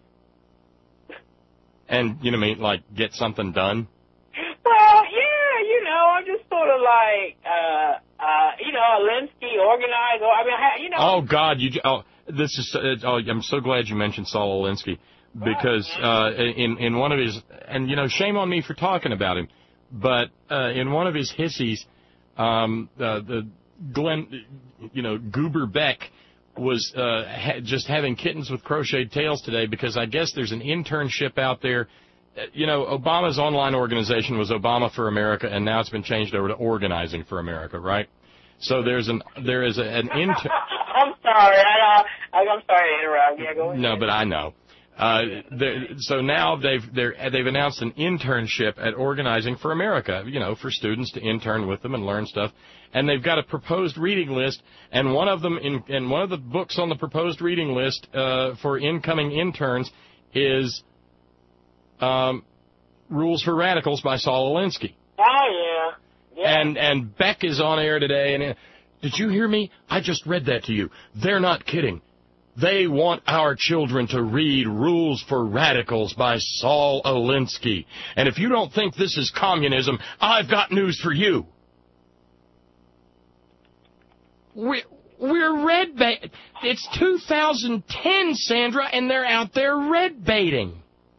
And, you know, mean, like, get something done? Well, yeah, you know, I'm just sort of like, uh, uh, you know, Alinsky organized, or, I mean, you know. Oh, God, you, oh, this is, uh, oh, I'm so glad you mentioned Saul Alinsky, because, uh, in, in one of his, and, you know, shame on me for talking about him, but, uh, in one of his hissies, um, uh, the Glenn, you know, Goober Beck, was uh, ha- just having kittens with crocheted tails today because I guess there's an internship out there. Uh, you know, Obama's online organization was Obama for America, and now it's been changed over to Organizing for America, right? So there's an there is a, an intern. I'm sorry. I, uh, I'm sorry to interrupt. Yeah, go ahead. No, but I know. Uh, so now they've they're, they've announced an internship at Organizing for America, you know, for students to intern with them and learn stuff. And they've got a proposed reading list, and one of them in and one of the books on the proposed reading list uh, for incoming interns is um, Rules for Radicals by Saul Alinsky. Oh yeah. Yeah. And and Beck is on air today, and uh, did you hear me? I just read that to you. They're not kidding. They want our children to read Rules for Radicals by Saul Alinsky. And if you don't think this is communism, I've got news for you. We're, we're red bait. It's two thousand ten, Sandra, and they're out there red baiting.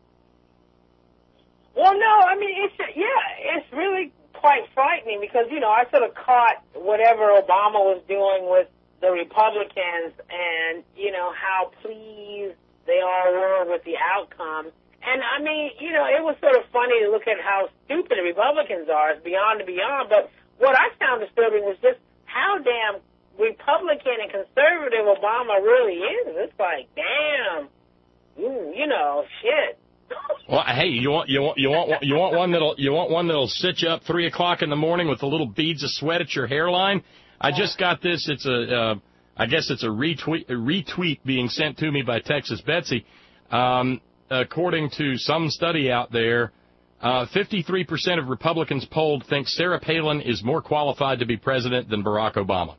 Well, no, I mean, it's, yeah, it's really quite frightening because, you know, I sort of caught whatever Obama was doing with the Republicans and, you know, how pleased they all were with the outcome. And, I mean, you know, it was sort of funny to look at how stupid the Republicans are. It's beyond and beyond. But what I found disturbing was just how damn Republican and conservative Obama really is. It's like, damn, you, you know, shit. Well, hey, you want you want you want you want one that'll you want one that'll sit you up three o'clock in the morning with the little beads of sweat at your hairline? I just got this. It's a, uh, I guess it's a retweet, a retweet being sent to me by Texas Betsy. Um, according to some study out there, uh, fifty-three percent of Republicans polled think Sarah Palin is more qualified to be president than Barack Obama.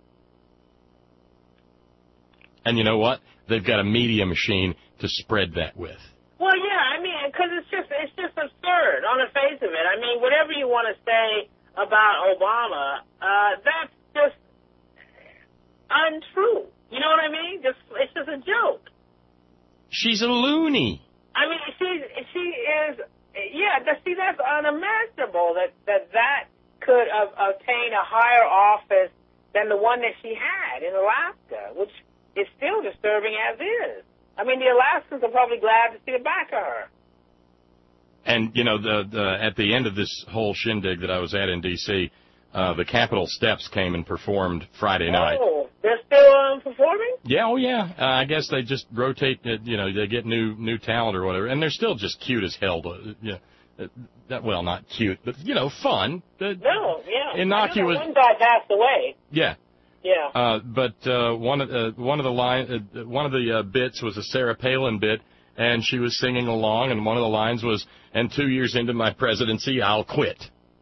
And you know what? They've got a media machine to spread that with. Well, yeah, I mean, because it's just it's just absurd on the face of it. I mean, whatever you want to say about Obama, uh, that's just untrue. You know what I mean? Just it's just a joke. She's a loony. I mean, she she is. Yeah, that, see, that's unimaginable that that that could uh, obtain a higher office than the one that she had in Alaska, which is still disturbing as is. I mean, the Alaskans are probably glad to see the back of her. And, you know, the, the at the end of this whole shindig that I was at in D C, uh, the Capitol Steps came and performed Friday night. Oh, they're still um, performing? Yeah, oh, yeah. Uh, I guess they just rotate, uh, you know, they get new new talent or whatever. And they're still just cute as hell. To, yeah, uh, that, well, not cute, but, you know, fun. Uh, no, yeah. Innocuous. One guy passed away. Yeah. Yeah. Uh, but uh, one of uh, one of the line uh, one of the uh, bits was a Sarah Palin bit, and she was singing along, and one of the lines was, "And two years into my presidency, I'll quit."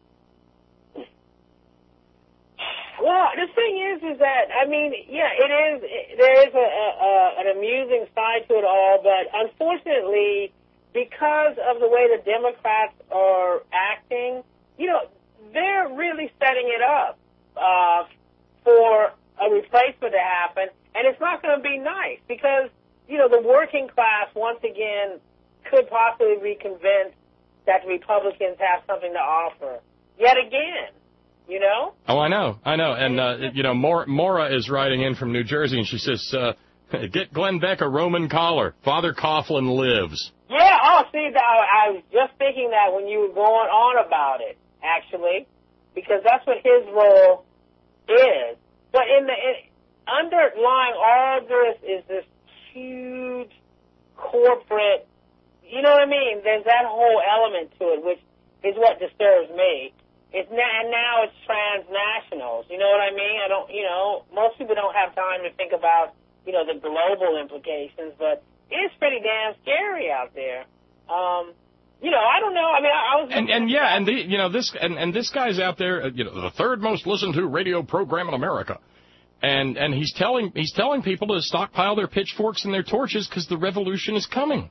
Well, the thing is, is that, I mean, yeah, it is, it, there is a, a, a, an amusing side to it all, but unfortunately, because of the way the Democrats are acting, you know, they're really setting it up uh, for a replacement to happen, and it's not going to be nice because, you know, the working class, once again, could possibly be convinced that the Republicans have something to offer. Yet again. You know? Oh, I know, I know. And, uh, you know, Maura, Maura is writing in from New Jersey, and she says, uh, get Glenn Beck a Roman collar. Father Coughlin lives. Yeah, oh, see, I, I was just thinking that when you were going on about it, actually, because that's what his role is. But in the in, underlying all this is this huge corporate, you know what I mean? There's that whole element to it, which is what disturbs me. It's now, and now it's transnationals. You know what I mean? I don't, you know, most people don't have time to think about, you know, the global implications, but it's pretty damn scary out there. Um, you know, I don't know. I mean, I, I was. And, and yeah, and the, you know, this, and, and this guy's out there, uh, you know, the third most listened to radio program in America. And, and he's telling, he's telling people to stockpile their pitchforks and their torches because the revolution is coming.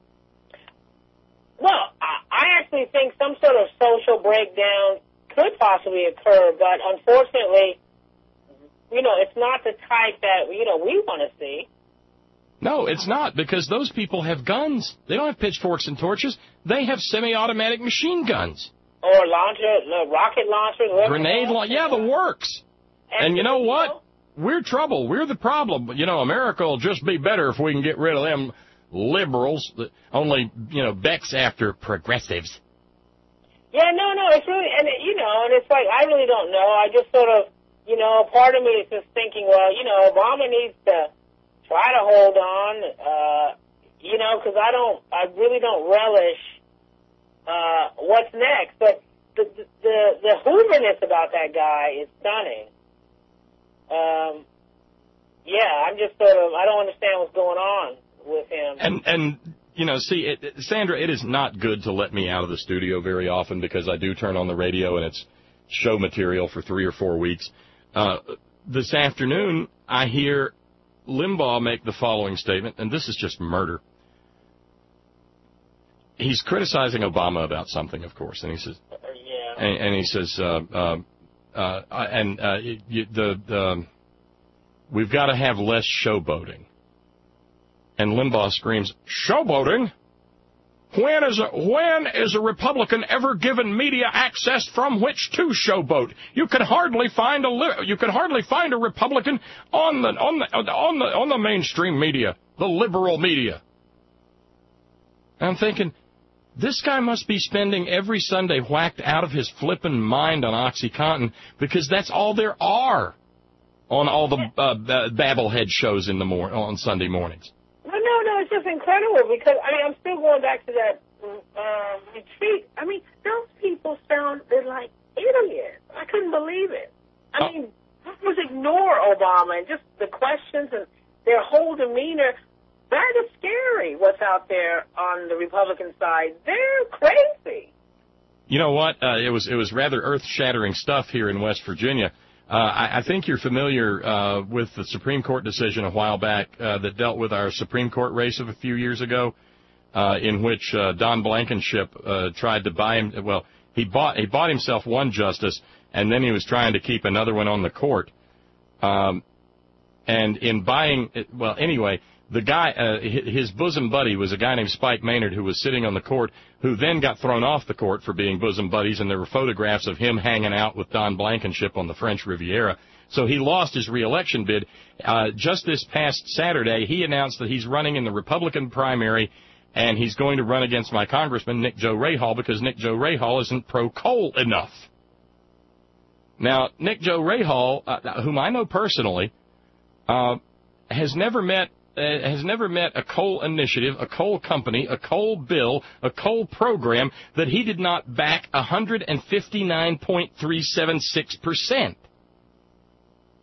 Well, I, I actually think some sort of social breakdown could possibly occur, but unfortunately, you know, it's not the type that, you know, we want to see. No, it's not, because those people have guns. They don't have pitchforks and torches. They have semi-automatic machine guns. Or launcher, no, rocket launchers. Grenade launcher. Yeah, the works. And, and you know what? Know? We're trouble. We're the problem. You know, America will just be better if we can get rid of them liberals. That only, you know, Beck's after progressives. Yeah, no, no, it's really, and, it, you know, and it's like, I really don't know. I just sort of, you know, part of me is just thinking, well, you know, Obama needs to try to hold on, uh, you know, because I don't, I really don't relish uh, what's next. But the, the, the hooverness about that guy is stunning. Um, yeah, I'm just sort of, I don't understand what's going on with him. And, and, you know, see, it, it, Sandra, it is not good to let me out of the studio very often because I do turn on the radio and it's show material for three or four weeks. Uh, this afternoon, I hear Limbaugh make the following statement, and this is just murder. He's criticizing Obama about something, of course, and he says, yeah. and, and he says, uh, uh, uh, and uh, you, the, the we've got to have less showboating. And Limbaugh screams, "Showboating? When is a, when is a Republican ever given media access from which to showboat? You can hardly find a you can hardly find a Republican on the on the on the on the mainstream media, the liberal media." I'm thinking, this guy must be spending every Sunday whacked out of his flippin' mind on OxyContin because that's all there are on all the uh, babblehead shows in the mor- on Sunday mornings. No, no, no, it's just incredible because, I mean, I'm still going back to that um, retreat. I mean, those people sounded like idiots. I couldn't believe it. I uh, mean, just ignore Obama and just the questions and their whole demeanor. That is scary, what's out there on the Republican side. They're crazy. You know what? Uh, it was it was rather earth-shattering stuff here in West Virginia. Uh, I, I think you're familiar uh, with the Supreme Court decision a while back uh, that dealt with our Supreme Court race of a few years ago, uh, in which uh, Don Blankenship uh, tried to buy him. Well, he bought he bought himself one justice, and then he was trying to keep another one on the court. Um, and in buying, well, anyway, the guy, uh, his bosom buddy was a guy named Spike Maynard who was sitting on the court, who then got thrown off the court for being bosom buddies, and there were photographs of him hanging out with Don Blankenship on the French Riviera. So he lost his reelection bid. Uh, just this past Saturday, he announced that he's running in the Republican primary, and he's going to run against my congressman, Nick Joe Rahal, because Nick Joe Rahal isn't pro-coal enough. Now, Nick Joe Rahal, uh, whom I know personally, uh, has never met Uh, has never met a coal initiative, a coal company, a coal bill, a coal program that he did not back one hundred fifty-nine point three seven six percent.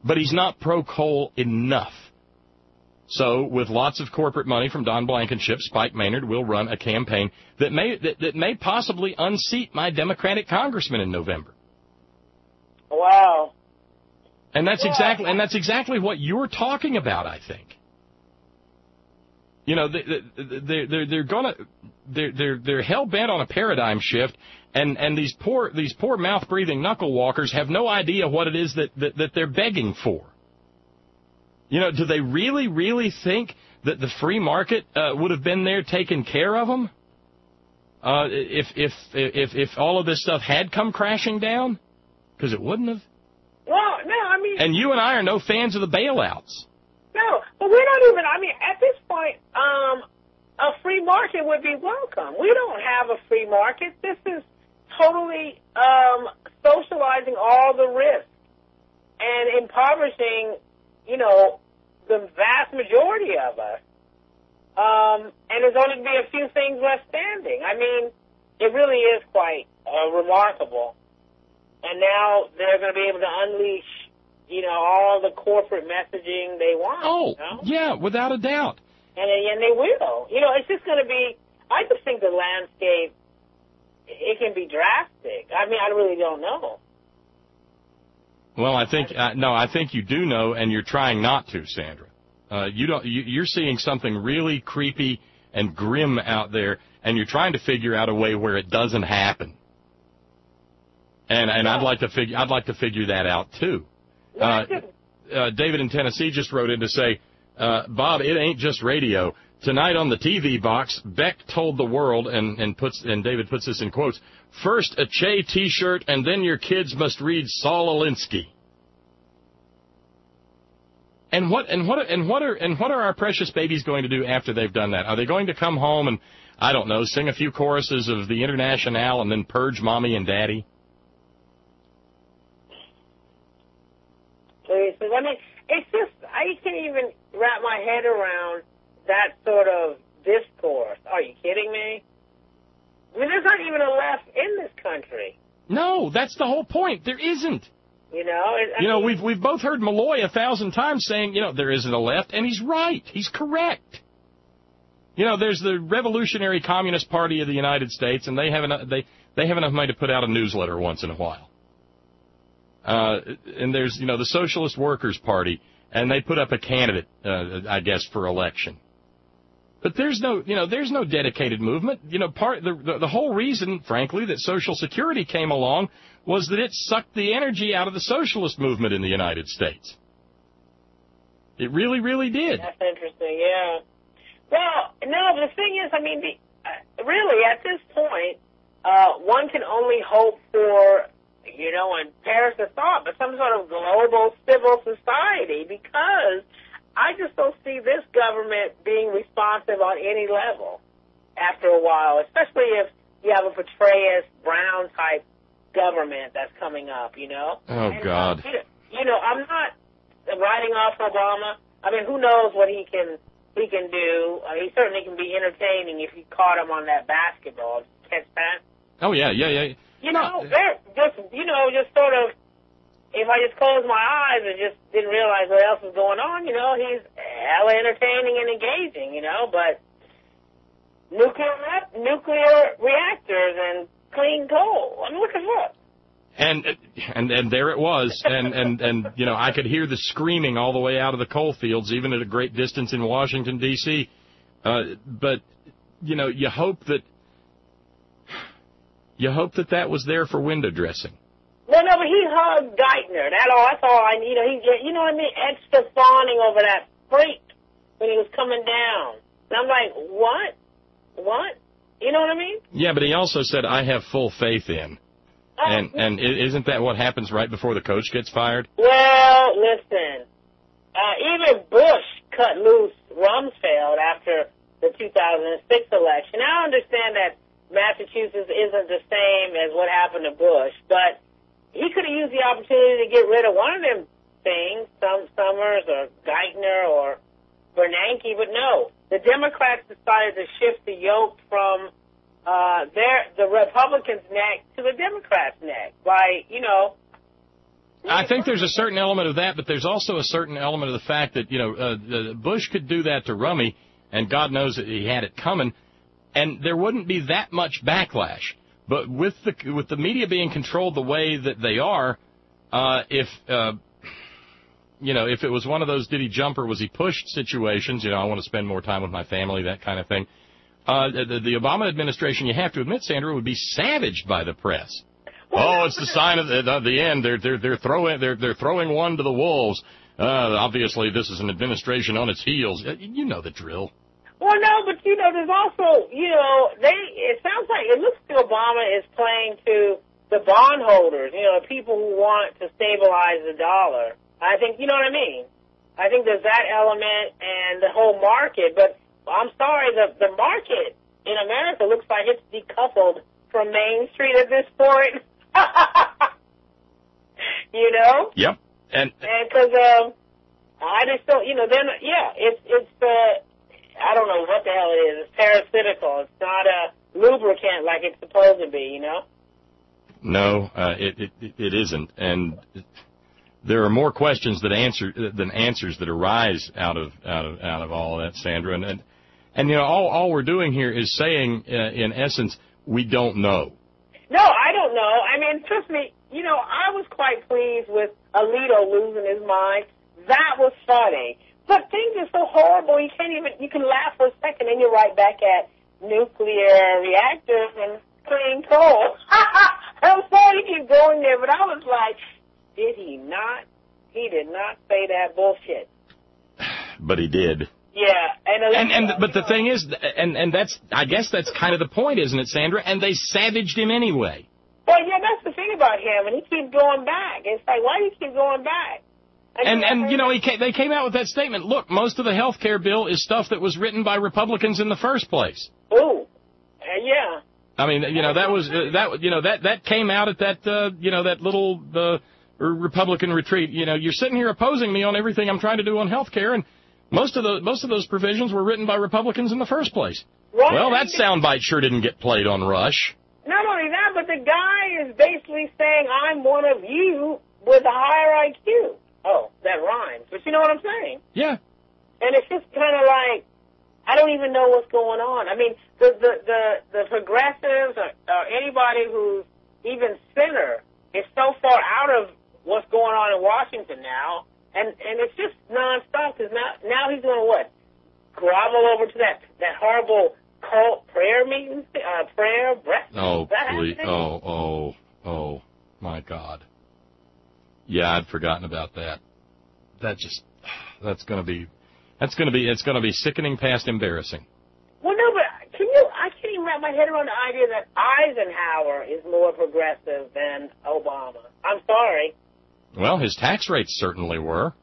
but he's not pro-coal enough. So, with lots of corporate money from Don Blankenship, Spike Maynard will run a campaign that may that, that may possibly unseat my Democratic congressman in November. Wow. And that's yeah. exactly and that's exactly what you're talking about, I think. You know, they, they, they're they're gonna they're they're they're hell bent on a paradigm shift, and, and these poor these poor mouth breathing knuckle walkers have no idea what it is that, that, that they're begging for. You know, do they really, really think that the free market uh, would have been there taking care of them uh, if, if if if all of this stuff had come crashing down? Because it wouldn't have. Well, no, I mean... And you and I are no fans of the bailouts. No, but we're not even... I mean, at this point, um, a free market would be welcome. We don't have a free market. This is totally um, socializing all the risks and impoverishing... you know, the vast majority of us. Um, and there's only going to be a few things left standing. I mean, it really is quite uh, remarkable. And now they're going to be able to unleash, you know, all the corporate messaging they want. Oh, you know? yeah, without a doubt. And, and they will. You know, it's just going to be, I just think the landscape, it can be drastic. I mean, I really don't know. Well, I think uh, no. I think you do know, and you're trying not to, Sandra. Uh, you don't. You, you're seeing something really creepy and grim out there, and you're trying to figure out a way where it doesn't happen. And and I'd like to figure. I'd like to figure that out too. Uh, uh, David in Tennessee just wrote in to say, uh, Bob, it ain't just radio. Tonight on the T V box, Beck told the world, and, and puts and David puts this in quotes, first a Che T-shirt, and then your kids must read Saul Alinsky. And what and what and what are and what are our precious babies going to do after they've done that? Are they going to come home and, I don't know, sing a few choruses of the Internationale and then purge mommy and daddy? Please, I mean, it's just I can't even wrap my head around that sort of discourse. Are you kidding me? I mean, there's not even a left in this country. No, that's the whole point. There isn't. You know, it, you know, mean, we've we've both heard Malloy a thousand times saying, you know, there isn't a left, and he's right. He's correct. You know, there's the Revolutionary Communist Party of the United States, and they have enough, they they have enough money to put out a newsletter once in a while. Uh, and there's, you know, the Socialist Workers Party, and they put up a candidate, uh, I guess, for election. But there's no, you know, there's no dedicated movement. You know, part the, the the whole reason, frankly, that Social Security came along was that it sucked the energy out of the socialist movement in the United States. It really, really did. That's interesting, yeah. Well, no, but the thing is, I mean, the, uh, really, at this point, uh, one can only hope for, you know, and perish the thought, but some sort of global civil society, because I just don't see this government being responsive on any level after a while, especially if you have a Petraeus Brown type government that's coming up, you know? Oh, and, God. You know, you know, I'm not writing off Obama. I mean, who knows what he can he can do. Uh, he certainly can be entertaining if you caught him on that basketball. Catch that? Oh, yeah, yeah, yeah. You know, they're just, you know, just sort of, if I just closed my eyes and just didn't realize what else was going on, you know, he's hella entertaining and engaging, you know, but nuclear nuclear reactors and clean coal. I mean, look at what. And and and there it was, and and and you know, I could hear the screaming all the way out of the coal fields, even at a great distance in Washington D C. Uh, but you know, you hope that you hope that that was there for window dressing. Well, no, but he hugged Geithner. That all. That's all I need. You know, he, you know what I mean? Extra fawning over that freak when he was coming down. And I'm like, what? What? You know what I mean? Yeah, but he also said, "I have full faith in." Oh, and and isn't that what happens right before the coach gets fired? Well, listen. Uh, even Bush cut loose Rumsfeld after the two thousand six election. Now, I understand that Massachusetts isn't the same as what happened to Bush, but he could have used the opportunity to get rid of one of them things, some Summers or Geithner or Bernanke, but no. The Democrats decided to shift the yoke from uh, their the Republicans' neck to the Democrats' neck by, you know, I think there's a certain element of that, but there's also a certain element of the fact that, you know, uh, the Bush could do that to Rummy, and God knows that he had it coming, and there wouldn't be that much backlash. But with the with the media being controlled the way that they are, uh, if uh, you know, if it was one of those did he jump or was he pushed situations, you know, I want to spend more time with my family, that kind of thing. Uh, the, the Obama administration, you have to admit, Sandra, would be savaged by the press. Oh, it's the sign of the, the end. They're they're they're throwing they're they're throwing one to the wolves. Uh, obviously, this is an administration on its heels. You know the drill. Well, no, but you know, there's also, you know, they. It sounds like it looks like Obama is playing to the bondholders. You know, people who want to stabilize the dollar. I think, you know what I mean. I think there's that element and the whole market. But I'm sorry, the the market in America looks like it's decoupled from Main Street at this point. You know? Yep. And and because um, I just don't, you know, then yeah, it's it's uh, I don't know what the hell it is. It's parasitical. It's not a lubricant like it's supposed to be. You know? No, uh, it, it it isn't, and there are more questions that answer than answers that arise out of out of out of all of that, Sandra. And and, and you know, all all we're doing here is saying, uh, in essence, we don't know. No, I don't know. I mean, trust me, you know, I was quite pleased with Alito losing his mind. That was funny. But things are so horrible, you can't even, you can laugh for a second and you're right back at nuclear reactors and clean coal. I'm sorry to keep going there, but I was like, did he not? He did not say that bullshit. But he did. Yeah, and Alito, and, and but the thing is, and and that's I guess that's kind of the point, isn't it, Sandra? And they savaged him anyway. Well, yeah, that's the thing about him, and he keeps going back. It's like, why do you keep going back? I and and you know, he came, they came out with that statement. Look, most of the health care bill is stuff that was written by Republicans in the first place. Ooh, uh, yeah. I mean, you know, that was uh, that you know that that came out at that uh, you know that little uh, Republican retreat. You know, you're sitting here opposing me on everything I'm trying to do on health care, and Most of the most of those provisions were written by Republicans in the first place. Right. Well, that soundbite sure didn't get played on Rush. Not only that, but the guy is basically saying, I'm one of you with a higher I Q. Oh, that rhymes. But you know what I'm saying? Yeah. And it's just kind of like, I don't even know what's going on. I mean, the the, the, the progressives or, or anybody who's even center is so far out of what's going on in Washington now. And and it's just nonstop because now now he's going to what? Grovel over to that that horrible cult prayer meeting, uh, prayer breakfast. Oh please! Oh oh oh my God! Yeah, I'd forgotten about that. That just that's going to be that's going to be it's going to be sickening past embarrassing. Well, no, but can you? I can't even wrap my head around the idea that Eisenhower is more progressive than Obama. I'm sorry. Well, his tax rates certainly were.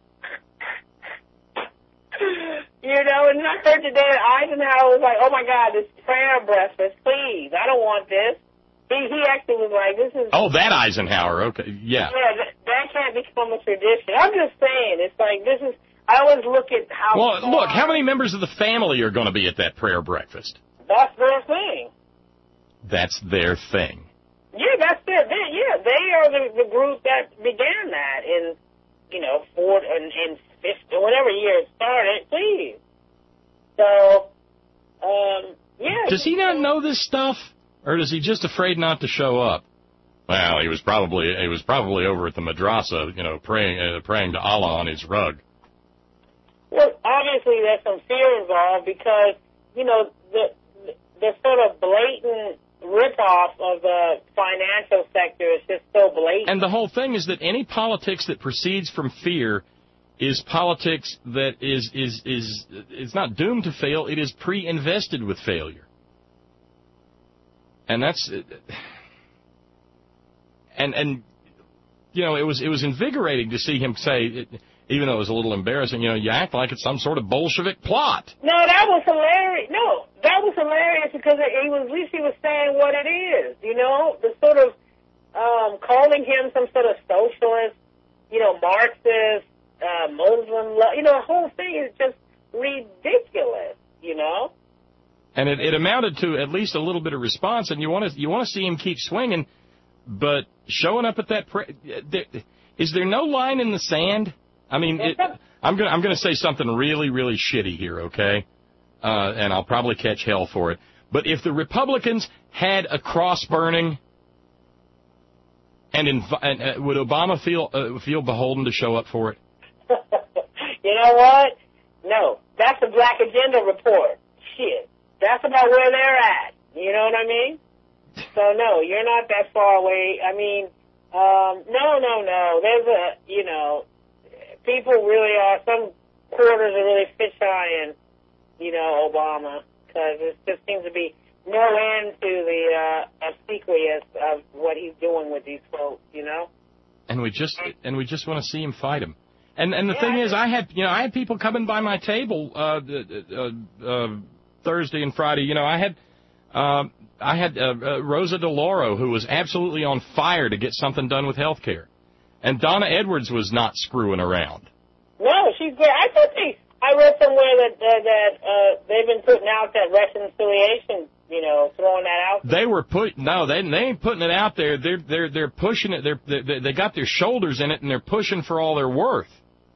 You know, and I heard today that Eisenhower was like, oh, my God, this prayer breakfast, please, I don't want this. He he actually was like, this is... Oh, that Eisenhower, okay, yeah. Yeah, that, that can't become a tradition. I'm just saying, it's like, this is... I always look at how... Well, far, look, how many members of the family are going to be at that prayer breakfast? That's their thing. That's their thing. Yeah, that's it. They, yeah, they are the, the group that began that in, you know, fourth and, and fifth, or whatever year it started, please. So, um, yeah. Does he not know this stuff, or is he just afraid not to show up? Well, he was probably he was probably over at the madrasa, you know, praying uh, praying to Allah on his rug. Well, obviously there's some fear involved because, you know, the the, the sort of blatant rip-off of the financial sector is just so blatant. And the whole thing is that any politics that proceeds from fear is politics that is is is is not doomed to fail. It is pre-invested with failure. And that's and and you know, it was it was invigorating to see him say, even though it was a little embarrassing, you know, you act like it's some sort of Bolshevik plot. No, that was hilarious. No, that was hilarious because it, it was, at least he was saying what it is, you know, the sort of um, calling him some sort of socialist, you know, Marxist, uh, Muslim, you know, the whole thing is just ridiculous, you know. And it, it amounted to at least a little bit of response, and you want to you want to see him keep swinging, but showing up at that pre- there, is there no line in the sand? I mean, it, I'm going I'm going to say something really, really shitty here, okay? Uh, and I'll probably catch hell for it. But if the Republicans had a cross burning, and, inv- and uh, would Obama feel uh, feel beholden to show up for it? You know what? No, that's a Black Agenda report. Shit, that's about where they're at. You know what I mean? So no, you're not that far away. I mean, um, no, no, no. There's a, you know, people really are. Some quarters are really fisheying, you know, Obama, because it just seems to be no end to the uh, obsequious of what he's doing with these folks, you know. And we just and we just want to see him fight him. And and the yeah, thing is, I had you know I had people coming by my table uh, uh, uh, Thursday and Friday. You know, I had uh, I had uh, uh, Rosa DeLauro, who was absolutely on fire to get something done with health care, and Donna Edwards was not screwing around. No, she's great. I thought they. I read somewhere that uh, that uh, they've been putting out that reconciliation. You know, throwing that out there. They were put no, they they ain't putting it out there. They're they're they're pushing it. They're they, they got their shoulders in it, and they're pushing for all they're worth.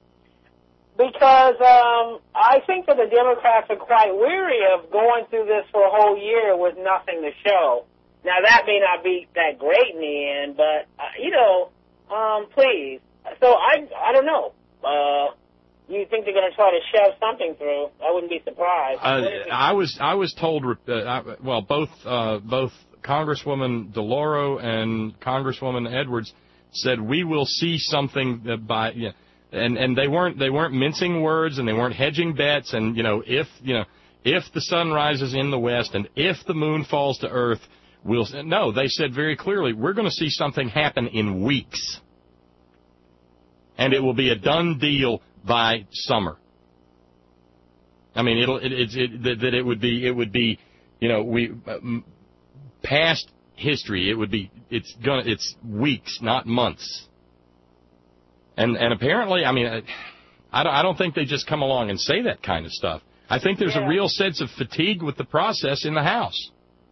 Because um, I think that the Democrats are quite weary of going through this for a whole year with nothing to show. Now that may not be that great in the end, but uh, you know, um, please. So I I don't know. Uh, You think they're going to try to shove something through? I wouldn't be surprised. Uh, I was I was told, uh, I, well, both uh, both Congresswoman DeLauro and Congresswoman Edwards said we will see something that by, you know, and and they weren't they weren't mincing words and they weren't hedging bets, and you know if you know if the sun rises in the west and if the moon falls to earth, we'll no. They said very clearly we're going to see something happen in weeks, and it will be a done deal by summer. I mean, it'll it, it, it that, that it would be it would be, you know, we uh, past history. It would be it's gonna it's weeks, not months. And and apparently, I mean, I, I don't I don't think they just come along and say that kind of stuff. I think there's yeah. a real sense of fatigue with the process in the House.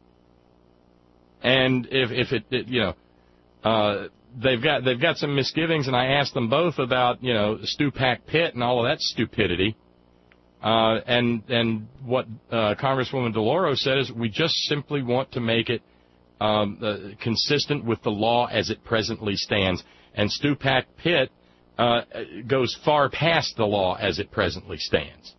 And if if it, it you know. Uh, They've got they've got some misgivings, and I asked them both about you know Stupak Pitt and all of that stupidity, uh, and and what uh, Congresswoman DeLauro said is we just simply want to make it um, uh, consistent with the law as it presently stands, and Stupak Pitt uh, goes far past the law as it presently stands.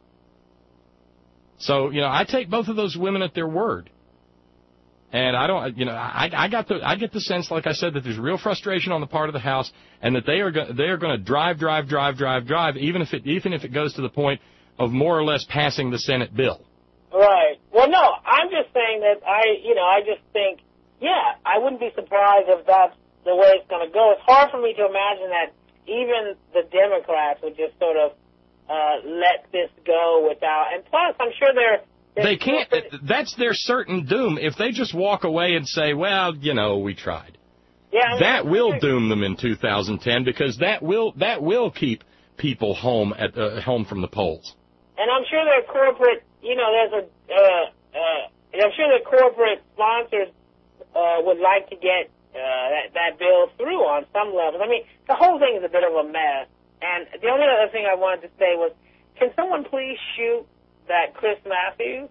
So you know I take both of those women at their word. And I don't, you know, I, I got the, I get the sense, like I said, that there's real frustration on the part of the House, and that they are, go, they are going to drive, drive, drive, drive, drive, even if it, even if it goes to the point of more or less passing the Senate bill. Right. Well, no, I'm just saying that I, you know, I just think, yeah, I wouldn't be surprised if that's the way it's going to go. It's hard for me to imagine that even the Democrats would just sort of uh, let this go without. And plus, I'm sure they're. They can't. That's their certain doom. If they just walk away and say, well, you know, we tried. Yeah, I mean, that will doom them in two thousand ten because that will that will keep people home at uh, home from the polls. And I'm sure their corporate, you know, there's a, uh, uh, I'm sure the corporate sponsors uh, would like to get uh, that, that bill through on some levels. I mean, the whole thing is a bit of a mess. And the only other thing I wanted to say was, can someone please shoot that Chris Matthews?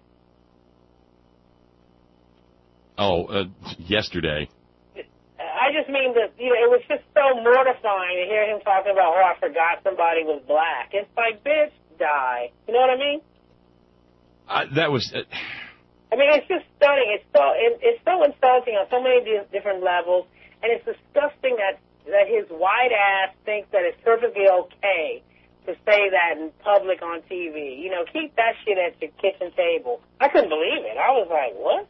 Oh, uh, yesterday. I just mean that, you know, it was just so mortifying to hear him talking about, oh, I forgot somebody was black. It's like, bitch, die. You know what I mean? Uh, that was... Uh... I mean, it's just stunning. It's so it, it's so insulting on so many di- different levels, and it's disgusting that, that his white ass thinks that it's perfectly okay to say that in public on T V. You know, keep that shit at your kitchen table. I couldn't believe it. I was like, what?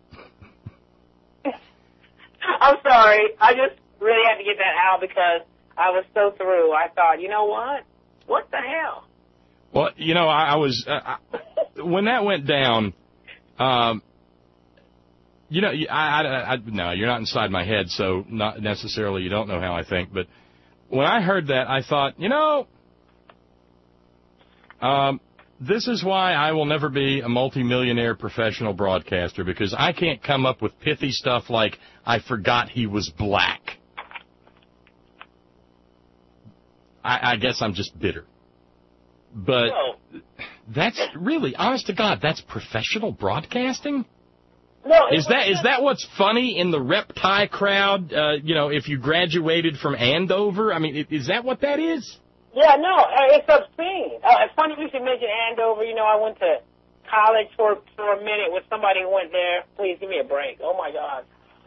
I'm sorry. I just really had to get that out because I was so through. I thought, you know what? What the hell? Well, you know, I, I was, uh, I, when that went down, um, you know, I, I, I, no, you're not inside my head, so not necessarily you don't know how I think. But when I heard that, I thought, you know, Um, this is why I will never be a multimillionaire professional broadcaster, because I can't come up with pithy stuff like, I forgot he was black. I, I guess I'm just bitter. But No. that's really, honest to God, that's professional broadcasting? No, Is that is that what's funny in the rep tie crowd, uh, you know, if you graduated from Andover? I mean, is that what that is? Yeah, no, uh, it's obscene. Uh, it's funny you should mention Andover. You know, I went to college for for a minute with somebody who went there. Please give me a break. Oh, my God.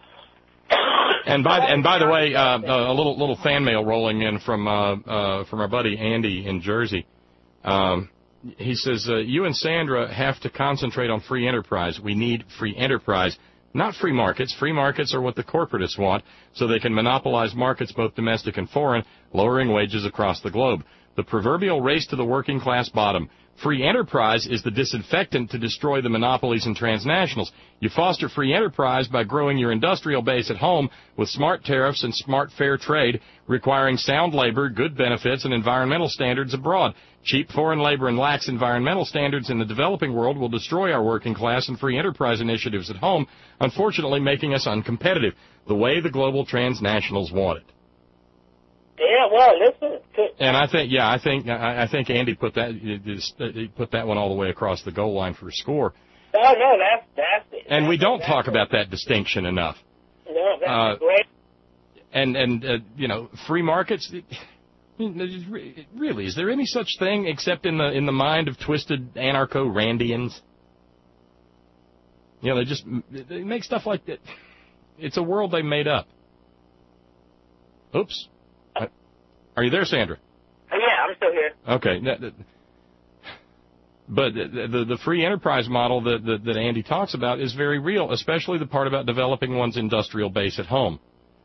And by and by the way, uh, a little little fan mail rolling in from uh, uh, from our buddy Andy in Jersey. Um, he says, uh, you and Sandra have to concentrate on free enterprise. We need free enterprise, not free markets. Free markets are what the corporatists want, so they can monopolize markets both domestic and foreign, lowering wages across the globe. The proverbial race to the working class bottom. Free enterprise is the disinfectant to destroy the monopolies and transnationals. You foster free enterprise by growing your industrial base at home with smart tariffs and smart fair trade, requiring sound labor, good benefits, and environmental standards abroad. Cheap foreign labor and lax environmental standards in the developing world will destroy our working class and free enterprise initiatives at home, unfortunately making us uncompetitive, the way the global transnationals want it. Yeah, well, listen. And I think, yeah, I think, I think Andy put that, he put that one all the way across the goal line for a score. Oh, no, that's, that's it. And that's we don't it. talk about that distinction enough. No, that's uh, great. And, and uh, you know, free markets, really, is there any such thing except in the in the mind of twisted anarcho-Randians? You know, they just, they make stuff like that. It's a world they made up. Oops. Are you there, Sandra? Yeah, I'm still here. Okay. But the, the, the free enterprise model that, that, that Andy talks about is very real, especially the part about developing one's industrial base at home.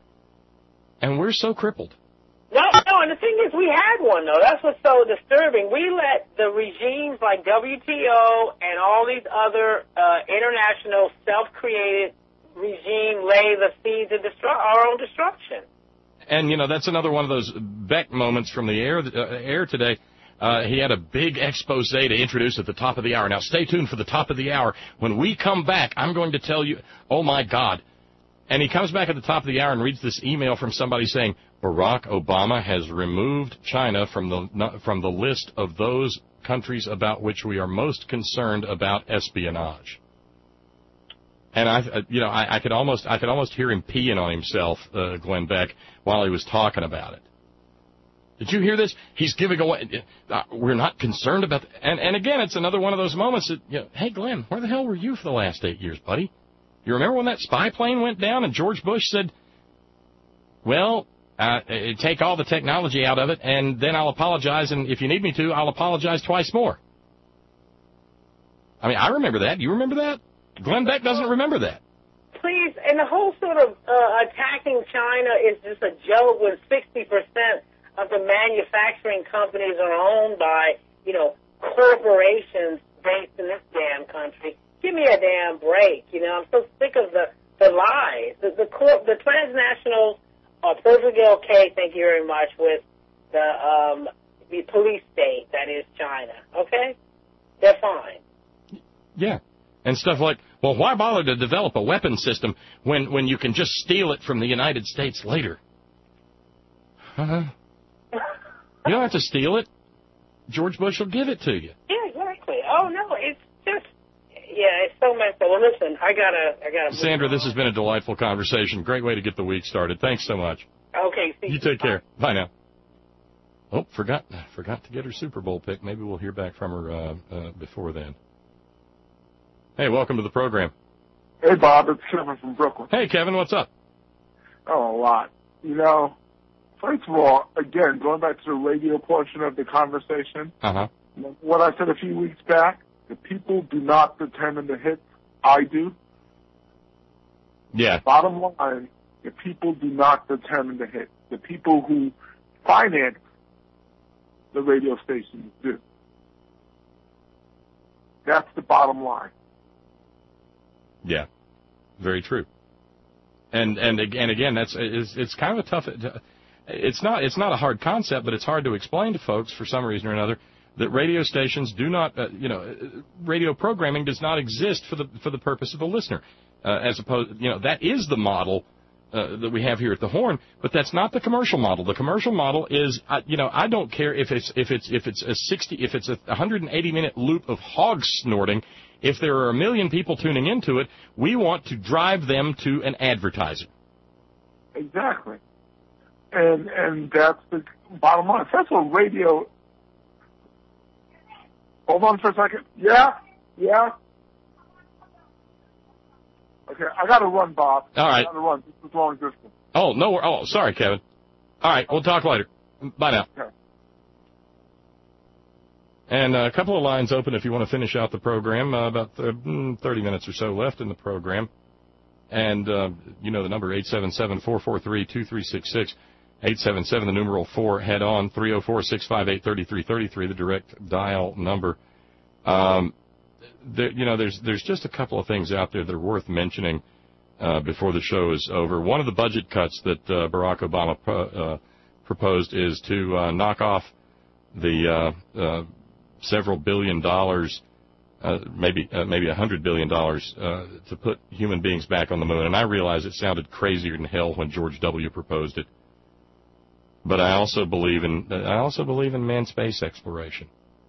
And we're so crippled. No, no, and the thing is, we had one, though. That's what's so disturbing. We let the regimes like W T O and all these other uh, international self-created regime lay the seeds of destru- our own destruction. And, you know, that's another one of those Beck moments from the air, uh, air today. Uh, he had a big expose to introduce at the top of the hour. Now, stay tuned for the top of the hour. When we come back, I'm going to tell you, oh, my God. And he comes back at the top of the hour and reads this email from somebody saying, Barack Obama has removed China from the from the list of those countries about which we are most concerned about espionage. And I, you know, I, I could almost, I could almost hear him peeing on himself, uh, Glenn Beck, while he was talking about it. Did you hear this? He's giving away. Uh, we're not concerned about. The, and and again, it's another one of those moments that, you know, hey, Glenn, where the hell were you for the last eight years, buddy? You remember when that spy plane went down and George Bush said, "Well, uh, take all the technology out of it, and then I'll apologize, and if you need me to, I'll apologize twice more." I mean, I remember that. You remember that? Glenn Beck doesn't remember that. Please, and the whole sort of uh, attacking China is just a joke when sixty percent of the manufacturing companies are owned by, you know, corporations based in this damn country. Give me a damn break, you know. I'm so sick of the, the lies. The, the, corp, the transnationals are perfectly okay, thank you very much, with the, um, the police state that is China, okay? They're fine. Yeah. And stuff like, well, why bother to develop a weapon system when, when you can just steal it from the United States later? Uh-huh. You don't have to steal it. George Bush will give it to you. Yeah, exactly. Oh, no, it's just, yeah, it's so messed up. Well, listen, I gotta, I gotta. Sandra, this has been a delightful conversation. Great way to get the week started. Thanks so much. Okay, see you. You take care. Bye now. Oh, forgot, forgot to get her Super Bowl pick. Maybe we'll hear back from her uh, uh, before then. Hey, welcome to the program. Hey, Bob, it's Kevin from Brooklyn. Hey, Kevin, what's up? Oh, a lot. You know, first of all, again, going back to the radio portion of the conversation, uh-huh. what I said a few weeks back, the people do not determine the hits. I do. Yeah. Bottom line, the people do not determine the hits. The people who finance the radio stations do. That's the bottom line. Yeah, very true. And and and again, that's it's, it's kind of a tough. It's not it's not a hard concept, but it's hard to explain to folks for some reason or another that radio stations do not, uh, you know, radio programming does not exist for the for the purpose of the listener, uh, as opposed, you know, that is the model uh, that we have here at the Horn, but that's not the commercial model. The commercial model is, uh, you know, I don't care if it's if it's if it's a sixty if it's a one hundred eighty minute loop of hog snorting. If there are a million people tuning into it, we want to drive them to an advertiser. Exactly, and and that's the bottom line. That's what radio. Hold on for a second. Yeah, yeah. Okay, I got to run, Bob. All right. I got to run. This is long distance. Oh, no. Oh, sorry, Kevin. All right, we'll talk later. Bye now. Okay. And a couple of lines open if you want to finish out the program. Uh, about thirty minutes or so left in the program. And, uh, you know, the number eight seven seven, four four three, two three six six. eight seven seven, the numeral four, head on, three oh four, six five eight, three three three three, the direct dial number. Um, there, you know, there's there's just a couple of things out there that are worth mentioning uh, before the show is over. One of the budget cuts that uh, Barack Obama pro, uh, proposed is to uh, knock off the uh, uh, several billion dollars, uh, maybe uh, maybe a hundred billion dollars uh, to put human beings back on the moon. And I realize it sounded crazier than hell when George W. proposed it. But I also believe in I also believe in manned space exploration.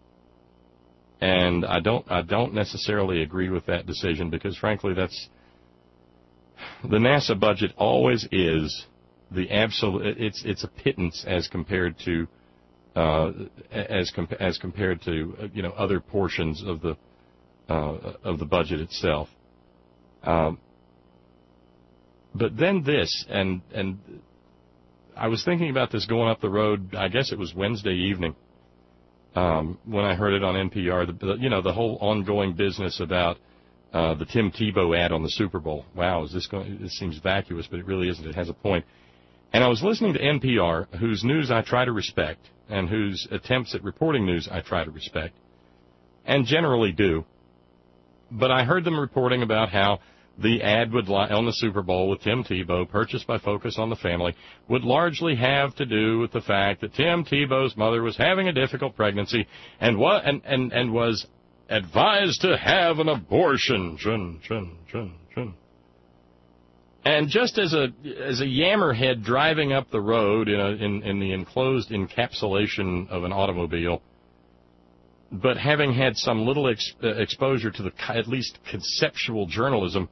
And I don't I don't necessarily agree with that decision because, frankly, that's the NASA budget always is the absolute. It's it's a pittance as compared to uh, as com- as compared to you know other portions of the uh, of the budget itself. Um, but then this and and I was thinking about this going up the road. I guess it was Wednesday evening. Um, when I heard it on N P R, the, the, you know, the whole ongoing business about uh, the Tim Tebow ad on the Super Bowl. Wow, is this going? This seems vacuous, but it really isn't. It has a point. And I was listening to N P R, whose news I try to respect, and whose attempts at reporting news I try to respect, and generally do. But I heard them reporting about how the ad would li- on the Super Bowl with Tim Tebow, purchased by Focus on the Family, would largely have to do with the fact that Tim Tebow's mother was having a difficult pregnancy and wa- and, and, and was advised to have an abortion. Chun, chun, chun, chun. And just as a as a yammerhead driving up the road in, a, in, in the enclosed encapsulation of an automobile, but having had some little ex- uh, exposure to the at least conceptual journalism,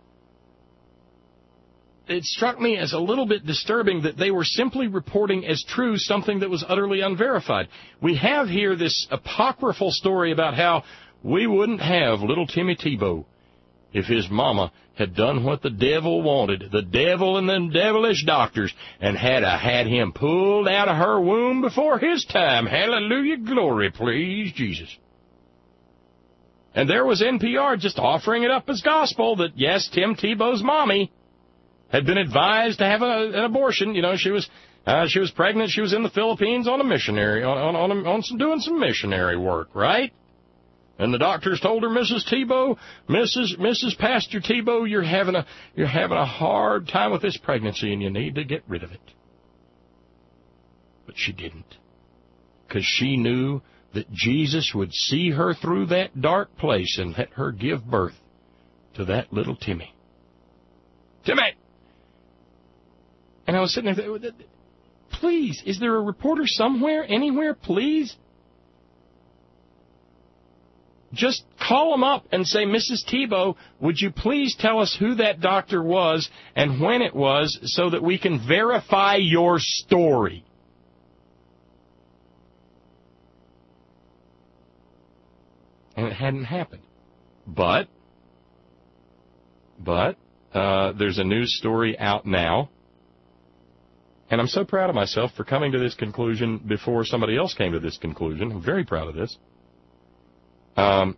it struck me as a little bit disturbing that they were simply reporting as true something that was utterly unverified. We have here this apocryphal story about how we wouldn't have little Timmy Tebow if his mama had done what the devil wanted, the devil and them devilish doctors, and had a had him pulled out of her womb before his time. Hallelujah, glory, please, Jesus. And there was N P R just offering it up as gospel that, yes, Tim Tebow's mommy had been advised to have a, an abortion. You know, she was uh, she was pregnant. She was in the Philippines on a missionary on on on, on some doing some missionary work, right? And the doctors told her, Missus Tebow, Missus Missus Pastor Tebow, you're having a you're having a hard time with this pregnancy, and you need to get rid of it. But she didn't, because she knew that Jesus would see her through that dark place and let her give birth to that little Timmy. Timmy. And I was sitting there, please, is there a reporter somewhere, anywhere, please? Just call them up and say, Missus Tebow, would you please tell us who that doctor was and when it was so that we can verify your story? And it hadn't happened. But, but, uh, there's a news story out now. And I'm so proud of myself for coming to this conclusion before somebody else came to this conclusion. I'm very proud of this. Um,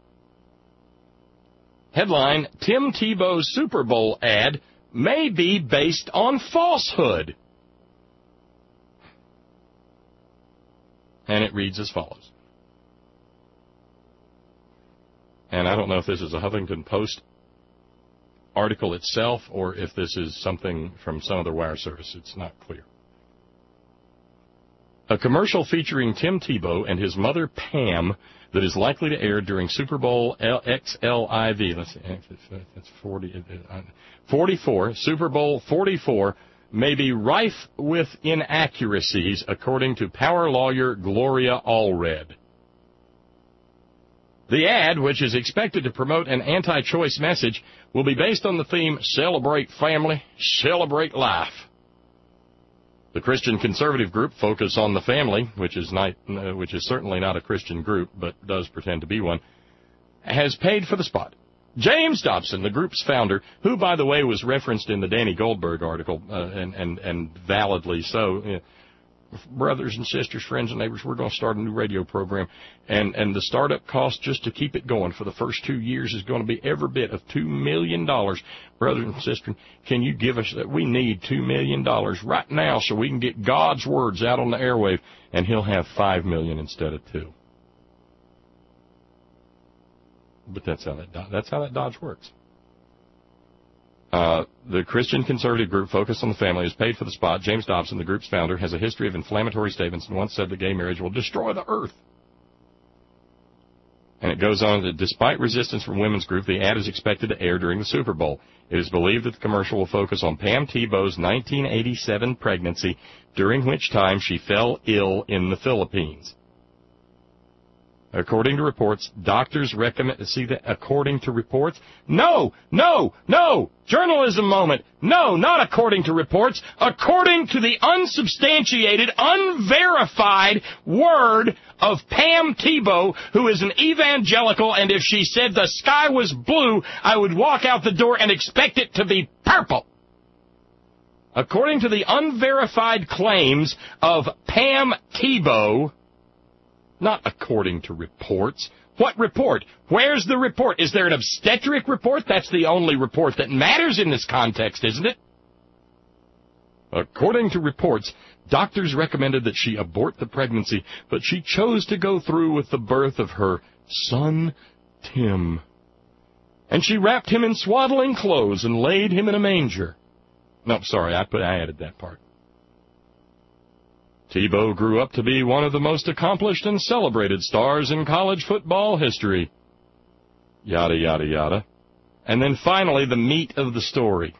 headline, Tim Tebow's Super Bowl ad may be based on falsehood. And it reads as follows. And I don't know if this is a Huffington Post article itself or if this is something from some other wire service. It's not clear. A commercial featuring Tim Tebow and his mother Pam that is likely to air during Super Bowl X L I V. Let's see, that's forty, forty-four, Super Bowl forty-four, may be rife with inaccuracies, according to power lawyer Gloria Allred. The ad, which is expected to promote an anti-choice message, will be based on the theme, Celebrate Family, Celebrate Life. The Christian conservative group Focus on the Family, which is not, uh, which is certainly not a Christian group, but does pretend to be one, has paid for the spot. James Dobson, the group's founder, who, by the way, was referenced in the Danny Goldberg article, uh, and, and, and validly so, uh, brothers and sisters, friends and neighbors, we're going to start a new radio program, and, and the startup cost just to keep it going for the first two years is going to be every bit of two million dollars. Brothers and sisters, can you give us that? We need two million dollars right now so we can get God's words out on the airwave, and he'll have five million dollars instead of two. But that's how that, that's how that Dodge works. Uh, the Christian conservative group Focus on the Family has paid for the spot. James Dobson, the group's founder, has a history of inflammatory statements and once said that gay marriage will destroy the earth. And it goes on that despite resistance from women's group, the ad is expected to air during the Super Bowl. It is believed that the commercial will focus on Pam Tebow's nineteen eighty-seven pregnancy, during which time she fell ill in the Philippines. According to reports, doctors recommend, see that, according to reports? No, no, no, journalism moment. No, not according to reports. According to the unsubstantiated, unverified word of Pam Tebow, who is an evangelical, and if she said the sky was blue, I would walk out the door and expect it to be purple. According to the unverified claims of Pam Tebow, not according to reports. What report? Where's the report? Is there an obstetric report? That's the only report that matters in this context, isn't it? According to reports, doctors recommended that she abort the pregnancy, but she chose to go through with the birth of her son, Tim. And she wrapped him in swaddling clothes and laid him in a manger. No, sorry, I put I added that part. Tebow grew up to be one of the most accomplished and celebrated stars in college football history. Yada, yada, yada. And then finally, the meat of the story.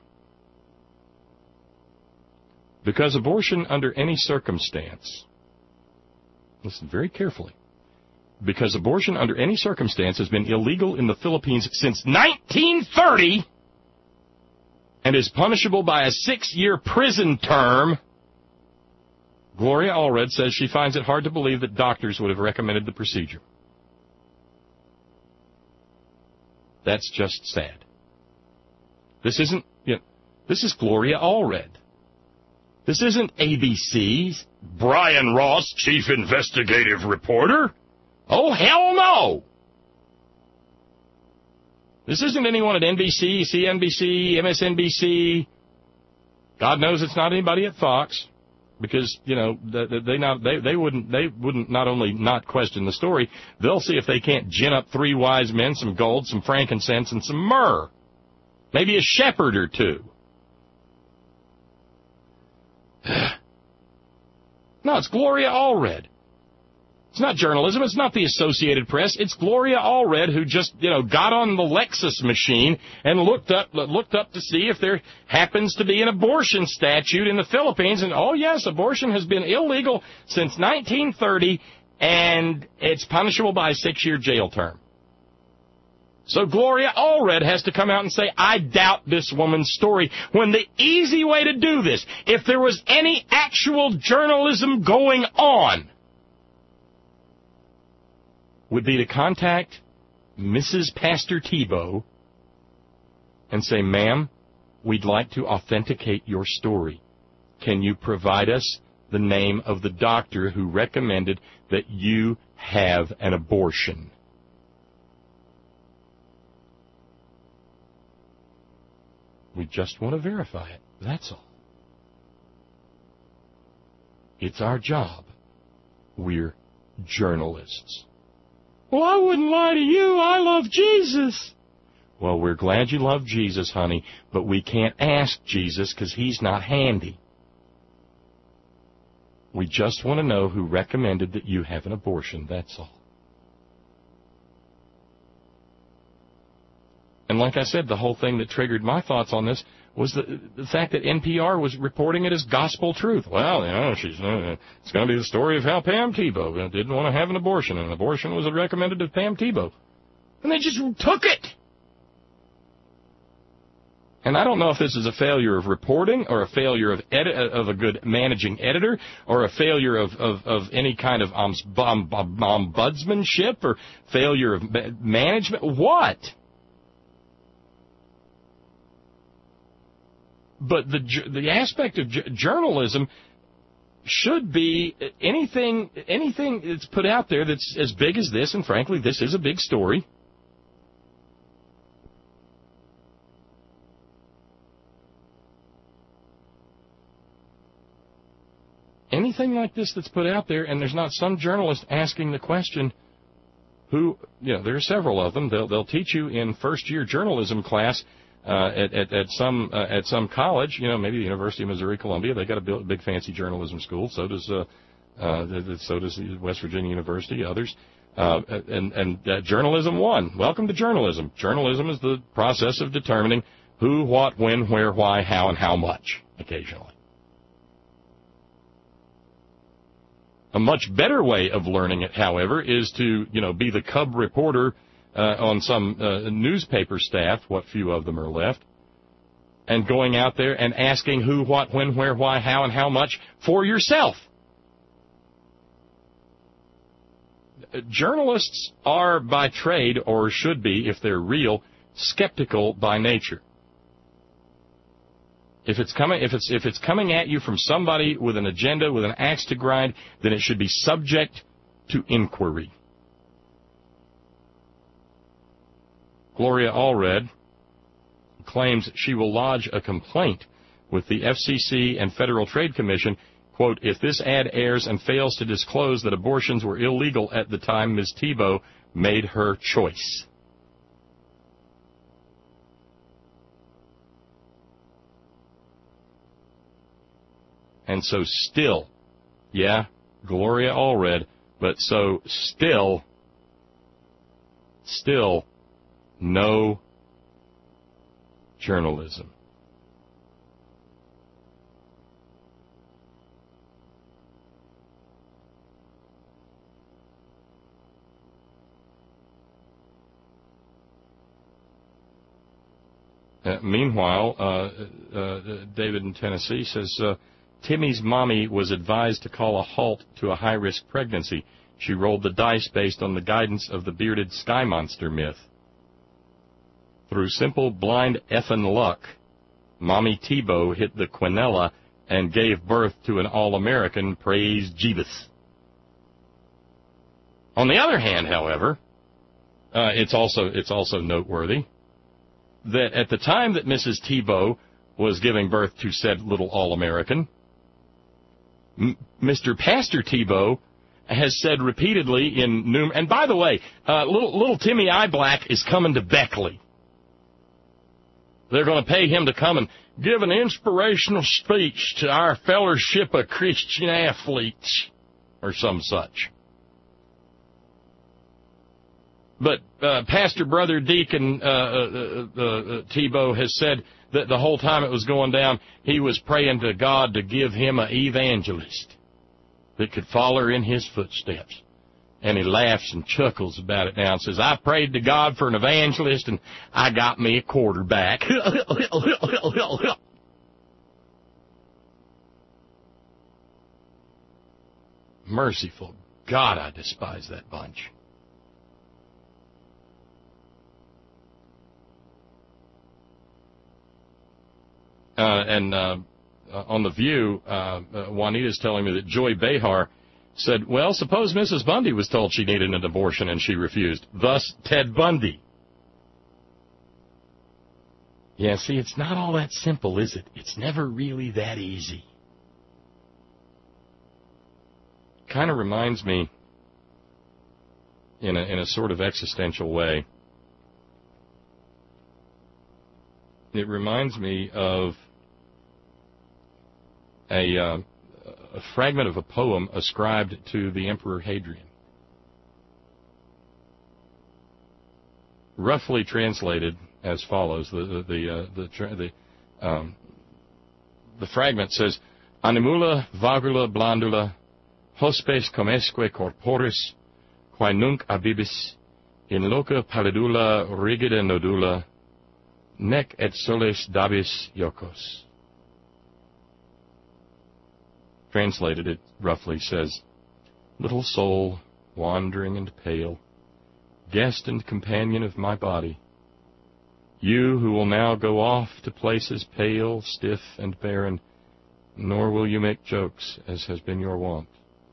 Because abortion under any circumstance, listen very carefully, because abortion under any circumstance has been illegal in the Philippines since nineteen thirty and is punishable by a six-year prison term, Gloria Allred says she finds it hard to believe that doctors would have recommended the procedure. That's just sad. This isn't, you know, this is Gloria Allred. This isn't A B C's Brian Ross, chief investigative reporter. Oh, hell no! This isn't anyone at N B C, C N B C, M S N B C. God knows it's not anybody at Fox. Because, you know, they not they, they wouldn't they wouldn't not only not question the story, they'll see if they can't gin up three wise men, some gold, some frankincense, and some myrrh. Maybe a shepherd or two. No, it's Gloria Allred. It's not journalism. It's not the Associated Press. It's Gloria Allred, who just, you know, got on the Lexus machine and looked up looked up to see if there happens to be an abortion statute in the Philippines. And, oh, yes, abortion has been illegal since nineteen thirty, and it's punishable by a six-year jail term. So Gloria Allred has to come out and say, I doubt this woman's story, when the easy way to do this, if there was any actual journalism going on, would be to contact Missus Pastor Tebow and say, ma'am, we'd like to authenticate your story. Can you provide us the name of the doctor who recommended that you have an abortion? We just want to verify it. That's all. It's our job. We're journalists. Well, I wouldn't lie to you. I love Jesus. Well, we're glad you love Jesus, honey, but we can't ask Jesus because he's not handy. We just want to know who recommended that you have an abortion, that's all. And like I said, the whole thing that triggered my thoughts on this was the, the fact that N P R was reporting it as gospel truth. Well, you know, she's, uh, it's going to be the story of how Pam Tebow didn't want to have an abortion, and an abortion was recommended to Pam Tebow. And they just took it. And I don't know if this is a failure of reporting or a failure of edit, of a good managing editor or a failure of, of, of any kind of um, um, ombudsmanship or failure of management. What? But the the aspect of j- journalism should be anything anything that's put out there that's as big as this, and frankly, this is a big story. Anything like this that's put out there, and there's not some journalist asking the question, who, you know, there are several of them. They'll they'll teach you in first year journalism class uh, at, at at some uh, at some college. You know, maybe the University of Missouri Columbia. They got a big, big fancy journalism school. So does uh, uh, so does West Virginia University. Others. Uh, and and uh, journalism one. Welcome to journalism. Journalism is the process of determining who, what, when, where, why, how, and how much. Occasionally. A much better way of learning it, however, is to, you know, be the cub reporter uh, on some uh, newspaper staff, what few of them are left, and going out there and asking who, what, when, where, why, how, and how much for yourself. Journalists are by trade, or should be, if they're real, skeptical by nature. If it's coming, if it's if it's coming at you from somebody with an agenda, with an axe to grind, then it should be subject to inquiry. Gloria Allred claims she will lodge a complaint with the F C C and Federal Trade Commission, quote, if this ad airs and fails to disclose that abortions were illegal at the time Miz Tebow made her choice. And so still, yeah, Gloria Allred, but so still, still, no journalism. Uh, meanwhile, uh, uh, David in Tennessee says, uh, Timmy's mommy was advised to call a halt to a high-risk pregnancy. She rolled the dice based on the guidance of the bearded sky monster myth. Through simple blind effin' luck, Mommy Tebow hit the quinella and gave birth to an all-American, praise Jeebus. On the other hand, however, uh, it's also it's also noteworthy that at the time that Missus Tebow was giving birth to said little all-American, M- Mister Pastor Tebow has said repeatedly in num- and by the way, uh, little, little Timmy Eyeblack is coming to Beckley. They're going to pay him to come and give an inspirational speech to our fellowship of Christian athletes or some such. But uh, Pastor Brother Deacon uh, uh, uh, uh, Tebow has said that the whole time it was going down, he was praying to God to give him an evangelist that could follow in his footsteps. And he laughs and chuckles about it now and says, I prayed to God for an evangelist, and I got me a quarterback. Merciful God, I despise that bunch. Uh, and uh, on The View, uh, uh, Juanita's telling me that Joy Behar said, well, suppose Missus Bundy was told she needed an abortion and she refused. Thus, Ted Bundy. Yeah, see, it's not all that simple, is it? It's never really that easy. Kind of reminds me, in a, in a sort of existential way, it reminds me of a uh, a fragment of a poem ascribed to the Emperor Hadrian. Roughly translated as follows: the the the uh, the, the, um, the fragment says, "Animula vagula blandula, hospes comesque corporis, quae nunc abibis, in loca pallidula rigida nodula, nec et soles dabis iocos." Translated, it roughly says, "Little soul, wandering and pale, guest and companion of my body, you who will now go off to places pale, stiff, and barren, nor will you make jokes, as has been your wont."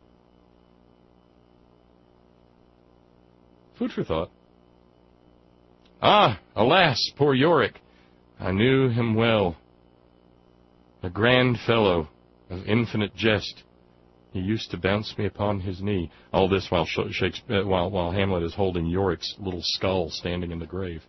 Food for thought. Ah, alas, poor Yorick! I knew him well. A grand fellow, of infinite jest. He used to bounce me upon his knee. All this while Shakespeare, while while Hamlet is holding Yorick's little skull standing in the grave.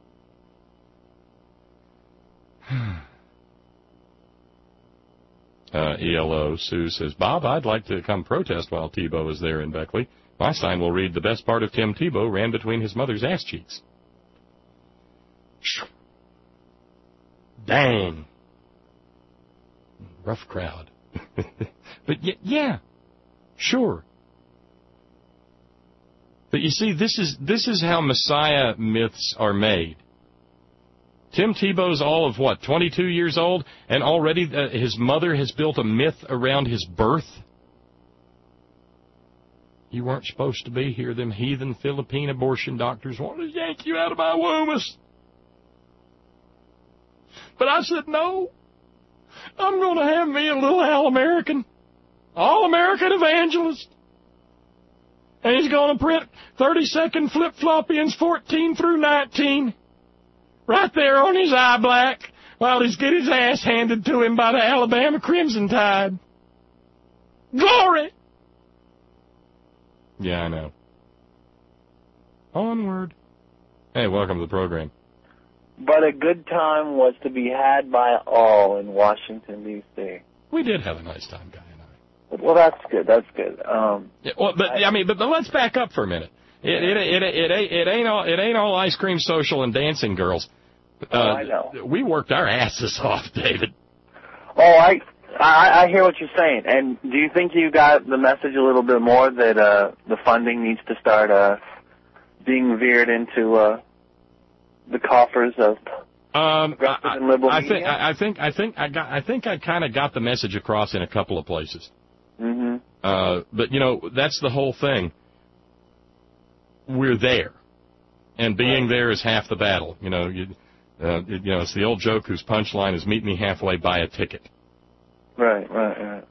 uh, E L O Sue says, "Bob, I'd like to come protest while Tebow is there in Beckley. My sign will read, 'The best part of Tim Tebow ran between his mother's ass cheeks.'" Dang. Rough crowd. But y- yeah, sure. But you see, this is this is how Messiah myths are made. Tim Tebow's all of what, twenty-two years old, and already uh, his mother has built a myth around his birth. You weren't supposed to be here. Them heathen Philippine abortion doctors wanted to yank you out of my womb. But I said, no, I'm going to have me a little All-American, All-American evangelist. And he's going to print thirty-second flip-floppians fourteen through nineteen right there on his eye black while he's getting his ass handed to him by the Alabama Crimson Tide. Glory! Yeah, I know. Onward. Hey, welcome to the program. But a good time was to be had by all in Washington, D C We did have a nice time, Guy and I. Well, that's good. That's good. Um, yeah, well, but I, I mean, but, but let's back up for a minute. It it it it, it, it ain't all it ain't all ice cream social and dancing, girls. Uh, oh, I know. We worked our asses off, David. Oh, I, I I hear what you're saying. And do you think you got the message a little bit more that uh, the funding needs to start uh, being veered into uh, the coffers of um, progressive I, and liberal I media? think I, I think I think I got I think I kind of got the message across in a couple of places. Mm-hmm. Uh, but you know, that's the whole thing. We're there, and being right. there is half the battle. You know, you, uh, you know, it's the old joke whose punchline is "Meet me halfway, buy a ticket." Right, right, right.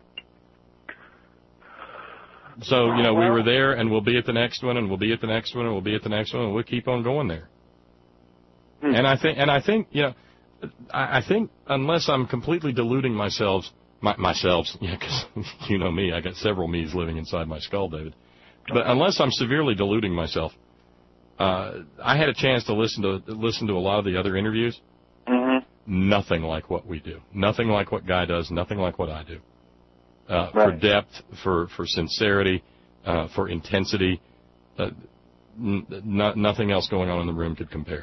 So you know, we were there, and we'll be at the next one, and we'll be at the next one, and we'll be at the next one, and we'll keep on going there. Hmm. And I think, and I think, you know, I, I think unless I'm completely deluding myself, my, myself, yeah, because you know me, I got several me's living inside my skull, David. But unless I'm severely deluding myself, uh, I had a chance to listen to listen to a lot of the other interviews. Mm-hmm. Nothing like what we do. Nothing like what Guy does. Nothing like what I do. Uh, right. For depth, for for sincerity, uh, for intensity, uh, n- n- nothing else going on in the room could compare.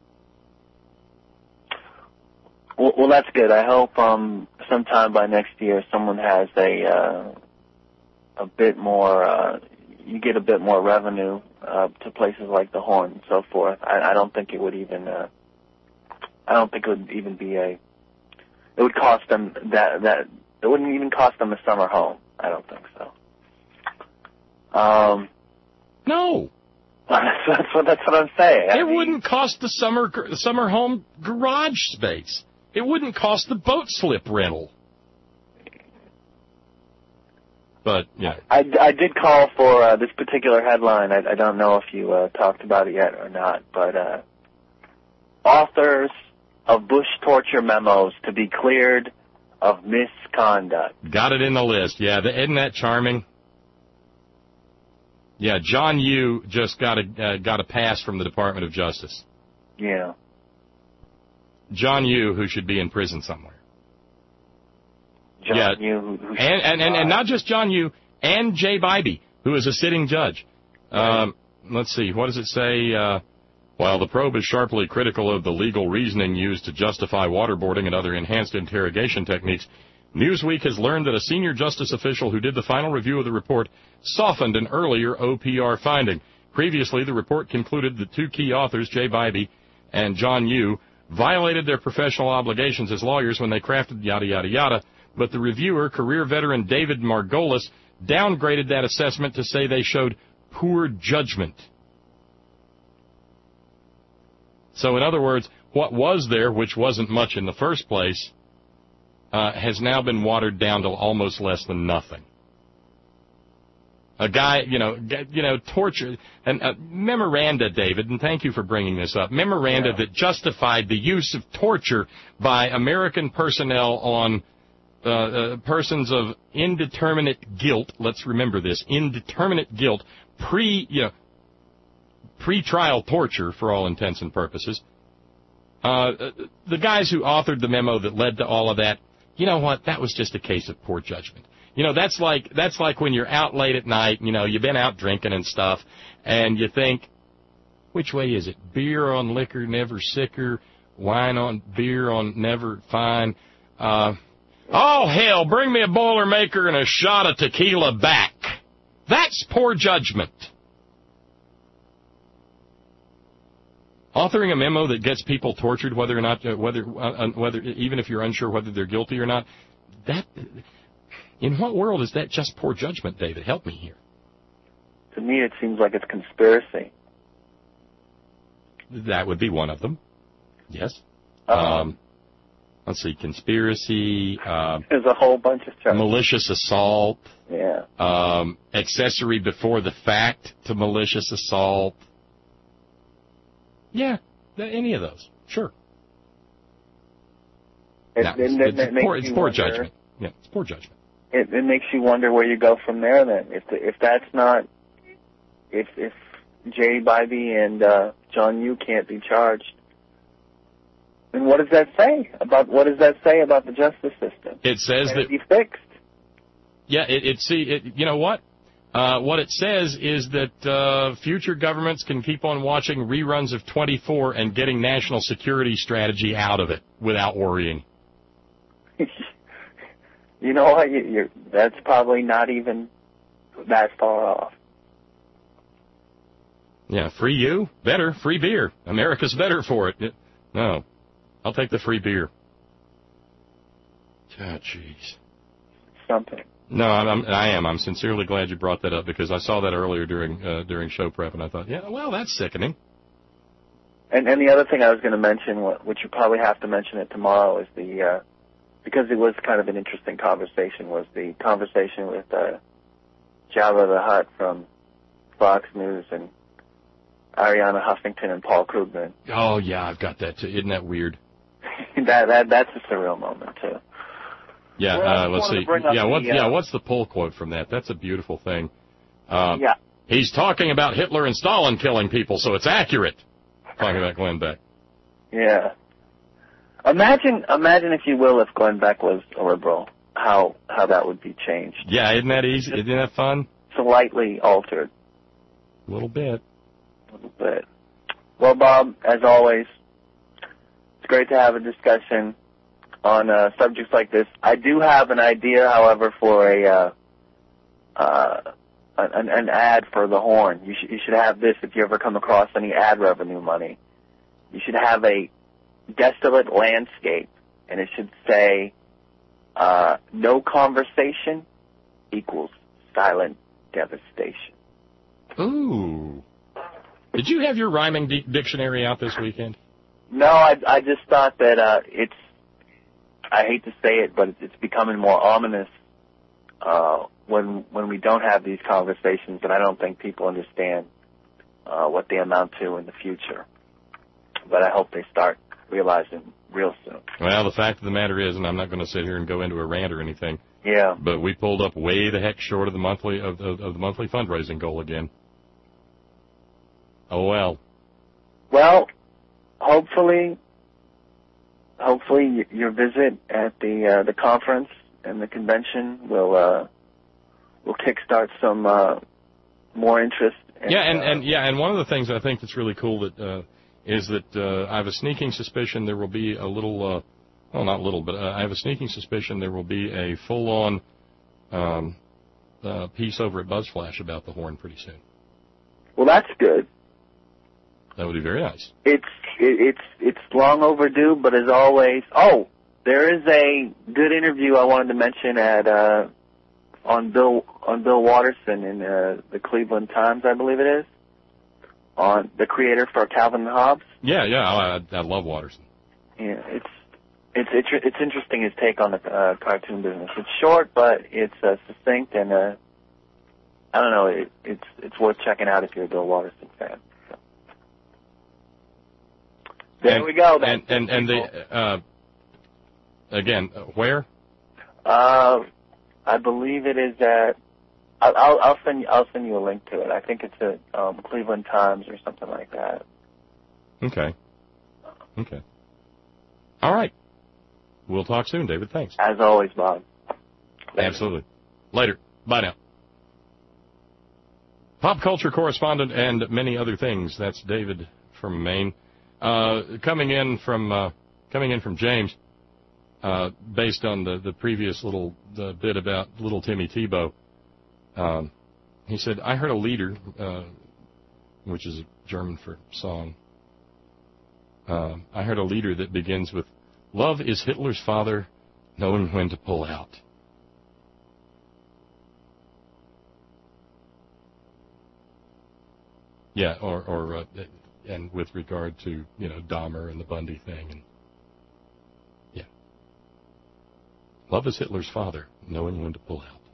Well, well, that's good. I hope um, sometime by next year someone has a uh, a bit more. Uh, you get a bit more revenue uh, to places like the Horn and so forth. I, I don't think it would even. Uh, I don't think it would even be a. It would cost them that that. It wouldn't even cost them a summer home. I don't think so. Um. No. that's what that's what I'm saying. I it mean, wouldn't cost the summer the summer home garage space. It wouldn't cost the boat slip rental. But, yeah. I, I did call for uh, this particular headline. I, I don't know if you uh, talked about it yet or not, but uh, authors of Bush torture memos to be cleared of misconduct. Got it in the list. Yeah, the, isn't that charming? Yeah, John Yoo just got a uh, got a pass from the Department of Justice. Yeah. John Yoo, who should be in prison somewhere. John yeah. Yoo, who, who and, and, and, and not just John Yoo, and Jay Bybee, who is a sitting judge. Right. Um, let's see, what does it say? Uh, while the probe is sharply critical of the legal reasoning used to justify waterboarding and other enhanced interrogation techniques, Newsweek has learned that a senior justice official who did the final review of the report softened an earlier O P R finding. Previously, the report concluded the two key authors, Jay Bybee and John Yoo, violated their professional obligations as lawyers when they crafted yada, yada, yada, but the reviewer, career veteran David Margolis, downgraded that assessment to say they showed poor judgment. So, in other words, what was there, which wasn't much in the first place, uh, has now been watered down to almost less than nothing. A guy, you know, you know, torture, and uh, memoranda, David, and thank you for bringing this up, memoranda yeah. that justified the use of torture by American personnel on uh, uh, persons of indeterminate guilt. Let's remember this, indeterminate guilt, pre, you know, pre-trial torture for all intents and purposes. Uh, the guys who authored the memo that led to all of that, you know what, that was just a case of poor judgment. You know, that's like that's like when you're out late at night, you know, you've been out drinking and stuff, and you think, which way is it? Beer on liquor, never sicker. Wine on beer on never fine. Uh, oh, hell, bring me a Boilermaker and a shot of tequila back. That's poor judgment. Authoring a memo that gets people tortured, whether or not, uh, whether, uh, whether, even if you're unsure whether they're guilty or not, that, in what world is that just poor judgment, David? Help me here. To me, it seems like it's conspiracy. That would be one of them. Yes. Uh-huh. Um, let's see, conspiracy. Uh, There's a whole bunch of charges. Malicious assault. Yeah. Um, accessory before the fact to malicious assault. Yeah, any of those, sure. It, no, it, it's, it, it's, poor, it's poor wonder, judgment. Yeah, it's poor judgment. It, it makes you wonder where you go from there. Then, if the, if that's not, if if Jay Bybee and uh, John Yoo can't be charged, then what does that say about what does that say about the justice system? It says Can that it be fixed. Yeah, it, it see it. You know what? Uh, what it says is that uh, future governments can keep on watching reruns of twenty-four and getting national security strategy out of it without worrying. You know what? You, you're, that's probably not even that far off. Yeah, free you, better, free beer. America's better for it. it no, I'll take the free beer. Oh, jeez. Something. No, I'm, I'm, I am. I'm sincerely glad you brought that up because I saw that earlier during uh, during show prep, and I thought, yeah, well, that's sickening. And and the other thing I was going to mention, which you probably have to mention it tomorrow, is the uh, because it was kind of an interesting conversation, was the conversation with uh, Jabba the Hutt from Fox News and Ariana Huffington and Paul Krugman. Oh yeah, I've got that too. Isn't that weird? that that that's a surreal moment too. Yeah, well, uh, let's see. Yeah, what, the, uh, yeah, what's the pull quote from that? That's a beautiful thing. Uh, yeah. He's talking about Hitler and Stalin killing people, so it's accurate. Talking about Glenn Beck. Yeah. Imagine, imagine if you will, if Glenn Beck was a liberal, how how that would be changed. Yeah, isn't that easy? Isn't that fun? Slightly altered. A little bit. A little bit. Well, Bob, as always, it's great to have a discussion on uh, subjects like this. I do have an idea, however, for a uh, uh, an, an ad for the Horn. You should you should have this if you ever come across any ad revenue money. You should have a desolate landscape, and it should say, uh, "No conversation equals silent devastation." Ooh! Did you have your rhyming di- dictionary out this weekend? No, I I just thought that uh, it's. I hate to say it, but it's becoming more ominous uh, when when we don't have these conversations, and I don't think people understand uh, what they amount to in the future. But I hope they start realizing real soon. Well, the fact of the matter is, and I'm not going to sit here and go into a rant or anything. Yeah. But we pulled up way the heck short of the monthly of, of, of the monthly fundraising goal again. Oh well. Well, hopefully. Hopefully, your visit at the uh, the conference and the convention will uh, will kickstart some uh, more interest. In, yeah, and, uh, and yeah, and one of the things I think that's really cool that uh, is that uh, I have a sneaking suspicion there will be a little, uh, well, not little, but uh, I have a sneaking suspicion there will be a full-on um, uh, piece over at BuzzFlash about the horn pretty soon. Well, that's good. That would be very nice. It's it, it's it's long overdue, but as always, oh, there is a good interview I wanted to mention at uh, on Bill on Bill Watterson in uh, the Cleveland Times, I believe it is, on the creator for Calvin and Hobbes. Yeah, yeah, I, I love Watterson. Yeah, it's it's it's it's interesting his take on the uh, cartoon business. It's short, but it's uh, succinct, and uh, I don't know, it, it's it's worth checking out if you're a Bill Watterson fan. So. There and, we go. And and and the uh, again, uh, where? Uh, I believe it is at. I'll, I'll I'll send you, I'll send you a link to it. I think it's at um, Cleveland Times or something like that. Okay. Okay. All right. We'll talk soon, David. Thanks. As always, Bob. Later. Absolutely. Later. Bye now. Pop culture correspondent and many other things. That's David from Maine. Uh, coming in from uh, coming in from James, uh, based on the, the previous little the bit about little Timmy Tebow. Um, he said, I heard a leader, uh, which is German for song. Uh, I heard a leader that begins with, love is Hitler's father, knowing when to pull out. Yeah, or, or uh, and with regard to, you know, Dahmer and the Bundy thing. And yeah. Love is Hitler's father, knowing when to pull out.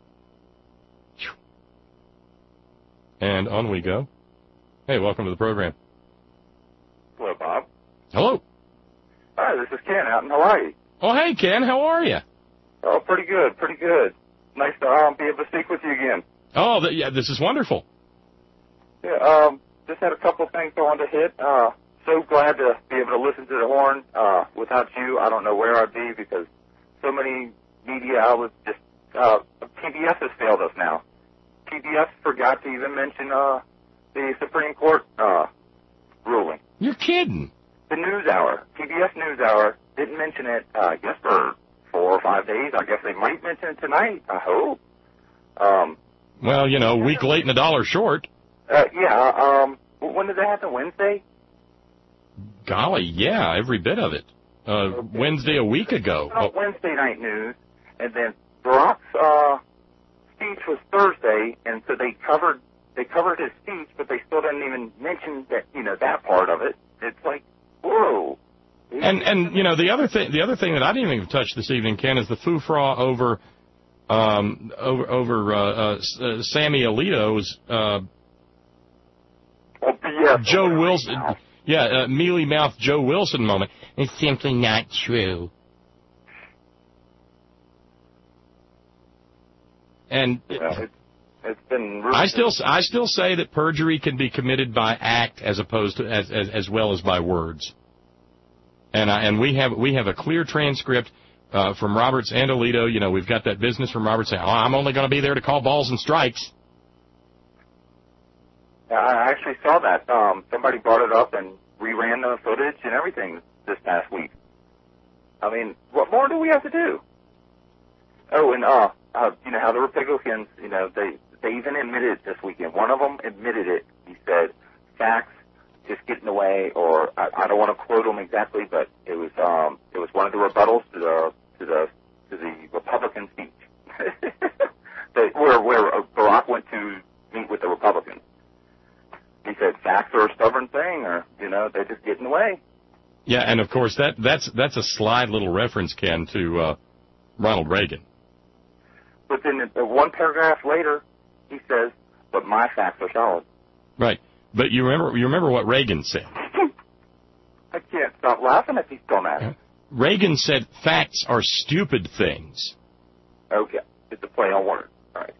And on we go. Hey, welcome to the program. Hello, Bob. Hello. Hi, this is Ken out in Hawaii. Oh, hey, Ken. How are you? Oh, pretty good, pretty good. Nice to um, be able to speak with you again. Oh, th- yeah, this is wonderful. Yeah, um, just had a couple of things I wanted to hit. Uh, so glad to be able to listen to the horn. Uh, without you, I don't know where I'd be because so many media outlets just, uh, P B S has failed us now. P B S forgot to even mention uh, the Supreme Court uh, ruling. You're kidding. The News Hour, P B S News Hour, didn't mention it, uh, I guess, for four or five days. I guess they might mention it tonight, I hope. Um, well, you know, a week late and a dollar short. Uh, yeah, um, when did that happen, Wednesday? Golly, yeah, every bit of it. Uh, okay. Wednesday a week ago. Oh, Wednesday night news, and then Barack's, uh, speech was Thursday, and so they covered they covered his speech, but they still didn't even mention that, you know, that part of it. It's like, whoa. And and you know the other thing the other thing that I didn't even touch this evening, Ken, is the foofra over um over over uh, uh, uh, Sammy Alito's uh, oh, yeah, Joe Wilson, now. yeah, uh, mealy mouth Joe Wilson moment. It's simply not true. And yeah, it's, it's been. Really I still, I still say that perjury can be committed by act as opposed to as as, as well as by words. And I, and we have we have a clear transcript uh, from Roberts and Alito. You know, we've got that business from Roberts saying, "Oh, I'm only going to be there to call balls and strikes." Yeah, I actually saw that. Um, somebody brought it up and reran the footage and everything this past week. I mean, what more do we have to do? Oh, and uh. Uh, you know, how the Republicans, you know, they they even admitted it this weekend. One of them admitted it. He said, facts just get in the way, or I, I don't want to quote him exactly, but it was um it was one of the rebuttals to the to the to the Republican speech, that, where where Barack went to meet with the Republicans. He said, facts are a stubborn thing, or you know, they just get in the way. Yeah, and of course that that's that's a slide little reference, Ken, to uh, Ronald Reagan. But then uh, one paragraph later, he says, but my facts are solid. Right. But you remember you remember what Reagan said. I can't stop laughing if he's still mad. Reagan said facts are stupid things. Okay. It's a play on words. All right.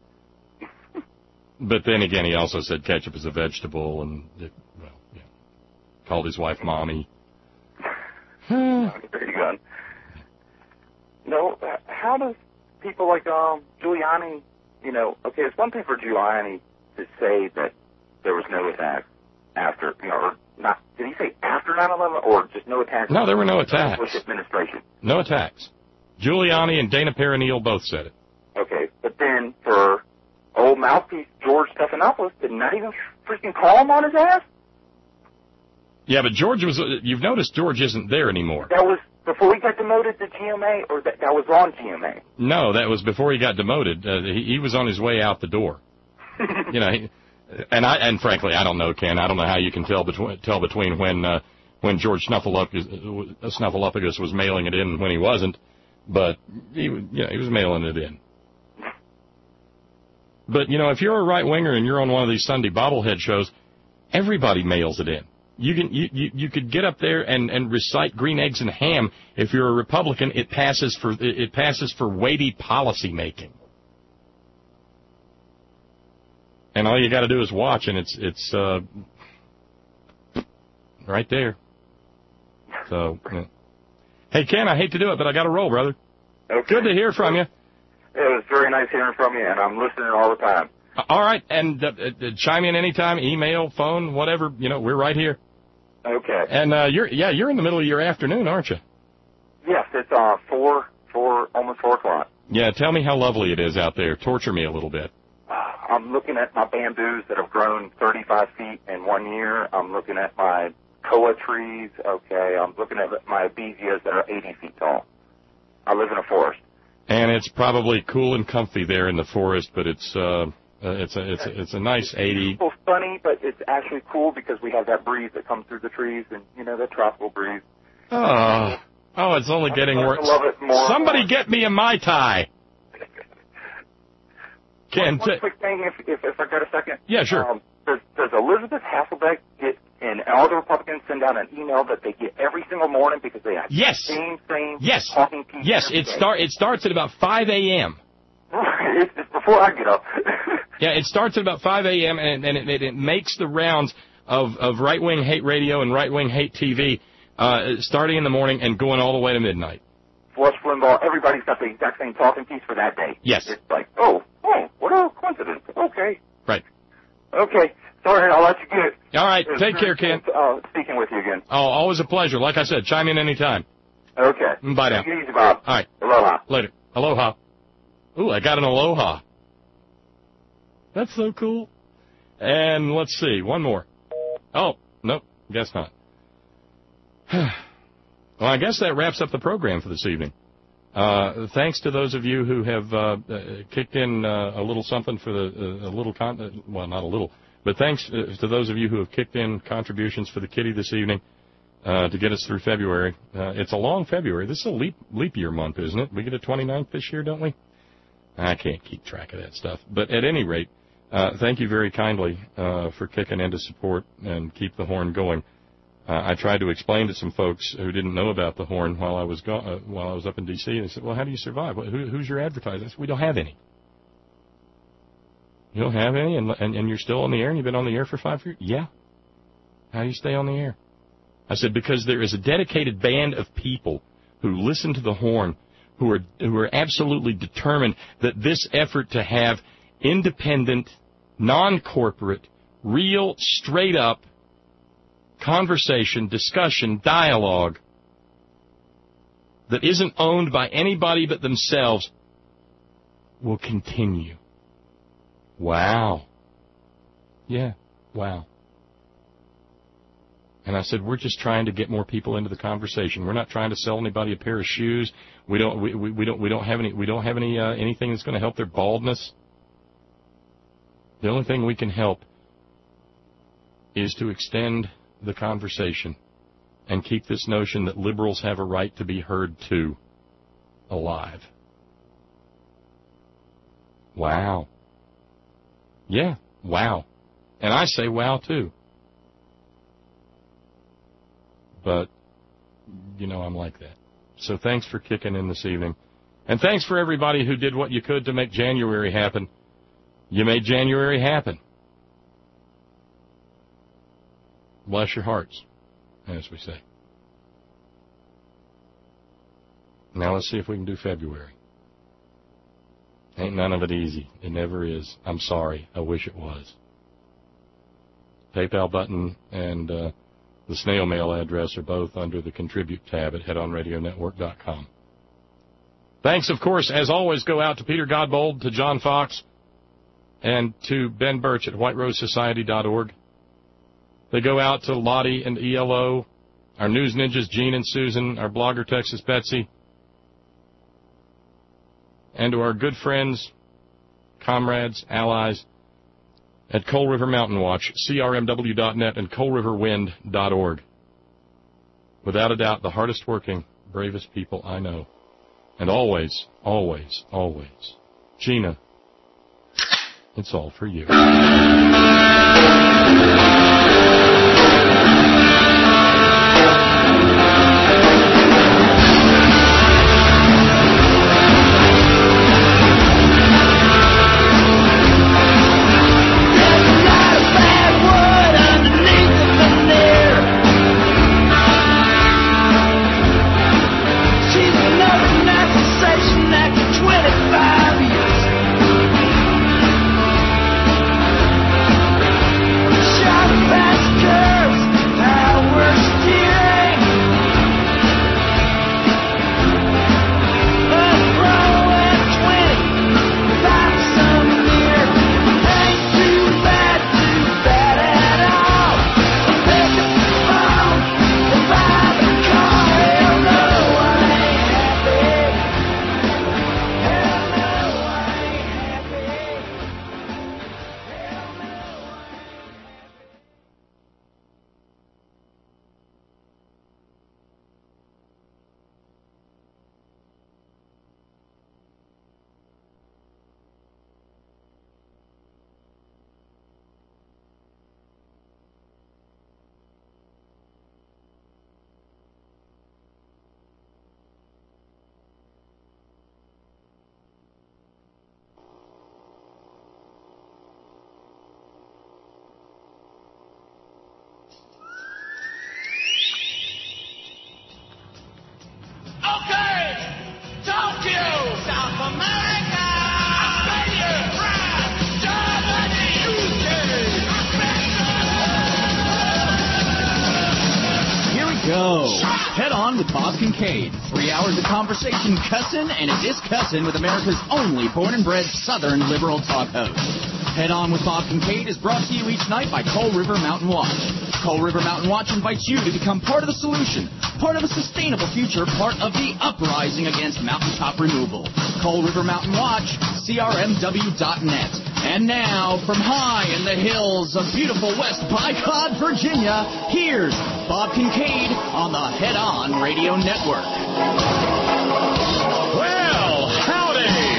But then again, he also said ketchup is a vegetable, and, it, well, yeah, called his wife Mommy. There you go. No, how does people like um, Giuliani, you know, okay, it's one thing for Giuliani to say that there was no attack after, you know, or not, did he say after nine eleven or just no attacks? No, there were no attacks. Bush administration. No attacks. Giuliani and Dana Perrineal both said it. Okay, but then for old mouthpiece George Stephanopoulos did not even freaking call him on his ass? Yeah, but George was, you've noticed George isn't there anymore. That was before he got demoted to G M A, or that, that was on G M A? No, that was before he got demoted. Uh, he, he was on his way out the door. you know, he, and I and frankly, I don't know, Ken. I don't know how you can tell between tell between when uh, when George Snuffleupagus, uh, Snuffleupagus was mailing it in and when he wasn't, but he, you know, he was mailing it in. But you know, if you're a right winger and you're on one of these Sunday bobblehead shows, everybody mails it in. You can you, you, you could get up there and, and recite green eggs and ham. If you're a Republican, it passes for it passes for weighty policy making. And all you got to do is watch, and it's it's uh, right there. So, yeah. Hey Ken, I hate to do it, but I got to roll, brother. Okay. Good to hear from you. It was very nice hearing from you, and I'm listening all the time. All right, and uh, uh, chime in anytime, email, phone, whatever. You know, we're right here. Okay. And uh, you're yeah, you're in the middle of your afternoon, aren't you? Yes, it's uh four, four, almost four o'clock. Yeah, tell me how lovely it is out there. Torture me a little bit. I'm looking at my bamboos that have grown thirty-five feet in one year. I'm looking at my koa trees. Okay, I'm looking at my abezias that are eighty feet tall. I live in a forest. And it's probably cool and comfy there in the forest, but it's uh, uh it's a it's a, it's a nice eighty. It's funny, but it's actually cool because we have that breeze that comes through the trees, and you know that tropical breeze. Oh, oh, it's only getting worse. I love it more. Somebody get me a Mai Tai. Ken, one, one quick thing, if, if if I got a second. Yeah, sure. Um, does does Elizabeth Hasselbeck get, and all the Republicans send out an email that they get every single morning because they have yes. the same same yes. talking piece? Yes, it start it starts at about five a.m. It's, it's before I get up. Yeah, it starts at about five a.m. and, and it, it makes the rounds of, of right-wing hate radio and right-wing hate T V uh, starting in the morning and going all the way to midnight. Rush Limbaugh, everybody's got the exact same talking piece for that day. Yes. It's like, oh, oh, what a coincidence. Okay. Right. Okay. Sorry, I'll let you get it. All right. It's Take care, Ken. Uh, speaking with you again. Oh, always a pleasure. Like I said, chime in anytime. Okay. Bye now. Take it easy, Bob. All right. Aloha. Later. Aloha. Ooh, I got an aloha. That's so cool. And let's see, one more. Oh, nope, guess not. Well, I guess that wraps up the program for this evening. Uh, thanks to those of you who have uh, uh, kicked in uh, a little something for the uh, a little con- uh, well, not a little, but thanks uh, to those of you who have kicked in contributions for the kitty this evening uh, to get us through February. Uh, it's a long February. This is a leap leap year month, isn't it? We get a twenty-ninth this year, don't we? I can't keep track of that stuff. But at any rate, uh, thank you very kindly uh, for kicking in to support and keep the horn going. Uh, I tried to explain to some folks who didn't know about the horn while I was go- uh, while I was up in D C and they said, "Well, how do you survive? Who, who's your advertiser?" I said, "We don't have any. You don't have any, and, and and you're still on the air, and you've been on the air for five years. Yeah. How do you stay on the air?" I said, "Because there is a dedicated band of people who listen to the horn, who are who are absolutely determined that this effort to have independent, non-corporate, real, straight-up conversation, discussion, dialogue that isn't owned by anybody but themselves will continue." Wow. Yeah, wow. And I said, we're just trying to get more people into the conversation. We're not trying to sell anybody a pair of shoes. We don't we, we, we don't we don't have any we don't have any uh, anything that's going to help their baldness. The only thing we can help is to extend the conversation and keep this notion that liberals have a right to be heard too alive. Wow. Yeah, wow. And I say wow too. But, you know, I'm like that. So thanks for kicking in this evening. And thanks for everybody who did what you could to make January happen. You made January happen. Bless your hearts, as we say. Now let's see if we can do February. Ain't none of it easy. It never is. I'm sorry. I wish it was. PayPal button and uh, the snail mail address are both under the Contribute tab at head on radio network dot com. Thanks, of course, as always, go out to Peter Godbold, to John Fox, and to Ben Birch at white rose society dot org. They go out to Lottie and E L O, our news ninjas, Gene and Susan, our blogger, Texas Betsy, and to our good friends, comrades, allies, at Coal River Mountain Watch, C R M W dot net, and coal river wind dot org. Without a doubt, the hardest working, bravest people I know. And always, always, always, Gina, it's all for you. Conversation cussin' and a discussin' with America's only born and bred Southern liberal talk host. Head On with Bob Kincaid is brought to you each night by Coal River Mountain Watch. Coal River Mountain Watch invites you to become part of the solution, part of a sustainable future, part of the uprising against mountaintop removal. Coal River Mountain Watch, C R M W dot net. And now, from high in the hills of beautiful West Bycod, Virginia, here's Bob Kincaid on the Head On Radio Network. Well, howdy!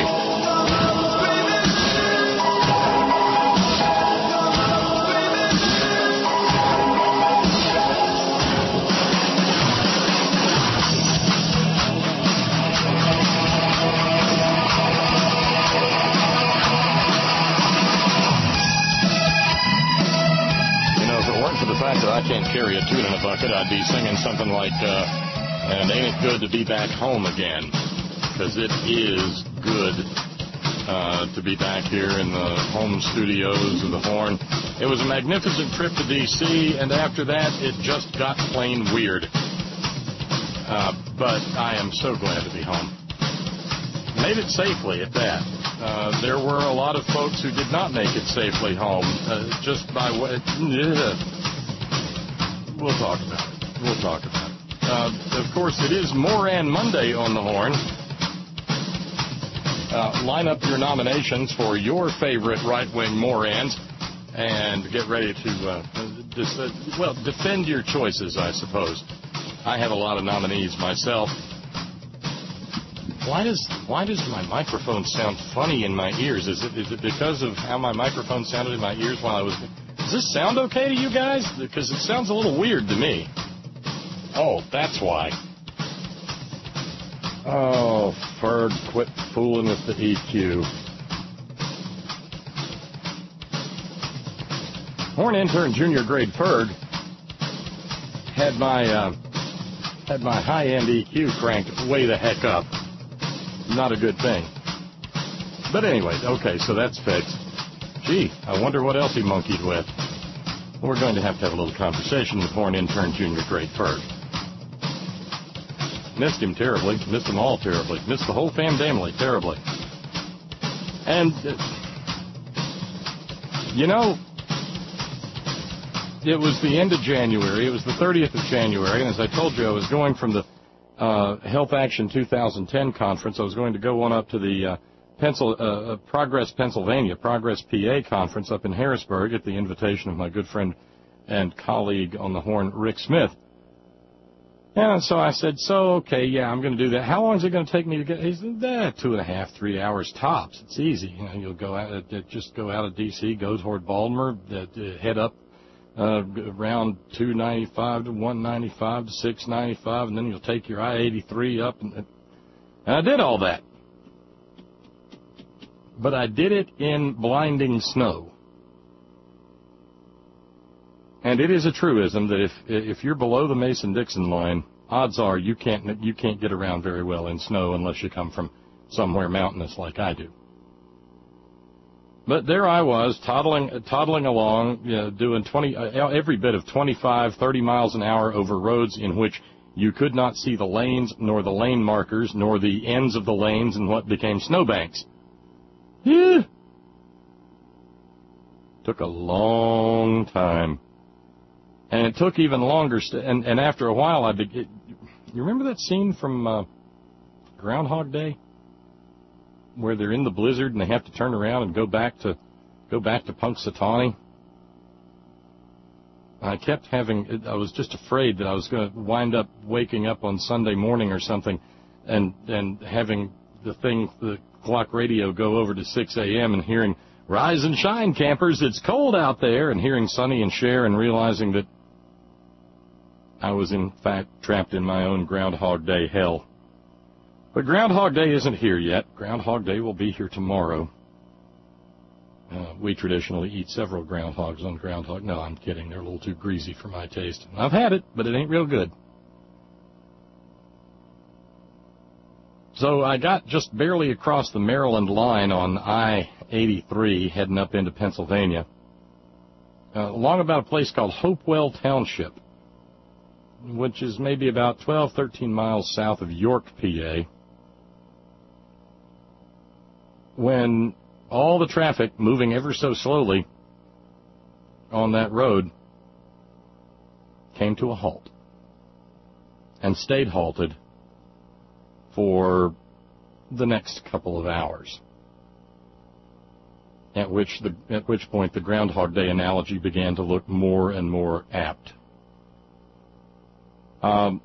For the fact that I can't carry a tune in a bucket, I'd be singing something like, uh, and ain't it good to be back home again? Because it is good uh, to be back here in the home studios of the Horn. It was a magnificent trip to D C, and after that, it just got plain weird. Uh, but I am so glad to be home. Made it safely at that. Uh, there were a lot of folks who did not make it safely home, uh, just by way. We'll talk about it. We'll talk about it. Uh, of course, it is Moran Monday on the Horn. Uh, line up your nominations for your favorite right-wing Morans and get ready to, uh, dis- uh, well, defend your choices, I suppose. I have a lot of nominees myself. Why does why does my microphone sound funny in my ears? Is it is it because of how my microphone sounded in my ears while I was... Does this sound okay to you guys? Because it sounds a little weird to me. Oh, that's why. Oh, Ferg, quit fooling with the E Q. Horn intern junior grade Ferg had my uh, had my high-end E Q cranked way the heck up. Not a good thing. But anyway, okay, so that's fixed. Gee, I wonder what else he monkeyed with. We're going to have to have a little conversation with Horn intern Junior Great Ferg. Missed him terribly. Missed them all terribly. Missed the whole family terribly. And, uh, you know, it was the end of January. It was the thirtieth of January. And as I told you, I was going from the uh, Health Action two thousand ten conference. I was going to go on up to the uh, Pencil, uh, Progress Pennsylvania, Progress P A conference up in Harrisburg at the invitation of my good friend and colleague on the Horn, Rick Smith. And so I said, so, okay, yeah, I'm going to do that. How long is it going to take me to get? He said, eh, two and a half, three hours tops. It's easy. You know, you'll go out, uh, just go out of D C, go toward Baltimore, uh, head up uh, around two ninety-five to one ninety-five to six ninety-five, and then you'll take your I eighty-three up. And, and I did all that. But I did it in blinding snow. And it is a truism that if if you're below the Mason-Dixon line, odds are you can't you can't get around very well in snow unless you come from somewhere mountainous like I do. But there I was, toddling toddling along, you know, doing twenty uh, every bit of twenty-five, thirty miles an hour over roads in which you could not see the lanes, nor the lane markers, nor the ends of the lanes in what became snowbanks. Yeah. Took a long time. And it took even longer, st- and, and after a while, I be- it, you remember that scene from uh, Groundhog Day, where they're in the blizzard and they have to turn around and go back to go back to Punxsutawney? I kept having, I was just afraid that I was going to wind up waking up on Sunday morning or something, and and having the thing, the clock radio, go over to six a.m. and hearing, "Rise and shine, campers, it's cold out there," and hearing Sonny and Cher and realizing that I was, in fact, trapped in my own Groundhog Day hell. But Groundhog Day isn't here yet. Groundhog Day will be here tomorrow. Uh, we traditionally eat several groundhogs on Groundhog. No, I'm kidding. They're a little too greasy for my taste. I've had it, but it ain't real good. So I got just barely across the Maryland line on I eighty-three heading up into Pennsylvania, uh, along about a place called Hopewell Township, which is maybe about twelve, thirteen miles south of York, P A, when all the traffic moving ever so slowly on that road came to a halt and stayed halted for the next couple of hours, at which the at which point the Groundhog Day analogy began to look more and more apt. Um,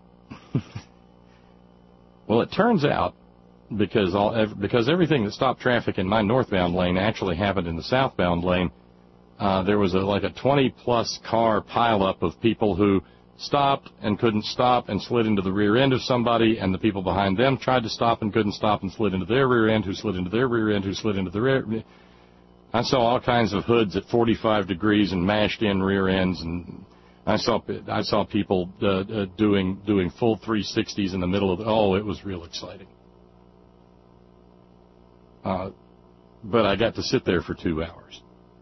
well, it turns out, because all because everything that stopped traffic in my northbound lane actually happened in the southbound lane, uh, there was a, like a twenty-plus car pileup of people who stopped and couldn't stop and slid into the rear end of somebody, and the people behind them tried to stop and couldn't stop and slid into their rear end, who slid into their rear end, who slid into the rear. I saw all kinds of hoods at forty-five degrees and mashed in rear ends, and I saw I saw people uh, uh, doing doing full three sixties in the middle of the, oh, it was real exciting. Uh, but I got to sit there for two hours.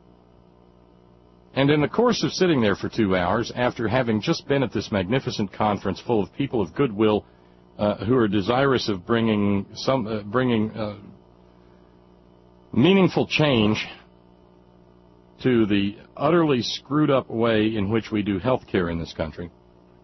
And in the course of sitting there for two hours, after having just been at this magnificent conference full of people of goodwill uh, who are desirous of bringing some uh, bringing uh, meaningful change to the utterly screwed up way in which we do health care in this country,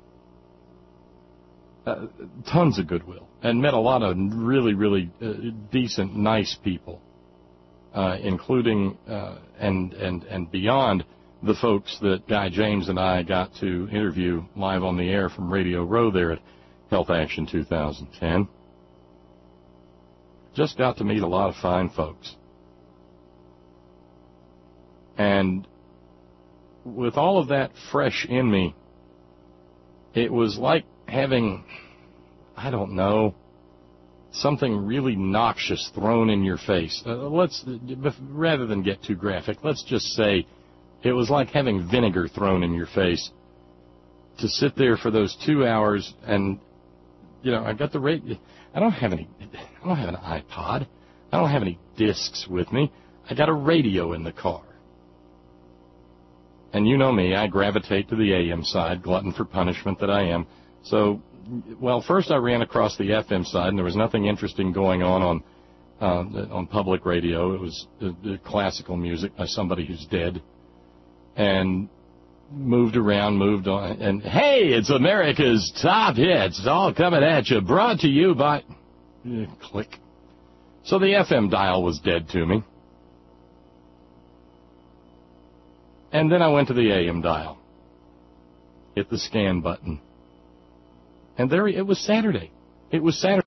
uh, tons of goodwill, and met a lot of really, really uh, decent, nice people, uh, including uh, and and and beyond the folks that Guy James and I got to interview live on the air from Radio Row there at Health Action two thousand ten. Just got to meet a lot of fine folks. And with all of that fresh in me, it was like having, I don't know, something really noxious thrown in your face. Uh, let's, rather than get too graphic, let's just say it was like having vinegar thrown in your face to sit there for those two hours. And, you know, I got the rate. I don't have any, I don't have an iPod. I don't have any discs with me. I got a radio in the car. And you know me, I gravitate to the A M side, glutton for punishment that I am. So, well, first I ran across the F M side, and there was nothing interesting going on on uh, on public radio. It was uh, classical music by somebody who's dead. And moved around, moved on, and hey, it's America's Top Hits, all coming at you, brought to you by... Uh, click. So the F M dial was dead to me. And then I went to the A M dial. Hit the scan button. And there it was Saturday. It was Saturday.